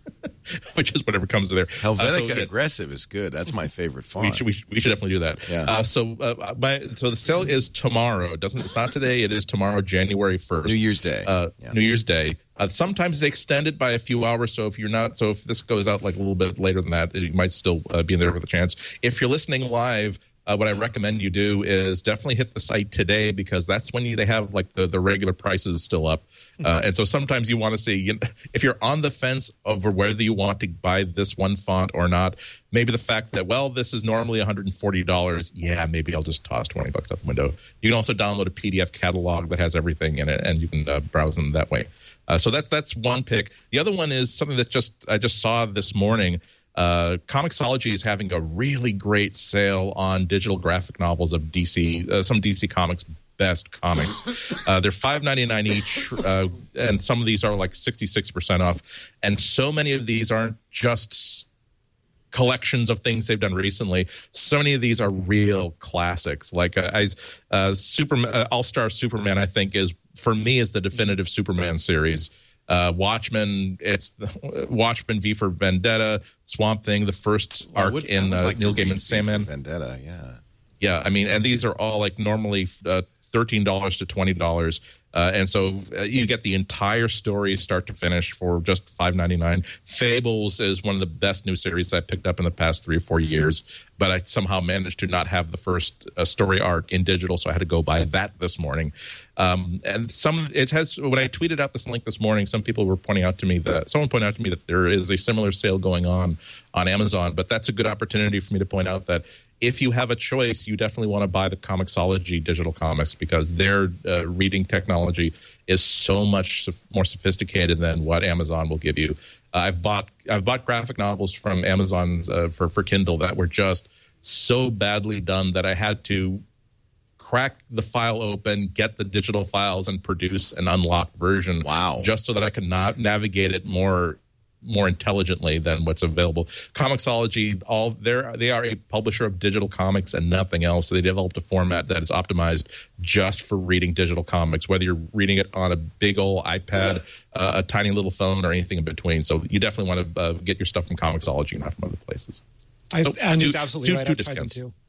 [SPEAKER 6] Which is whatever comes to there.
[SPEAKER 1] Helvetica
[SPEAKER 6] uh, so,
[SPEAKER 1] aggressive is good. That's my favorite font.
[SPEAKER 6] We should, we should, we should definitely do that.
[SPEAKER 1] Yeah.
[SPEAKER 6] Uh, so uh, my so the sale is tomorrow. It doesn't. It's not today. It is tomorrow, January first.
[SPEAKER 1] New Year's Day.
[SPEAKER 6] Uh,
[SPEAKER 1] yeah.
[SPEAKER 6] New Year's Day. Uh, sometimes they extend it by a few hours. So if you're not, so if this goes out like a little bit later than that, you might still uh, be in there with a chance. If you're listening live. Uh, what I recommend you do is definitely hit the site today because that's when you, they have like the, the regular prices still up. Uh, and so sometimes you want to see, you know, if you're on the fence over whether you want to buy this one font or not, maybe the fact that, well, this is normally one hundred forty dollars. Yeah, maybe I'll just toss twenty bucks out the window. You can also download a P D F catalog that has everything in it and you can uh, browse them that way. Uh, so that's, that's one pick. The other one is something that just I just saw this morning. Uh, Comixology is having a really great sale on digital graphic novels of D C, uh, some D C Comics best comics. Uh, they're five ninety-nine each, uh, and some of these are like sixty-six percent off. And so many of these aren't just collections of things they've done recently. So many of these are real classics. Like uh, I, uh, Superman, uh, All-Star Superman, I think is for me is the definitive Superman series. Uh, Watchmen, it's the, Watchmen V for Vendetta, Swamp Thing, the first
[SPEAKER 1] well,
[SPEAKER 6] arc
[SPEAKER 1] would,
[SPEAKER 6] in uh,
[SPEAKER 1] like
[SPEAKER 6] Neil Gaiman's Sandman.
[SPEAKER 1] Vendetta, yeah.
[SPEAKER 6] Yeah, I mean, and these are all like normally uh, thirteen dollars to twenty dollars. Uh, and so uh, you get the entire story start to finish for just five ninety-nine. Fables is one of the best new series I picked up in the past three or four years, but I somehow managed to not have the first uh, story arc in digital, so I had to go buy that this morning. Um, and some it has when I tweeted out this link this morning, some people were pointing out to me that someone pointed out to me that there is a similar sale going on on Amazon, but that's a good opportunity for me to point out that if you have a choice, you definitely want to buy the Comixology digital comics because their uh, reading technology is so much more sophisticated than what Amazon will give you. Uh, I've bought I've bought graphic novels from Amazon uh, for for Kindle that were just so badly done that I had to crack the file open, get the digital files, and produce an unlocked version.
[SPEAKER 1] Wow! Just
[SPEAKER 6] so that I could not navigate it more. more intelligently than what's available. Comixology, all they're they are a publisher of digital comics and nothing else. So they developed a format that is optimized just for reading digital comics, whether you're reading it on a big old iPad, uh, a tiny little phone, or anything in between. So you definitely want to uh, get your stuff from Comixology, not from other places.
[SPEAKER 5] I,
[SPEAKER 6] so,
[SPEAKER 5] and
[SPEAKER 6] two,
[SPEAKER 5] he's absolutely
[SPEAKER 6] two,
[SPEAKER 5] right.
[SPEAKER 6] two
[SPEAKER 5] I've tried them
[SPEAKER 6] discounts.
[SPEAKER 5] too.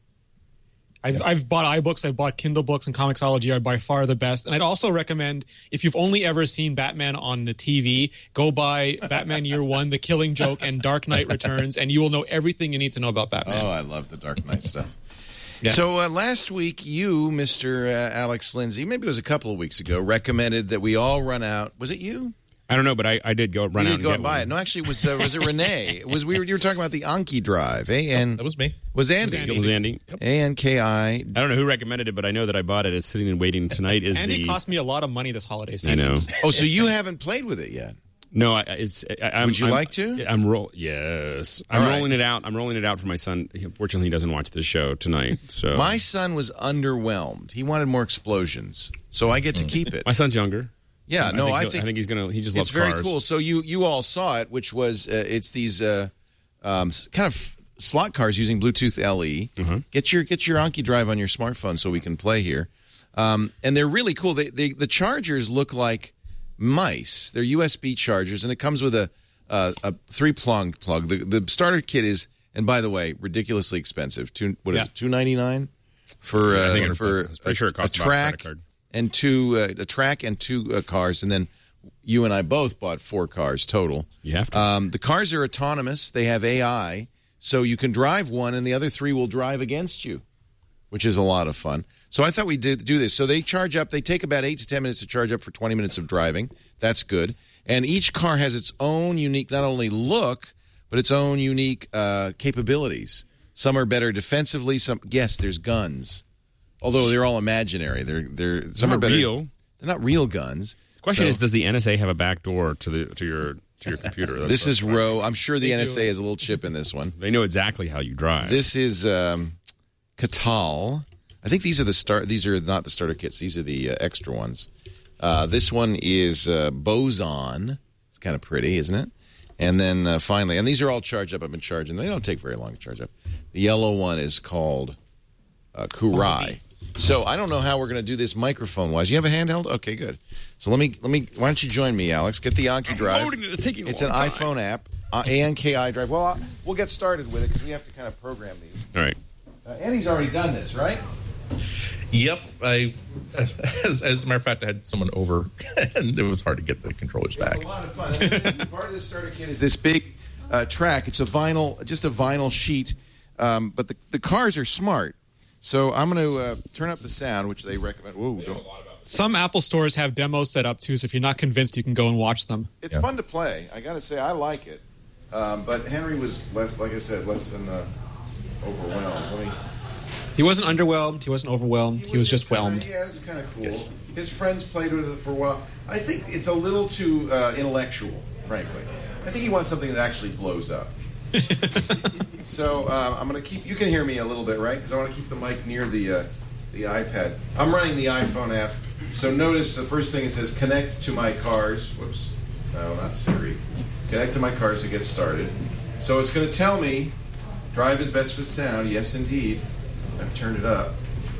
[SPEAKER 5] I've, I've bought iBooks, I've bought Kindle books, and Comixology are by far the best. And I'd also recommend, if you've only ever seen Batman on the T V, go buy Batman Year One, The Killing Joke, and Dark Knight Returns, and you will know everything you need to know about Batman.
[SPEAKER 1] Oh, I love the Dark Knight stuff.
[SPEAKER 5] Yeah.
[SPEAKER 1] So uh, last week, you, Mister Uh, Alex Lindsay, maybe it was a couple of weeks ago, recommended that we all run out. Was it you?
[SPEAKER 7] I don't know, but I, I did go run
[SPEAKER 1] you
[SPEAKER 7] out
[SPEAKER 1] did
[SPEAKER 7] and
[SPEAKER 1] go
[SPEAKER 7] get
[SPEAKER 1] and buy
[SPEAKER 7] one.
[SPEAKER 1] it. No, actually, it was uh, was it Renee? It was we were you were talking about the Anki Drive, eh? And
[SPEAKER 6] that was me.
[SPEAKER 1] Was Andy?
[SPEAKER 7] It was Andy.
[SPEAKER 1] A N K I.
[SPEAKER 7] I don't know who recommended it, but I know that I bought it. It's sitting and waiting tonight. Is
[SPEAKER 5] Andy
[SPEAKER 7] the
[SPEAKER 5] cost me a lot of money this holiday
[SPEAKER 7] I
[SPEAKER 5] season.
[SPEAKER 7] know.
[SPEAKER 1] Oh, so you haven't played with it yet?
[SPEAKER 7] No, I, it's. I, I'm,
[SPEAKER 1] Would you
[SPEAKER 7] I'm,
[SPEAKER 1] like to?
[SPEAKER 7] I'm roll. Yes, I'm
[SPEAKER 1] All right.
[SPEAKER 7] rolling it out. I'm rolling it out for my son. He, unfortunately, he doesn't watch the show tonight. So
[SPEAKER 1] My son was underwhelmed. He wanted more explosions, so I get to keep it.
[SPEAKER 7] my son's younger.
[SPEAKER 1] Yeah, no,
[SPEAKER 7] think
[SPEAKER 1] I
[SPEAKER 7] he'll-
[SPEAKER 1] think
[SPEAKER 7] I think he's gonna. He just
[SPEAKER 1] it's
[SPEAKER 7] loves
[SPEAKER 1] very
[SPEAKER 7] cars.
[SPEAKER 1] cool. So you you all saw it, which was uh, it's these uh, um, s- kind of slot cars using Bluetooth L E.
[SPEAKER 7] Mm-hmm.
[SPEAKER 1] Get your get your Anki Drive on your smartphone so we can play here, um, and they're really cool. They, they the chargers look like mice. They're U S B chargers, and it comes with a uh, a three pronged plug. The the starter kit is, and by the way, ridiculously expensive. Two what is
[SPEAKER 5] Yeah.
[SPEAKER 1] it? Two ninety nine for
[SPEAKER 7] I
[SPEAKER 1] uh,
[SPEAKER 7] think it-
[SPEAKER 1] for
[SPEAKER 7] I'm pretty sure it costs
[SPEAKER 1] a
[SPEAKER 7] about a credit
[SPEAKER 1] track
[SPEAKER 7] card.
[SPEAKER 1] and two uh, a track and two uh, cars, and then you and I both bought four cars total.
[SPEAKER 7] You have to.
[SPEAKER 1] Um, the cars are autonomous. They have A I, so you can drive one, and the other three will drive against you, which is a lot of fun. So I thought we did do this. So they charge up. They take about eight to ten minutes to charge up for twenty minutes of driving. That's good. And each car has its own unique, not only look, but its own unique uh, capabilities. Some are better defensively. Some, yes, there's guns, although they're all imaginary. They're they're some
[SPEAKER 7] Not
[SPEAKER 1] are better.
[SPEAKER 7] real.
[SPEAKER 1] They're not real guns.
[SPEAKER 7] The question
[SPEAKER 1] So-
[SPEAKER 7] is, does the N S A have a back door to the to your to your computer? That's
[SPEAKER 1] This
[SPEAKER 7] the
[SPEAKER 1] is
[SPEAKER 7] question.
[SPEAKER 1] Roe. I'm sure the N S A has a little chip in this one.
[SPEAKER 7] They know exactly how you drive.
[SPEAKER 1] This is um, Catal. I think these are the start. These are not the starter kits. These are the uh, extra ones. Uh, this one is uh, Boson. It's kind of pretty, isn't it? And then uh, finally, and these are all charged up. I've been charging. They don't take very long to charge up. The yellow one is called uh, Kurai. So I don't know how we're going to do this microphone-wise. You have a handheld? Okay, good. So let me let me. Why don't you join me, Alex? Get the Anki Drive.
[SPEAKER 7] Loading it. It's taking a
[SPEAKER 1] It's
[SPEAKER 7] long
[SPEAKER 1] an
[SPEAKER 7] time.
[SPEAKER 1] iPhone app, uh, A N K I Drive. Well, uh, we'll get started with it because we have to kind of program these.
[SPEAKER 7] All right.
[SPEAKER 1] Uh, Andy's already done this, right?
[SPEAKER 6] Yep. I, as, as, as a matter of fact, I had someone over, and it was hard to get the controllers back.
[SPEAKER 1] It's a lot of fun. And this, part of the starter kit is this big uh, track. It's a vinyl, just a vinyl sheet, um, but the, the cars are smart. So I'm going to uh, turn up the sound, which they recommend. Whoa, don't.
[SPEAKER 5] Some Apple stores have demos set up, too, so if you're not convinced, you can go and watch them.
[SPEAKER 1] It's yeah. fun to play. I got to say, I like it. Um, but Henry was less, like I said, less than uh, overwhelmed. Let me...
[SPEAKER 5] He wasn't underwhelmed. He wasn't overwhelmed. He was, he was just
[SPEAKER 1] kinda,
[SPEAKER 5] whelmed.
[SPEAKER 1] Yeah, it's kind of cool.
[SPEAKER 6] Yes.
[SPEAKER 1] His friends played with it for a while. I think it's a little too uh, intellectual, frankly. I think he wants something that actually blows up. So uh, I'm going to keep. You can hear me a little bit, right? Because I want to keep the mic near the uh, the iPad. I'm running the iPhone app. So notice the first thing it says: connect to my cars. Whoops. No, not Siri. Connect to my cars to get started. So it's going to tell me, drive is best with sound. Yes, indeed. I've turned it up.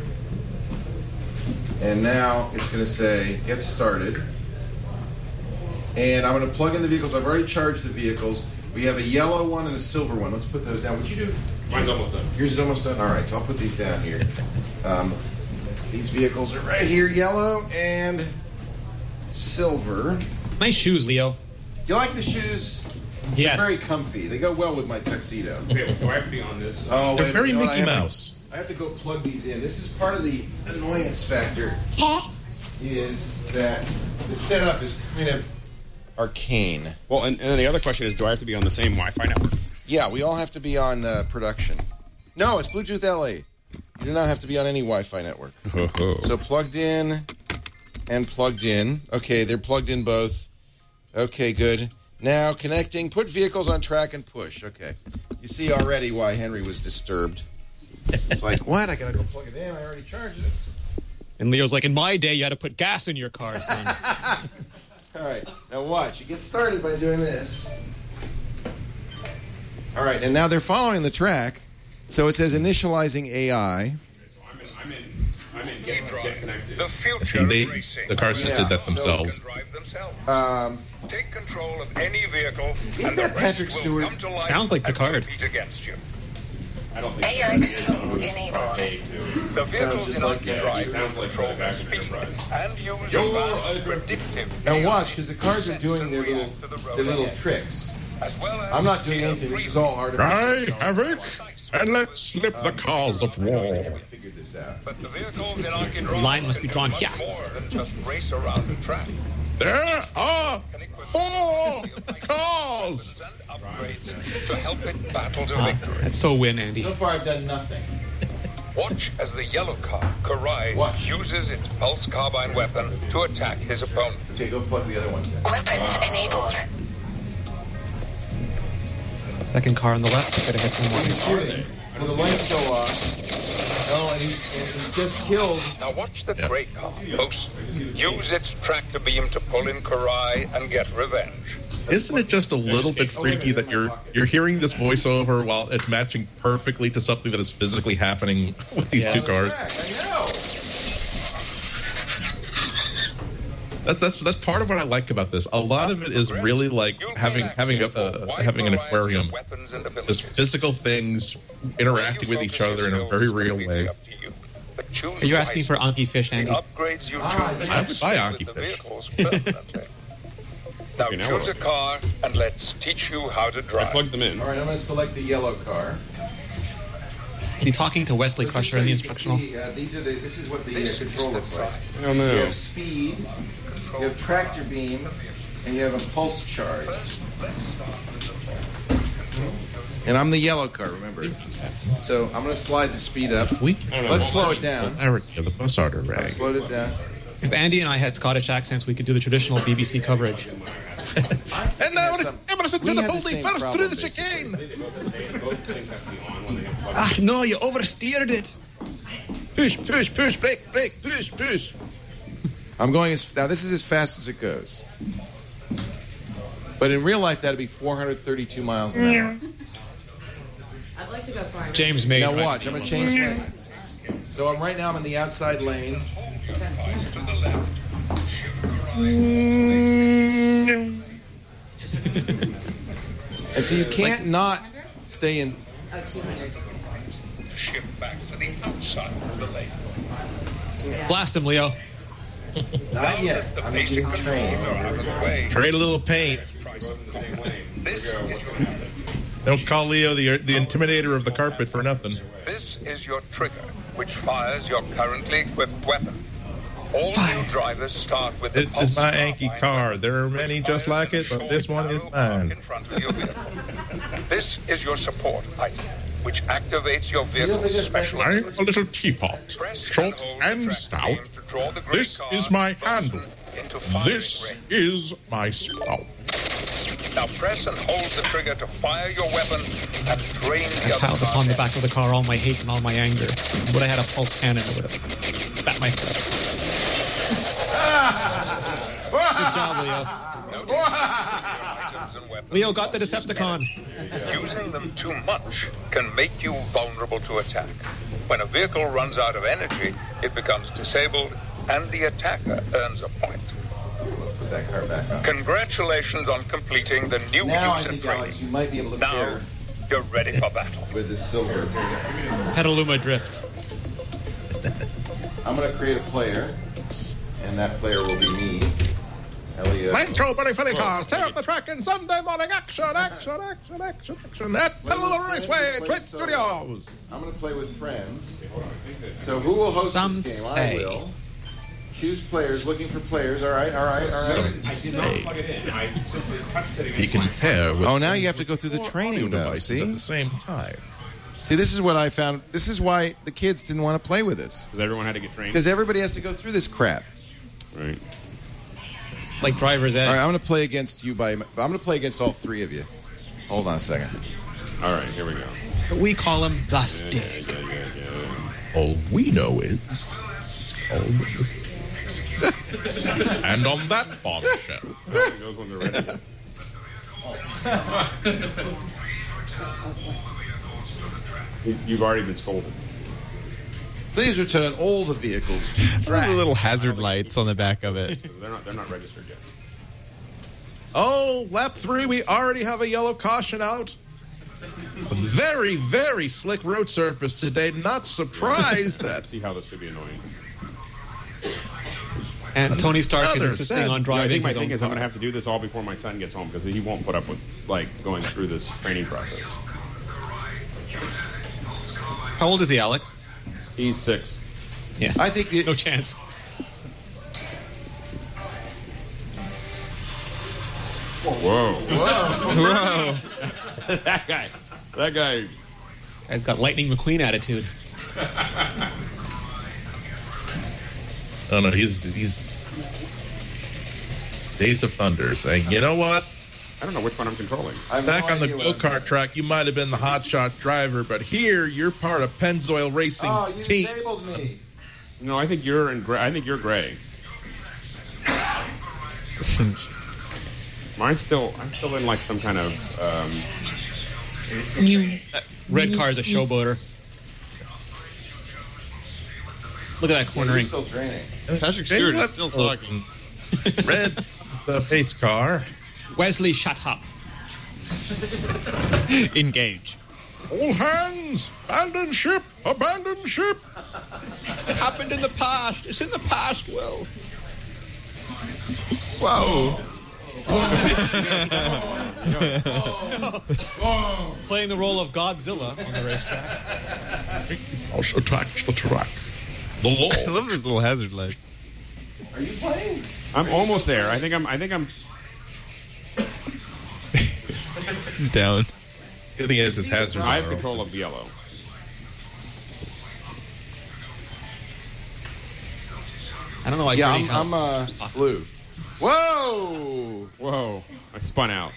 [SPEAKER 1] And now it's going to say, get started. And I'm going to plug in the vehicles. I've already charged the vehicles. We have a yellow one and a silver one. Let's put those down. What'd you do?
[SPEAKER 7] Mine's almost done.
[SPEAKER 1] Yours is almost done? All right, so I'll put these down here. Um, these vehicles are right here, yellow and silver.
[SPEAKER 5] Nice shoes, Leo.
[SPEAKER 1] You like the shoes?
[SPEAKER 5] Yes.
[SPEAKER 1] They're very comfy. They go well with my tuxedo.
[SPEAKER 7] Okay, well, do I have to be on this?
[SPEAKER 1] Oh,
[SPEAKER 6] They're
[SPEAKER 1] wait,
[SPEAKER 6] very
[SPEAKER 1] you know what?
[SPEAKER 6] Mickey
[SPEAKER 1] I have to-
[SPEAKER 6] Mouse.
[SPEAKER 1] I have to go plug these in. This is part of the annoyance factor. Is that the setup is kind of arcane.
[SPEAKER 7] Well, and, and then the other question is, do I have to be on the same Wi-Fi network?
[SPEAKER 1] Yeah, we all have to be on uh, production. No, it's Bluetooth L A. You do not have to be on any Wi-Fi network. So plugged in and plugged in. Okay, they're plugged in both. Okay, good. Now connecting. Put vehicles on track and push. Okay. You see already why Henry was disturbed. It's like, what? I gotta go plug it in. I already charged it.
[SPEAKER 5] And Leo's like, in my day, you had to put gas in your car, son.
[SPEAKER 1] All right. Now watch. You get started by doing this. All right. And now they're following the track. So it says initializing A I.
[SPEAKER 7] So I'm in, I'm in, I'm in get, get connected.
[SPEAKER 10] The future
[SPEAKER 6] And they,
[SPEAKER 10] of racing.
[SPEAKER 6] the cars just
[SPEAKER 1] Yeah,
[SPEAKER 6] did that
[SPEAKER 1] so-
[SPEAKER 6] themselves.
[SPEAKER 10] Can drive themselves.
[SPEAKER 1] Um,
[SPEAKER 10] Take control of any vehicle,
[SPEAKER 1] Is
[SPEAKER 10] and
[SPEAKER 1] that
[SPEAKER 10] the rest
[SPEAKER 1] Patrick
[SPEAKER 10] will
[SPEAKER 1] Stewart?
[SPEAKER 10] come to life
[SPEAKER 5] Sounds like
[SPEAKER 10] and
[SPEAKER 5] Picard.
[SPEAKER 10] compete against you.
[SPEAKER 7] I don't think
[SPEAKER 11] A I control enabled.
[SPEAKER 10] The vehicles
[SPEAKER 1] just
[SPEAKER 10] in
[SPEAKER 1] like
[SPEAKER 10] Anki
[SPEAKER 1] that.
[SPEAKER 10] Drive
[SPEAKER 7] Sounds
[SPEAKER 10] will
[SPEAKER 7] like
[SPEAKER 10] control
[SPEAKER 7] the
[SPEAKER 10] their
[SPEAKER 7] back of
[SPEAKER 10] speed
[SPEAKER 7] Enterprise.
[SPEAKER 10] and use
[SPEAKER 7] Yo,
[SPEAKER 10] advanced
[SPEAKER 7] I-
[SPEAKER 10] predictive
[SPEAKER 1] now
[SPEAKER 10] A I
[SPEAKER 1] watch, because the cars are
[SPEAKER 10] to
[SPEAKER 1] doing their
[SPEAKER 10] sense and
[SPEAKER 1] little,
[SPEAKER 10] react to the road
[SPEAKER 1] their little
[SPEAKER 10] ahead,
[SPEAKER 1] tricks.
[SPEAKER 10] as well as
[SPEAKER 1] I'm not doing
[SPEAKER 10] steer
[SPEAKER 1] anything. This is
[SPEAKER 10] freely.
[SPEAKER 1] all artificial.
[SPEAKER 6] Right, Havoc, and let's slip the cause of war.
[SPEAKER 1] We figured this out.
[SPEAKER 10] But the vehicles in Anki Drive
[SPEAKER 5] line must be
[SPEAKER 10] can
[SPEAKER 5] drawn
[SPEAKER 10] do much
[SPEAKER 5] here.
[SPEAKER 10] more than just race around a track.
[SPEAKER 6] There are
[SPEAKER 10] Can equip
[SPEAKER 6] four
[SPEAKER 10] and
[SPEAKER 6] cars.
[SPEAKER 10] upgrades to help it battle to
[SPEAKER 5] Ah,
[SPEAKER 10] victory.
[SPEAKER 5] that's so win, Andy.
[SPEAKER 1] So far, I've done nothing.
[SPEAKER 10] Watch as the yellow car, Karai,
[SPEAKER 1] Watch.
[SPEAKER 10] uses its pulse carbine weapon to attack his opponent.
[SPEAKER 1] Okay, go plug the other ones in.
[SPEAKER 11] Weapons enabled.
[SPEAKER 5] Second car on the left. Gotta hit them one.
[SPEAKER 1] Shooting. So the lights go off. Oh, and he, and he just killed.
[SPEAKER 10] Now watch the gray car, Bose, use its tractor beam to pull in Karai and get revenge.
[SPEAKER 6] Isn't it just a little bit freaky that you're you're hearing this voiceover while it's matching perfectly to something that is physically happening with these
[SPEAKER 5] Yes.
[SPEAKER 6] two cars?
[SPEAKER 1] I know.
[SPEAKER 6] That's that's that's part of what I like about this. A lot of it is really like having having a uh, having an aquarium, just physical things interacting with each other in a very real way.
[SPEAKER 5] Are you asking for Anki Fish, Andy?
[SPEAKER 10] The upgrades you
[SPEAKER 1] Ah,
[SPEAKER 10] choose
[SPEAKER 6] I would
[SPEAKER 10] will
[SPEAKER 6] buy
[SPEAKER 10] stay
[SPEAKER 6] Anki
[SPEAKER 10] with the
[SPEAKER 6] Fish.
[SPEAKER 10] vehicles permanently. Now
[SPEAKER 7] Okay, now
[SPEAKER 10] choose
[SPEAKER 7] what?
[SPEAKER 10] a car and let's teach you how to
[SPEAKER 7] I
[SPEAKER 10] drive.
[SPEAKER 7] plugged them in.
[SPEAKER 1] All right, I'm going to select the yellow car.
[SPEAKER 5] Is he talking to Wesley Crusher in the
[SPEAKER 1] So you can
[SPEAKER 5] instructional?
[SPEAKER 1] see, uh, these are the, this is what the
[SPEAKER 10] This
[SPEAKER 1] uh,
[SPEAKER 10] is
[SPEAKER 1] control
[SPEAKER 10] the
[SPEAKER 1] looks like.
[SPEAKER 10] drive.
[SPEAKER 7] I don't
[SPEAKER 1] You
[SPEAKER 7] know.
[SPEAKER 1] have speed, you have tractor beam, and you have a pulse charge. And I'm the yellow car, remember? So I'm going to slide the speed up.
[SPEAKER 6] We
[SPEAKER 1] Let's slow it down.
[SPEAKER 6] Eric, the bus order
[SPEAKER 1] I've
[SPEAKER 6] rag.
[SPEAKER 1] slowed it down.
[SPEAKER 5] If Andy and I had Scottish accents, we could do the traditional B B C coverage.
[SPEAKER 6] And now it's Emerson
[SPEAKER 1] We
[SPEAKER 6] to the
[SPEAKER 1] had the
[SPEAKER 6] holding
[SPEAKER 1] same
[SPEAKER 6] first
[SPEAKER 1] problem,
[SPEAKER 6] through the
[SPEAKER 1] basically.
[SPEAKER 6] chicane.
[SPEAKER 5] Ah, no, you oversteered it.
[SPEAKER 6] Push, push, push, brake, brake, push, push.
[SPEAKER 1] I'm going as now. This is as fast as it goes. But in real life, that'd be four hundred thirty-two miles an hour.
[SPEAKER 12] I'd like to go far.
[SPEAKER 5] It's James May.
[SPEAKER 1] Now watch. I'm going to change lanes. So I'm right now. I'm in the outside lane. And so you can't not stay in.
[SPEAKER 12] Oh, two hundred.
[SPEAKER 10] Ship back to the outside of the lane.
[SPEAKER 5] Blast him, Leo.
[SPEAKER 1] Not yet.
[SPEAKER 10] The
[SPEAKER 1] I'm
[SPEAKER 10] basic
[SPEAKER 1] getting
[SPEAKER 10] controls are
[SPEAKER 1] trained.
[SPEAKER 10] out of the way.
[SPEAKER 6] Trade a little paint.
[SPEAKER 10] Try some combat. This is your
[SPEAKER 6] Don't call Leo the the intimidator of the carpet for nothing.
[SPEAKER 10] This is your trigger, which fires your currently equipped weapon. All new drivers start with
[SPEAKER 6] This
[SPEAKER 10] the
[SPEAKER 6] is
[SPEAKER 10] pulse
[SPEAKER 6] my Anki
[SPEAKER 10] carbine,
[SPEAKER 6] car. There are many
[SPEAKER 10] which
[SPEAKER 6] just
[SPEAKER 10] fires
[SPEAKER 6] like
[SPEAKER 10] in
[SPEAKER 6] it,
[SPEAKER 10] a
[SPEAKER 6] but this
[SPEAKER 10] short
[SPEAKER 6] one is
[SPEAKER 10] arrow arc
[SPEAKER 6] mine.
[SPEAKER 10] in front of your vehicle. This is your support item, which activates your vehicle's special
[SPEAKER 6] I'm
[SPEAKER 10] ability.
[SPEAKER 6] a little teapot,
[SPEAKER 10] Press
[SPEAKER 6] short
[SPEAKER 10] hold
[SPEAKER 6] and
[SPEAKER 10] the
[SPEAKER 6] stout.
[SPEAKER 10] track beam to draw the gray
[SPEAKER 6] This
[SPEAKER 10] car
[SPEAKER 6] is my
[SPEAKER 10] person
[SPEAKER 6] handle.
[SPEAKER 10] into firing
[SPEAKER 6] This
[SPEAKER 10] range.
[SPEAKER 6] is my spout.
[SPEAKER 10] Now press and hold the trigger to fire your weapon and drain the
[SPEAKER 5] I
[SPEAKER 10] other
[SPEAKER 5] piled
[SPEAKER 10] car's
[SPEAKER 5] upon the
[SPEAKER 10] engine.
[SPEAKER 5] back of the car all my hate and all my anger. Would I had a pulse cannon, I would have spat my foot. Good job, Leo.
[SPEAKER 10] Items and weapons.
[SPEAKER 5] Leo got the Decepticon.
[SPEAKER 10] Using them too much can make you vulnerable to attack. When a vehicle runs out of energy, it becomes disabled and the attacker earns a point.
[SPEAKER 1] Let's put that car back on.
[SPEAKER 10] Congratulations on completing the new
[SPEAKER 1] Now I
[SPEAKER 10] use and
[SPEAKER 1] think,
[SPEAKER 10] training.
[SPEAKER 1] Alex, you might be able to
[SPEAKER 10] Now
[SPEAKER 1] pair
[SPEAKER 10] you're ready for battle.
[SPEAKER 1] with this silver.
[SPEAKER 5] Petaluma Drift.
[SPEAKER 1] I'm going to create a player, and that player will be me. Elliot.
[SPEAKER 6] Nitro Berry Funny Cars, tear up the track in Sunday morning action, action, action, action, action. At Petaluma Raceway, Twit Studios.
[SPEAKER 1] I'm going to play with friends. So who will host
[SPEAKER 5] Some
[SPEAKER 1] this game?
[SPEAKER 5] say.
[SPEAKER 1] I will. Choose players, looking for players. All right, all right, all right.
[SPEAKER 7] I did not plug it in. I simply touched it
[SPEAKER 6] He
[SPEAKER 7] against
[SPEAKER 6] can
[SPEAKER 7] my
[SPEAKER 6] pair with
[SPEAKER 1] Oh, now you have to go through the
[SPEAKER 6] four
[SPEAKER 1] training,
[SPEAKER 6] audio
[SPEAKER 1] though,
[SPEAKER 6] devices
[SPEAKER 1] see?
[SPEAKER 6] at the same time.
[SPEAKER 1] See, this is what I found. This is why the kids didn't want to play with this.
[SPEAKER 7] because everyone had to get trained.
[SPEAKER 1] Because everybody has to go through this crap.
[SPEAKER 7] Right.
[SPEAKER 5] Like driver's ed.
[SPEAKER 1] All right, I'm going to play against you by. I'm going to play against all three of you. Hold on a second.
[SPEAKER 7] All right, here we go.
[SPEAKER 5] We call him the Stick.
[SPEAKER 7] Yeah, yeah, yeah.
[SPEAKER 6] All we know is it's called the Stick. And on that bombshell,
[SPEAKER 7] He knows when they're ready. You- You've already been scolded.
[SPEAKER 1] Please return all the vehicles to the
[SPEAKER 8] The
[SPEAKER 1] track.
[SPEAKER 8] little hazard lights on the back of it.
[SPEAKER 7] They're not. They're not registered yet.
[SPEAKER 6] oh, lap three, we already have a yellow caution out. A very, very slick road surface today. Not surprised that.
[SPEAKER 7] See how this could be annoying.
[SPEAKER 5] And Tony Stark is
[SPEAKER 6] Another
[SPEAKER 5] insisting
[SPEAKER 6] sad-
[SPEAKER 5] on
[SPEAKER 7] Yeah, I
[SPEAKER 5] driving
[SPEAKER 7] think my
[SPEAKER 5] his
[SPEAKER 7] thing
[SPEAKER 5] own
[SPEAKER 7] is I'm
[SPEAKER 5] car.
[SPEAKER 7] going to have to do this all before my son gets home because he won't put up with like going through this training process.
[SPEAKER 5] How old is he, Alex?
[SPEAKER 7] He's six.
[SPEAKER 5] Yeah.
[SPEAKER 1] I think the,
[SPEAKER 5] No chance.
[SPEAKER 7] Whoa!
[SPEAKER 8] Whoa.
[SPEAKER 7] that guy. That guy.
[SPEAKER 5] Guy's got Lightning McQueen attitude.
[SPEAKER 6] Oh no, he's he's Days of Thunder saying, you know what?
[SPEAKER 7] I don't know which one I'm controlling.
[SPEAKER 1] I have
[SPEAKER 6] Back
[SPEAKER 1] no
[SPEAKER 6] on the
[SPEAKER 1] idea what
[SPEAKER 6] go
[SPEAKER 1] I'm
[SPEAKER 6] kart track, you might have been the hotshot driver, but here you're part of Pennzoil Racing
[SPEAKER 1] Oh, you
[SPEAKER 6] team.
[SPEAKER 1] disabled me.
[SPEAKER 7] No, I think you're in. Gray. I think you're gray. Mine's still. I'm still in like some kind of. Um,
[SPEAKER 5] You. Red car's a showboater. Look at that
[SPEAKER 1] Yeah, you're
[SPEAKER 5] cornering.
[SPEAKER 1] still training.
[SPEAKER 8] Patrick
[SPEAKER 6] Hey,
[SPEAKER 8] Stewart is
[SPEAKER 6] what?
[SPEAKER 8] still talking.
[SPEAKER 6] Red is the pace car.
[SPEAKER 5] Wesley, shut up.
[SPEAKER 8] Engage.
[SPEAKER 6] All hands, abandon ship, abandon ship.
[SPEAKER 5] It happened in the past. It's in the past, Will.
[SPEAKER 8] Whoa.
[SPEAKER 5] Playing the role of Godzilla on the racetrack.
[SPEAKER 6] Also attach the track. The law.
[SPEAKER 8] I love those little hazard lights.
[SPEAKER 1] Are you playing?
[SPEAKER 7] I'm almost there. I think I'm. I think I'm.
[SPEAKER 8] He's down.
[SPEAKER 6] The thing is, it's hazard.
[SPEAKER 7] I have control of yellow.
[SPEAKER 5] I don't know why.
[SPEAKER 1] Yeah,
[SPEAKER 5] Gurney
[SPEAKER 1] I'm, I'm
[SPEAKER 5] helped.
[SPEAKER 1] uh, blue. Whoa!
[SPEAKER 7] Whoa! I spun out.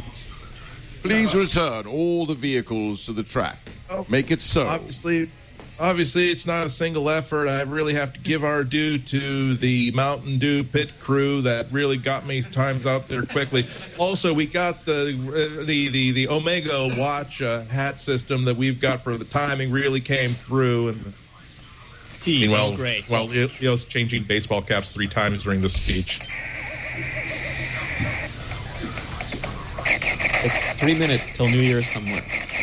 [SPEAKER 1] Please return all the vehicles to the track. Make it so.
[SPEAKER 6] Obviously, obviously, it's not a single effort. I really have to give our due to the Mountain Dew pit crew that really got me times out there quickly. Also, we got the uh, the, the the Omega watch uh, hat system that we've got for the timing really came through. And
[SPEAKER 5] T,
[SPEAKER 6] well,
[SPEAKER 5] well, great.
[SPEAKER 6] Well, it, it was changing baseball caps three times during the speech.
[SPEAKER 5] It's three minutes till New Year's somewhere.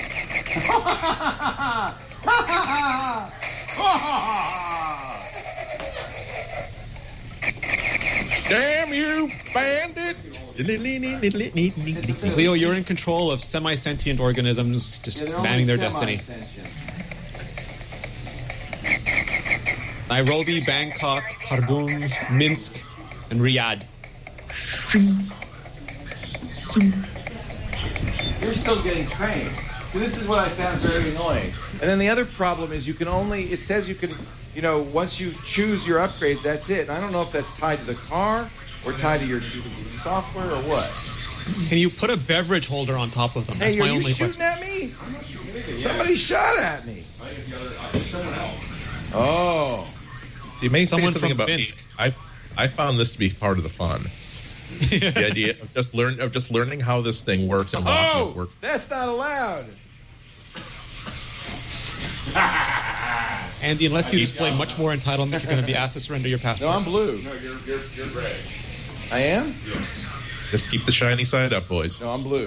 [SPEAKER 6] Damn you, bandit!
[SPEAKER 5] Leo, you're in control of semi-sentient organisms just
[SPEAKER 13] Yeah, they're
[SPEAKER 5] manning their
[SPEAKER 13] only
[SPEAKER 5] destiny.
[SPEAKER 13] semi-sentient.
[SPEAKER 5] Nairobi, Bangkok, Khartoum, Minsk, and Riyadh.
[SPEAKER 13] You're still getting trained. So this is what I found very annoying. And then the other problem is you can only, it says you can, you know, once you choose your upgrades, that's it. And I don't know if that's tied to the car or tied to your software or what.
[SPEAKER 5] Can you put a beverage holder on top of them?
[SPEAKER 13] Hey,
[SPEAKER 5] That's my
[SPEAKER 13] are you
[SPEAKER 5] only
[SPEAKER 13] shooting
[SPEAKER 5] question.
[SPEAKER 13] at me? Somebody shot at me. Oh.
[SPEAKER 6] So you may
[SPEAKER 5] Someone
[SPEAKER 6] say something
[SPEAKER 5] from
[SPEAKER 6] about
[SPEAKER 5] Minsk.
[SPEAKER 6] me. I I found this to be part of the fun. The idea of just learn of just learning how this thing works and watching it
[SPEAKER 13] Oh,
[SPEAKER 6] work.
[SPEAKER 13] that's not allowed.
[SPEAKER 5] Andy, unless you display much more entitlement, you're going to be asked to surrender your passport.
[SPEAKER 13] No, I'm blue.
[SPEAKER 8] No, you're you're you're gray.
[SPEAKER 13] I am?
[SPEAKER 6] Just keep the shiny side up, boys.
[SPEAKER 13] No, I'm blue.
[SPEAKER 8] I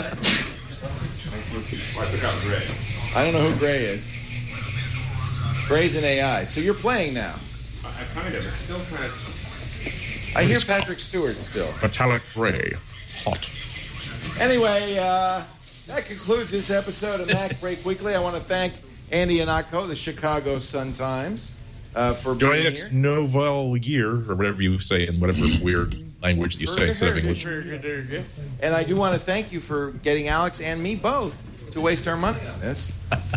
[SPEAKER 8] took out gray.
[SPEAKER 13] I don't know who Gray is. Gray's an A I. So you're playing now.
[SPEAKER 7] I, I kind of. It's still kind of.
[SPEAKER 13] I hear Patrick Stewart still.
[SPEAKER 6] Metallic gray, hot.
[SPEAKER 13] Anyway, uh, that concludes this episode of Mac Break Weekly. I want to thank Andy Anako, the Chicago Sun-Times, uh, for being
[SPEAKER 6] Joyex
[SPEAKER 13] here.
[SPEAKER 6] Nouvel Year, or whatever you say in whatever weird language you say instead of English.
[SPEAKER 13] And I do want to thank you for getting Alex and me both to waste our money on this.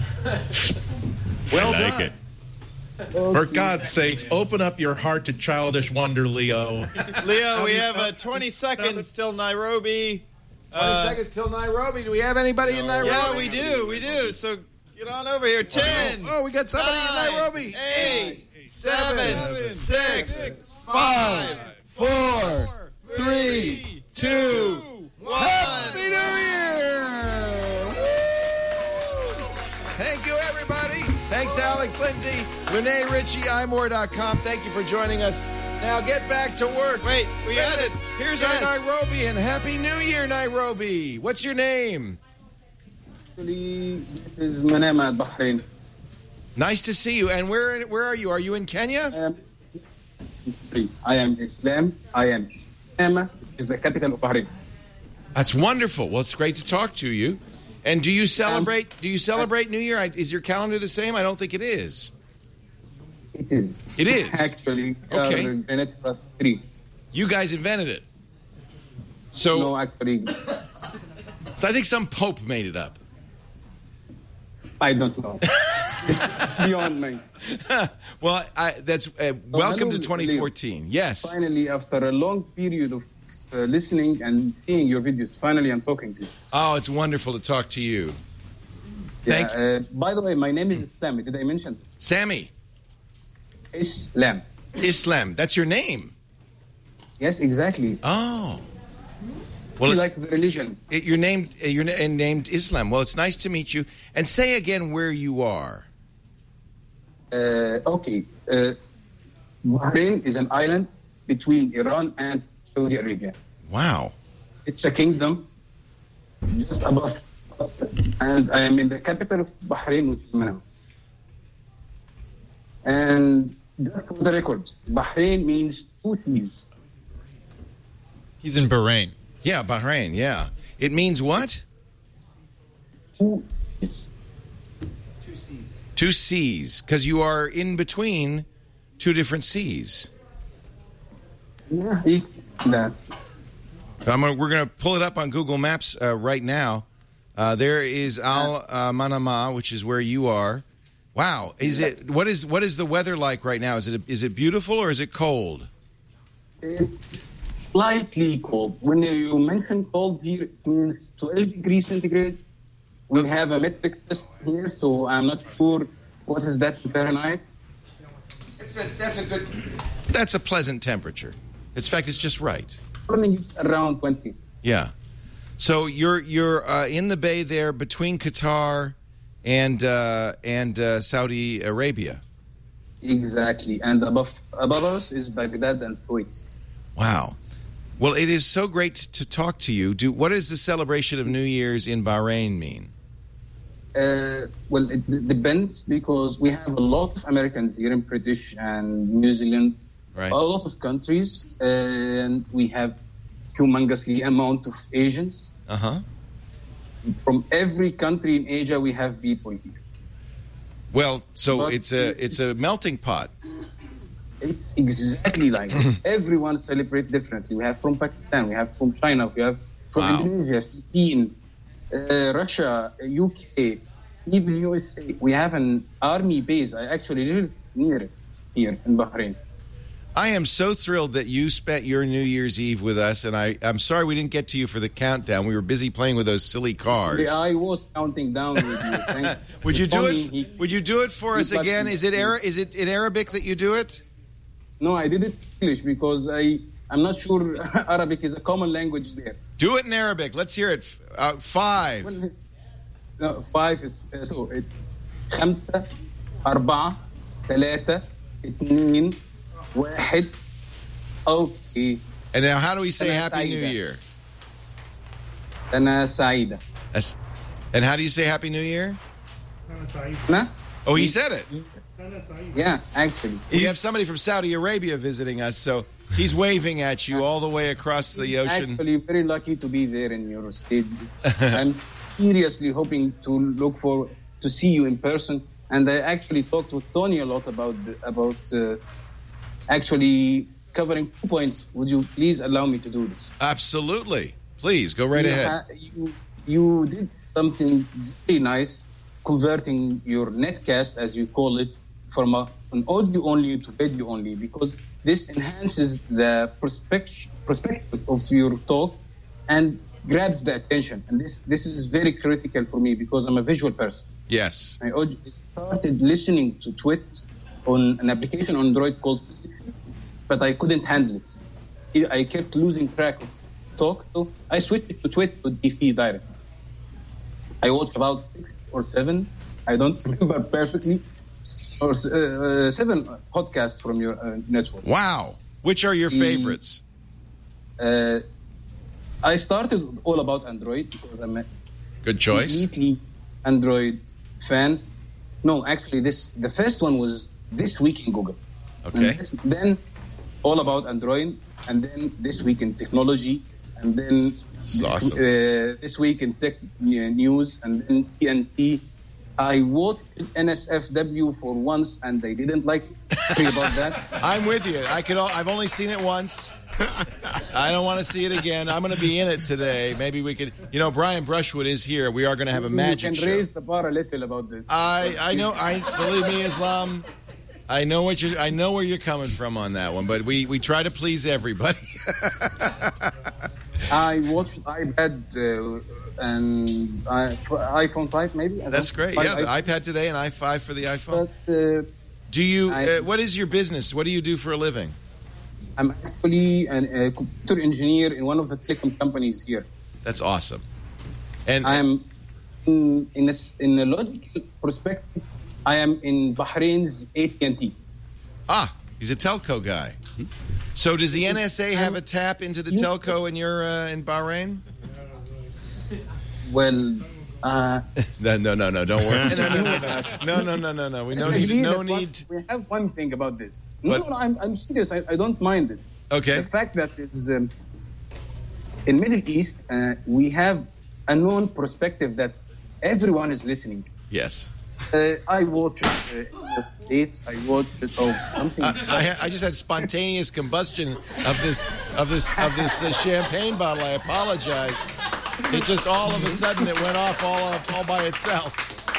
[SPEAKER 13] Well
[SPEAKER 6] I like
[SPEAKER 13] done.
[SPEAKER 6] it. For God's sakes, open up your heart to childish wonder, Leo.
[SPEAKER 14] Leo, we have uh, twenty seconds till Nairobi.
[SPEAKER 13] twenty
[SPEAKER 14] Uh,
[SPEAKER 13] seconds till Nairobi. Do we have anybody in Nairobi?
[SPEAKER 14] Yeah, we do. We do. So get on over here. Ten.
[SPEAKER 13] Oh, we got somebody
[SPEAKER 14] nine,
[SPEAKER 13] in Nairobi.
[SPEAKER 14] Eight, seven,
[SPEAKER 13] seven,
[SPEAKER 14] six,
[SPEAKER 13] five, four, three, two,
[SPEAKER 14] one.
[SPEAKER 13] Happy New Year! Thank you, everybody. Thanks, Alex Lindsay, Renee Ritchie, i more dot com. Thank you for joining us. Now get back to work.
[SPEAKER 14] Wait, we
[SPEAKER 13] Wait a
[SPEAKER 14] got it.
[SPEAKER 13] minute. Here's
[SPEAKER 14] Yes.
[SPEAKER 13] our Nairobi, and Happy New Year, Nairobi. What's your name?
[SPEAKER 15] Actually, this is Manama, Bahrain.
[SPEAKER 13] Nice to see you. And where where are you? Are you in Kenya?
[SPEAKER 15] I am, I am Islam. I am Manama, is the capital of Bahrain.
[SPEAKER 13] That's wonderful. Well, it's great to talk to you. And do you celebrate? Do you celebrate New Year? I- Is your calendar the same? I don't think it is.
[SPEAKER 15] It is.
[SPEAKER 13] It is.
[SPEAKER 15] Actually,
[SPEAKER 13] Okay.
[SPEAKER 15] uh, Bennett plus three.
[SPEAKER 13] You guys invented it. So,
[SPEAKER 15] No, actually,
[SPEAKER 13] so I think some pope made it up.
[SPEAKER 15] I don't know. Beyond me.
[SPEAKER 13] Well, I, that's uh,
[SPEAKER 15] Oh,
[SPEAKER 13] welcome
[SPEAKER 15] hello,
[SPEAKER 13] to twenty fourteen. Yes.
[SPEAKER 15] Finally, after a long period of uh, listening and seeing your videos, finally I'm talking to you.
[SPEAKER 13] Oh, it's wonderful to talk to you.
[SPEAKER 15] Yeah,
[SPEAKER 13] Thank
[SPEAKER 15] uh, by the way, my name is Islam. Did I mention?
[SPEAKER 13] Sammy.
[SPEAKER 15] Islam.
[SPEAKER 13] Islam. That's your name.
[SPEAKER 15] Yes, exactly.
[SPEAKER 13] Oh.
[SPEAKER 15] Well,
[SPEAKER 13] Well, it's,
[SPEAKER 15] like the religion.
[SPEAKER 13] it, you're named. uh, You're na- named Islam. Well, it's nice to meet you. And say again where you are.
[SPEAKER 15] Uh, okay. Uh, Bahrain is an island between Iran and Saudi Arabia.
[SPEAKER 13] Wow.
[SPEAKER 15] It's a kingdom just above, and I am in the capital of Bahrain, which is Manama. And just for the record, Bahrain means two seas.
[SPEAKER 8] He's in Bahrain.
[SPEAKER 13] Yeah, Bahrain. Yeah. It means what?
[SPEAKER 15] Two
[SPEAKER 13] Two seas. Because you are in between two different seas.
[SPEAKER 15] Yeah, that.
[SPEAKER 13] I'm gonna, we're going to pull it up on Google Maps uh, right now. Uh, there is Al uh, Manama, which is where you are. Wow, is it? What is what is the weather like right now? Is it is it beautiful or is it cold?
[SPEAKER 15] It's slightly cold. When you mention cold here, it means twelve degrees centigrade. We have a metric test here, so I'm not sure What is that in Fahrenheit?
[SPEAKER 13] It's a, that's a good. That's a pleasant temperature. In fact, it's just right.
[SPEAKER 15] Around twenty.
[SPEAKER 13] Yeah. So you're you're uh, in the bay there between Qatar and uh, and uh, Saudi Arabia.
[SPEAKER 15] Exactly, and above above us is Baghdad and Kuwait.
[SPEAKER 13] Wow. Well, it is so great to talk to you. Do what does the celebration of New Year's in Bahrain mean?
[SPEAKER 15] Uh, well, it d- depends because we have a lot of Americans here in British and New Zealand,
[SPEAKER 13] right.
[SPEAKER 15] a lot of countries, and we have humongously amount of Asians.
[SPEAKER 13] Uh huh.
[SPEAKER 15] From every country in Asia, we have people here.
[SPEAKER 13] Well, so
[SPEAKER 15] But
[SPEAKER 13] it's a it's a melting pot.
[SPEAKER 15] It's exactly like that. Everyone celebrates differently. We have from Pakistan, we have from China, we have from
[SPEAKER 13] Wow.
[SPEAKER 15] Indonesia, Philippines, uh, Russia, U K, even U S A. We have an army base. I actually live near it here in Bahrain.
[SPEAKER 13] I am so thrilled that you spent your New Year's Eve with us, and I, I'm sorry we didn't get to you for the countdown. We were busy playing with those silly cards.
[SPEAKER 15] Yeah, I was counting down with you. Thank
[SPEAKER 13] Would you do
[SPEAKER 15] Tommy,
[SPEAKER 13] it?
[SPEAKER 15] he-
[SPEAKER 13] Would you do it for
[SPEAKER 15] he
[SPEAKER 13] us
[SPEAKER 15] got
[SPEAKER 13] again?
[SPEAKER 15] me.
[SPEAKER 13] Is it Ara- Is it in Arabic that you do it?
[SPEAKER 15] No, I did it in English because I, I'm not sure Arabic is a common language there.
[SPEAKER 13] Do it in Arabic. Let's hear it. F- Uh, five.
[SPEAKER 15] No, five is uh, so it خمسة أربعة ثلاثة اثنين واحد. Okay.
[SPEAKER 13] And now, how do we say
[SPEAKER 15] أنا
[SPEAKER 13] Happy New
[SPEAKER 15] سعيدة.
[SPEAKER 13] Year?
[SPEAKER 15] أنا سعيدة.
[SPEAKER 13] That's, and how do you say Happy New Year?
[SPEAKER 15] أنا?
[SPEAKER 13] Oh, he said it.
[SPEAKER 15] Yeah, actually.
[SPEAKER 13] We have somebody from Saudi Arabia visiting us, so he's waving at you all the way across the ocean.
[SPEAKER 15] Actually, very lucky to be there in your state. I'm seriously hoping to look for to see you in person. And I actually talked with Tony a lot about the, about uh, actually covering two points. Would you please allow me to do this?
[SPEAKER 13] Absolutely. Please, go right
[SPEAKER 15] you
[SPEAKER 13] ahead.
[SPEAKER 15] ha- you, you did something very nice, converting your netcast, as you call it, from a, an audio only to video only, because this enhances the perspective, perspective of your talk and grabs the attention. And this, this is very critical for me because I'm a visual person.
[SPEAKER 13] Yes.
[SPEAKER 15] I audio- started listening to Twit on an application on Android called Specific, but I couldn't handle it. I kept losing track of talk, so I switched it to Twit to D C direct. I watched about six or seven, I don't remember perfectly, or uh, seven podcasts from your uh, network.
[SPEAKER 13] Wow. Which are your
[SPEAKER 15] Mm.
[SPEAKER 13] favorites?
[SPEAKER 15] Uh, I started with all about Android because I'm a
[SPEAKER 13] Good choice.
[SPEAKER 15] completely Android fan. No, actually, this the first one was This Week in Google.
[SPEAKER 13] Okay.
[SPEAKER 15] And then all about Android, and then This Week in Technology, and then
[SPEAKER 13] This is awesome.
[SPEAKER 15] uh, This Week in Tech News, and then T N T. I watched N S F W for once, and I didn't like it. Sorry about that.
[SPEAKER 13] I'm with you. I could. I've only seen it once. I don't want to see it again. I'm going to be in it today. Maybe we could. You know, Brian Brushwood is here. We are going to have a magic
[SPEAKER 15] You can
[SPEAKER 13] show.
[SPEAKER 15] raise the bar a little about this.
[SPEAKER 13] I I know. I believe me, Islam. I know what you. I know where you're coming from on that one. But we we try to please everybody.
[SPEAKER 15] I watched iPad uh, and I, iPhone five, maybe. I
[SPEAKER 13] That's
[SPEAKER 15] don't-
[SPEAKER 13] great.
[SPEAKER 15] five
[SPEAKER 13] Yeah, the
[SPEAKER 15] i-
[SPEAKER 13] iPad today and i five for the iPhone.
[SPEAKER 15] But uh,
[SPEAKER 13] Do you?
[SPEAKER 15] I-
[SPEAKER 13] Uh, what is your business? What do you do for a living?
[SPEAKER 15] I'm actually an, a computer engineer in one of the telecom companies here.
[SPEAKER 13] That's awesome. And
[SPEAKER 15] I'm in, in, a, in a logical perspective, I am in Bahrain's A T and T.
[SPEAKER 13] ah, he's a telco guy. So does the N S A have a tap into the telco in your uh, in Bahrain?
[SPEAKER 15] Well, uh,
[SPEAKER 13] No, no, no, no. Don't worry. No, no, no, no, no, no, no, no. We no need.
[SPEAKER 15] Really,
[SPEAKER 13] No
[SPEAKER 15] that's one-
[SPEAKER 13] need.
[SPEAKER 15] we have one thing about this. No,
[SPEAKER 13] What?
[SPEAKER 15] no, no, I'm, I'm serious. I, I don't mind it.
[SPEAKER 13] Okay.
[SPEAKER 15] The fact that it's, um, in Middle East, uh, we have a known perspective that everyone is listening.
[SPEAKER 13] Yes.
[SPEAKER 15] Uh, I watch it uh, in the States. I watch it. Oh, something.
[SPEAKER 13] I, I, I just had spontaneous combustion of this of this of this uh, champagne bottle. I apologize. It just all of a sudden it went off all all by itself.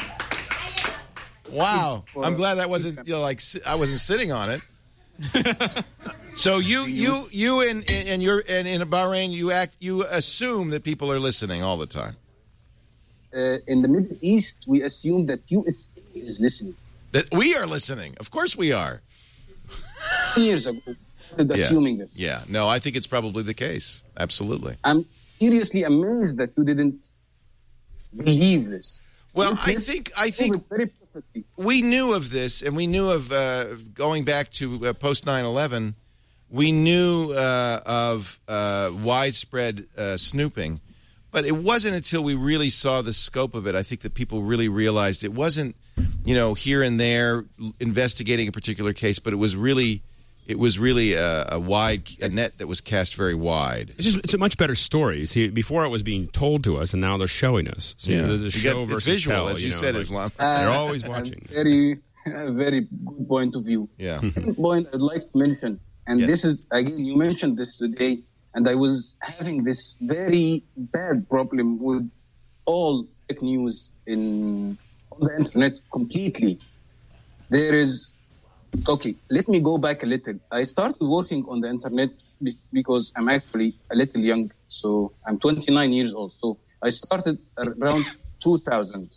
[SPEAKER 13] Wow. I'm glad that wasn't, you know, like si- I wasn't sitting on it. So you you you and and you're and in Bahrain you act you assume that people are listening all the time.
[SPEAKER 15] Uh, in the Middle East, we assume that U S A is listening.
[SPEAKER 1] That we are listening. Of course we are.
[SPEAKER 15] Years ago, started assuming
[SPEAKER 1] yeah.
[SPEAKER 15] this.
[SPEAKER 1] Yeah. No, I think it's probably the case. Absolutely.
[SPEAKER 15] I'm seriously amazed that you didn't believe this.
[SPEAKER 1] Well,
[SPEAKER 15] This
[SPEAKER 1] I
[SPEAKER 15] is
[SPEAKER 1] think I think
[SPEAKER 15] very perfectly.
[SPEAKER 1] we knew of this, and we knew of uh, going back to uh, post nine eleven. We knew uh, of uh, widespread uh, snooping, but it wasn't until we really saw the scope of it, I think, that people really realized it wasn't, you know, here and there investigating a particular case, but it was really, it was really a, a wide a net that was cast very wide.
[SPEAKER 7] It's just it's a much better story. See, before it was being told to us, and now they're showing us. See,
[SPEAKER 1] Yeah.
[SPEAKER 7] the, the
[SPEAKER 1] You
[SPEAKER 7] show
[SPEAKER 1] got- it's
[SPEAKER 7] versus
[SPEAKER 1] visual,
[SPEAKER 7] tell,
[SPEAKER 1] as you
[SPEAKER 7] know,
[SPEAKER 1] said,
[SPEAKER 7] like,
[SPEAKER 1] Islam.
[SPEAKER 7] They're
[SPEAKER 15] Uh,
[SPEAKER 7] always
[SPEAKER 15] a
[SPEAKER 7] watching.
[SPEAKER 15] Very, a very good point of view.
[SPEAKER 1] Yeah.
[SPEAKER 15] Second point I'd like to mention, and
[SPEAKER 1] Yes.
[SPEAKER 15] this is, again, you mentioned this today, and I was having this very bad problem with all fake news in on the internet completely. There is, okay, let me go back a little. I started working on the internet be- because I'm actually a little young, so I'm twenty-nine years old. So I started around two thousand.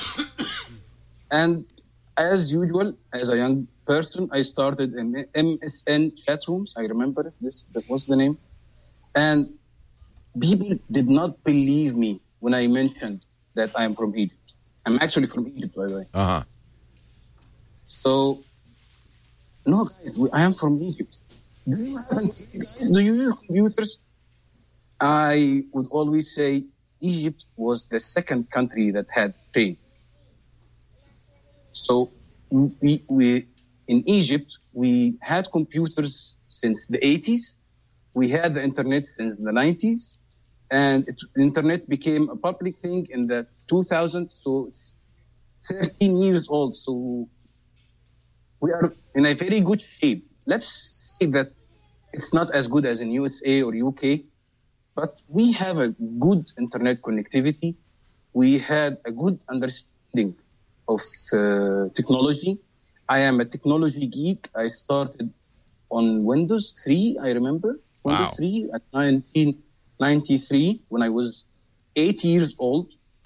[SPEAKER 15] And as usual, as a young person, I started in M S N chat rooms. I remember it. This that was the name. And people did not believe me when I mentioned that I am from Egypt. I'm actually from Egypt, by the way.
[SPEAKER 1] Uh huh.
[SPEAKER 15] So, no, guys, we- I am from Egypt. Do you have guys? Do you use computers? I would always say Egypt was the second country that had train. So, we, we in Egypt, we had computers since the eighties. We had the internet since the nineties. And it, the internet became a public thing in the two thousand. So, it's thirteen years old. So, we are in a very good shape. Let's say that it's not as good as in U S A or U K, but we have a good internet connectivity. We had a good understanding of uh, technology. I am a technology geek. I started on Windows three, I remember. Windows
[SPEAKER 1] Wow.
[SPEAKER 15] three at nineteen ninety-three when I was eight years old.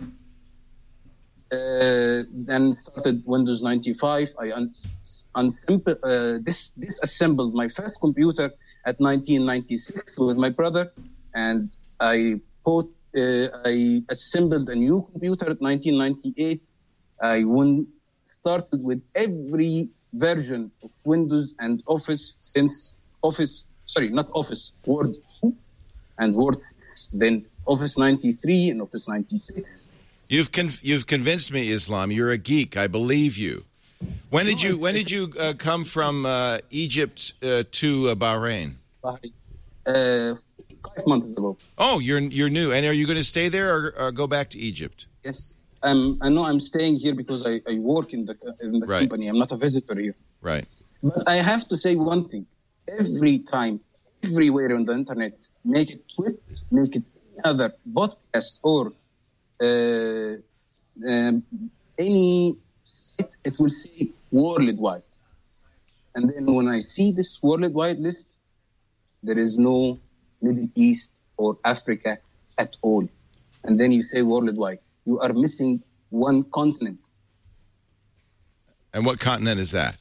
[SPEAKER 15] Uh, then started Windows ninety-five. I un- un- uh, dis- disassembled my first computer at nineteen ninety-six with my brother, and I put, uh, I assembled a new computer at nineteen ninety-eight. I won- started with every version of Windows and Office since Office, sorry, not Office, Word two and Word six, then Office ninety-three and Office ninety-six.
[SPEAKER 1] You've con- you've convinced me, Islam. You're a geek. I believe you. When did you when did you uh, come from uh, Egypt uh, to uh, Bahrain?
[SPEAKER 15] Bahrain. Uh, five months ago.
[SPEAKER 1] Oh, you're you're new. And are you going to stay there or, or go back to Egypt?
[SPEAKER 15] Yes. Um, I know I'm staying here because I, I work in the in the
[SPEAKER 1] Right.
[SPEAKER 15] company. I'm not a visitor here.
[SPEAKER 1] Right.
[SPEAKER 15] But I have to say one thing. Every time, everywhere on the internet, make it tweet, make it other podcast or uh, um, any site, it will say worldwide. And then when I see this worldwide list, there is no Middle East or Africa at all. And then you say worldwide. You are missing one continent.
[SPEAKER 1] And what continent is that?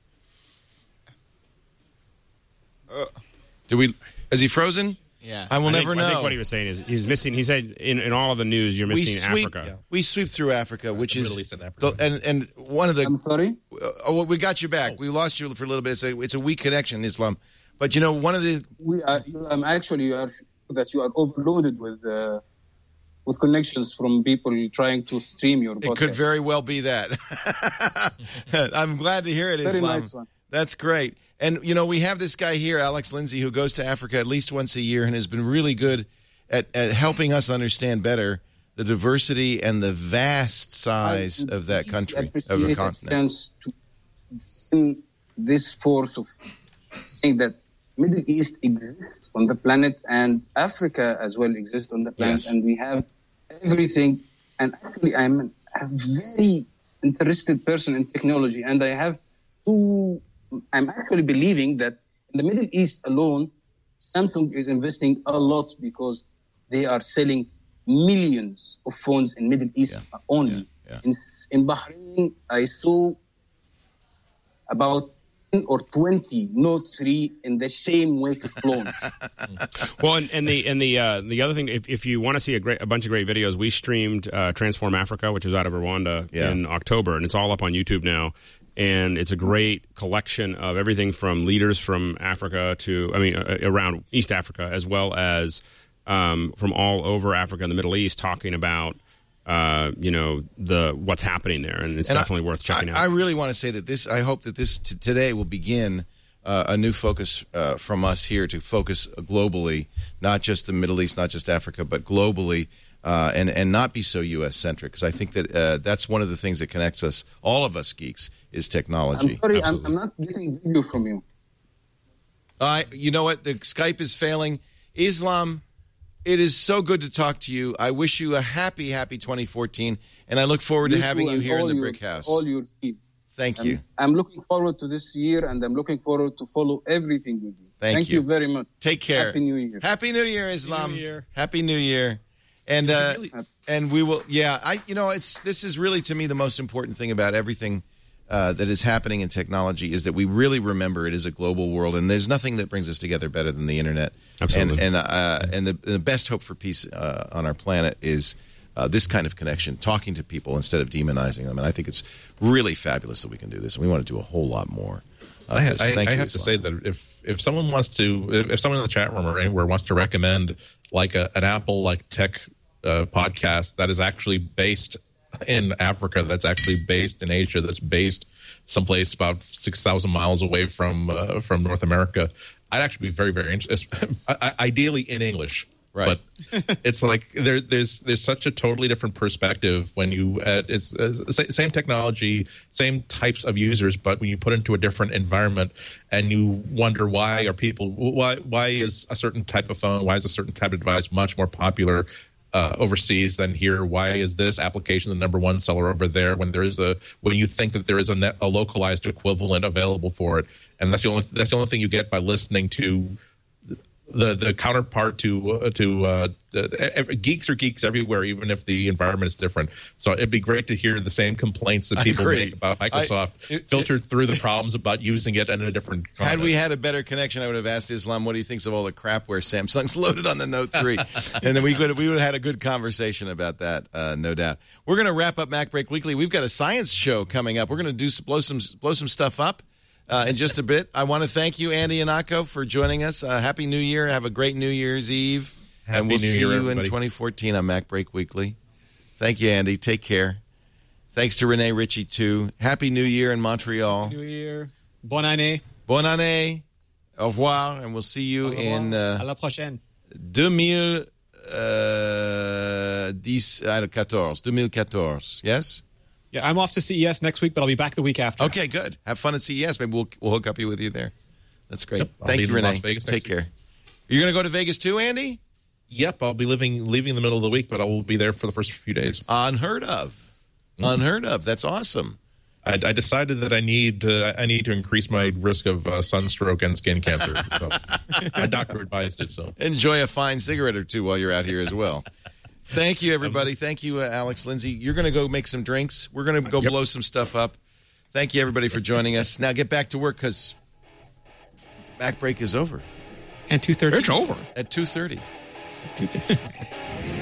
[SPEAKER 1] Uh, Do we? Is he frozen?
[SPEAKER 14] Yeah.
[SPEAKER 1] I will
[SPEAKER 7] I
[SPEAKER 1] never
[SPEAKER 7] think,
[SPEAKER 1] know.
[SPEAKER 7] I think what he was saying is he's missing. He said in, in all of the news you're
[SPEAKER 1] we
[SPEAKER 7] missing
[SPEAKER 1] sweep,
[SPEAKER 7] Africa.
[SPEAKER 1] We sweep through Africa, which
[SPEAKER 6] the
[SPEAKER 1] is
[SPEAKER 6] Middle East and Africa.
[SPEAKER 1] the- and and one of the.
[SPEAKER 15] I'm sorry?
[SPEAKER 1] Oh, well, we got you back. We lost you for a little bit. It's a it's a weak connection, Islam. But you know, one of the
[SPEAKER 15] We are. You, um, actually, you are that you are overloaded with uh, with connections from people trying to stream your podcast.
[SPEAKER 1] it could very well be that. I'm glad to hear it,
[SPEAKER 15] Very
[SPEAKER 1] Islam.
[SPEAKER 15] nice one.
[SPEAKER 1] That's great. And you know, we have this guy here, Alex Lindsay, who goes to Africa at least once a year and has been really good at, at helping us understand better the diversity and the vast size
[SPEAKER 15] I
[SPEAKER 1] of that
[SPEAKER 15] really
[SPEAKER 1] country, of
[SPEAKER 15] appreciate
[SPEAKER 1] the
[SPEAKER 15] a
[SPEAKER 1] continent.
[SPEAKER 15] chance to bring this force of saying that Middle East exists on the planet and Africa as well exists on the planet,
[SPEAKER 1] Yes.
[SPEAKER 15] and we have everything. And actually, I'm a very interested person in technology, and I have two. I'm actually believing that in the Middle East alone, Samsung is investing a lot because they are selling millions of phones in Middle East only.
[SPEAKER 1] yeah.
[SPEAKER 15] In, in Bahrain, I saw about ten or twenty Note three in the same week of launch.
[SPEAKER 7] Well, and, and the and the uh, the other thing, if, if you want to see a great a bunch of great videos, we streamed uh, Transform Africa, which was out of Rwanda
[SPEAKER 1] Yeah.
[SPEAKER 7] in October, and it's all up on YouTube now. And it's a great collection of everything from leaders from Africa to, I mean, uh, around East Africa, as well as um, from all over Africa and the Middle East, talking about, uh, you know, the what's happening there, and it's
[SPEAKER 1] And
[SPEAKER 7] definitely
[SPEAKER 1] I,
[SPEAKER 7] worth checking
[SPEAKER 1] I,
[SPEAKER 7] out.
[SPEAKER 1] I really want to say that this. I hope that this t- today will begin uh, a new focus uh, from us here to focus globally, not just the Middle East, not just Africa, but globally, uh, and and not be so U S centric. Because I think that uh, that's one of the things that connects us, all of us geeks, is technology.
[SPEAKER 15] I'm sorry, I'm, I'm not getting video from you.
[SPEAKER 1] Uh, you know what? The Skype is failing. Islam, it is so good to talk to you. I wish you a happy, happy twenty fourteen, and I look forward to
[SPEAKER 15] You
[SPEAKER 1] having
[SPEAKER 15] too,
[SPEAKER 1] you
[SPEAKER 15] and
[SPEAKER 1] here in
[SPEAKER 15] all
[SPEAKER 1] the
[SPEAKER 15] your-
[SPEAKER 1] Brick House.
[SPEAKER 15] All your team.
[SPEAKER 1] Thank
[SPEAKER 15] And
[SPEAKER 1] you.
[SPEAKER 15] I'm looking forward to this year, and I'm looking forward to follow everything with you.
[SPEAKER 1] Thank
[SPEAKER 15] Thank
[SPEAKER 1] you.
[SPEAKER 15] you very much.
[SPEAKER 1] Take care.
[SPEAKER 15] Happy New Year.
[SPEAKER 1] Happy New Year, Islam.
[SPEAKER 5] New Year.
[SPEAKER 1] Happy New Year. And uh, and we will. Yeah, I. You know, it's this is really to me the most important thing about everything uh, that is happening in technology is that we really remember it is a global world, and there's nothing that brings us together better than the internet.
[SPEAKER 7] Absolutely.
[SPEAKER 1] And and uh, and the, the best hope for peace uh, on our planet is uh, this kind of connection, talking to people instead of demonizing them. And I think it's really fabulous that we can do this, and we want to do a whole lot more. Uh,
[SPEAKER 6] I,
[SPEAKER 1] this.
[SPEAKER 6] I,
[SPEAKER 1] Thank
[SPEAKER 6] I
[SPEAKER 1] you,
[SPEAKER 6] have to
[SPEAKER 1] Islam.
[SPEAKER 6] say that if if someone wants to, if, if someone in the chat room or anywhere wants to recommend like a, an Apple like tech uh, podcast that is actually based in Africa, that's actually based in Asia, that's based someplace about six thousand miles away from uh, from North America, I'd actually be very very interested. Ideally in English.
[SPEAKER 1] Right.
[SPEAKER 6] But it's like there, there's there's such a totally different perspective when you uh, it's, it's same technology, same types of users, but when you put it into a different environment and you wonder why are people why why is a certain type of phone, why is a certain type of device much more popular uh, overseas than here? Why is this application the number one seller over there when there is a when you think that there is a, net, a localized equivalent available for it? And that's the only that's the only thing you get by listening to the the counterpart to uh, to uh, uh, geeks are geeks everywhere, even if the environment is different. So it'd be great to hear the same complaints that
[SPEAKER 1] I
[SPEAKER 6] people
[SPEAKER 1] agree.
[SPEAKER 6] make about Microsoft
[SPEAKER 1] I- it-
[SPEAKER 6] filtered through the problems about using it in a different
[SPEAKER 1] Had
[SPEAKER 6] context.
[SPEAKER 1] we had a better connection, I would have asked Islam what he thinks of all the crapware Samsung's loaded on the Note three. And then we could we would have had a good conversation about that, uh, no doubt. We're going to wrap up Mac Break Weekly. We've got a science show coming up. We're going to do some, blow some blow some stuff up uh, in just a bit. I want to thank you, Andy and Akko, for joining us. Uh, Happy New Year. Have a great New Year's Eve.
[SPEAKER 6] Happy
[SPEAKER 1] and we'll
[SPEAKER 6] New
[SPEAKER 1] see
[SPEAKER 6] Year,
[SPEAKER 1] you
[SPEAKER 6] everybody.
[SPEAKER 1] in twenty fourteen on Mac Break Weekly. Thank you, Andy. Take care. Thanks to Renee Ritchie, too. Happy New Year in Montreal.
[SPEAKER 5] New Year. Bonne année.
[SPEAKER 1] Bonne année. Au revoir. And we'll see you
[SPEAKER 5] Au revoir.
[SPEAKER 1] in uh,
[SPEAKER 5] À la prochaine.
[SPEAKER 1] deux mille quatorze. two mille quatorze. Yes?
[SPEAKER 5] Yeah, I'm off to C E S next week, but I'll be back the week after.
[SPEAKER 1] Okay, good. Have fun at C E S. Maybe we'll, we'll hook up you with you there. That's great.
[SPEAKER 6] Yep, I'll
[SPEAKER 1] Thank
[SPEAKER 6] be
[SPEAKER 1] you,
[SPEAKER 6] in Las
[SPEAKER 1] Renee.
[SPEAKER 6] Vegas next
[SPEAKER 1] Take
[SPEAKER 6] week.
[SPEAKER 1] care. You're going to go to Vegas too, Andy?
[SPEAKER 6] Yep, I'll be living leaving the middle of the week, but I will be there for the first few days.
[SPEAKER 1] Unheard of.
[SPEAKER 6] Mm-hmm.
[SPEAKER 1] Unheard of. That's awesome.
[SPEAKER 6] I, I decided that I need uh, I need to increase my risk of uh, sunstroke and skin cancer. So my doctor advised it. So
[SPEAKER 1] Enjoy a fine cigarette or two while you're out here as well. Thank you, everybody. Thank you, uh, Alex Lindsay. You're going to go make some drinks. We're going to go
[SPEAKER 6] Yep.
[SPEAKER 1] blow some stuff up. Thank you, everybody, for joining us. Now get back to work because Mac Break is over.
[SPEAKER 5] And two thirty.
[SPEAKER 7] It's over.
[SPEAKER 1] At two thirty.
[SPEAKER 5] two thirty.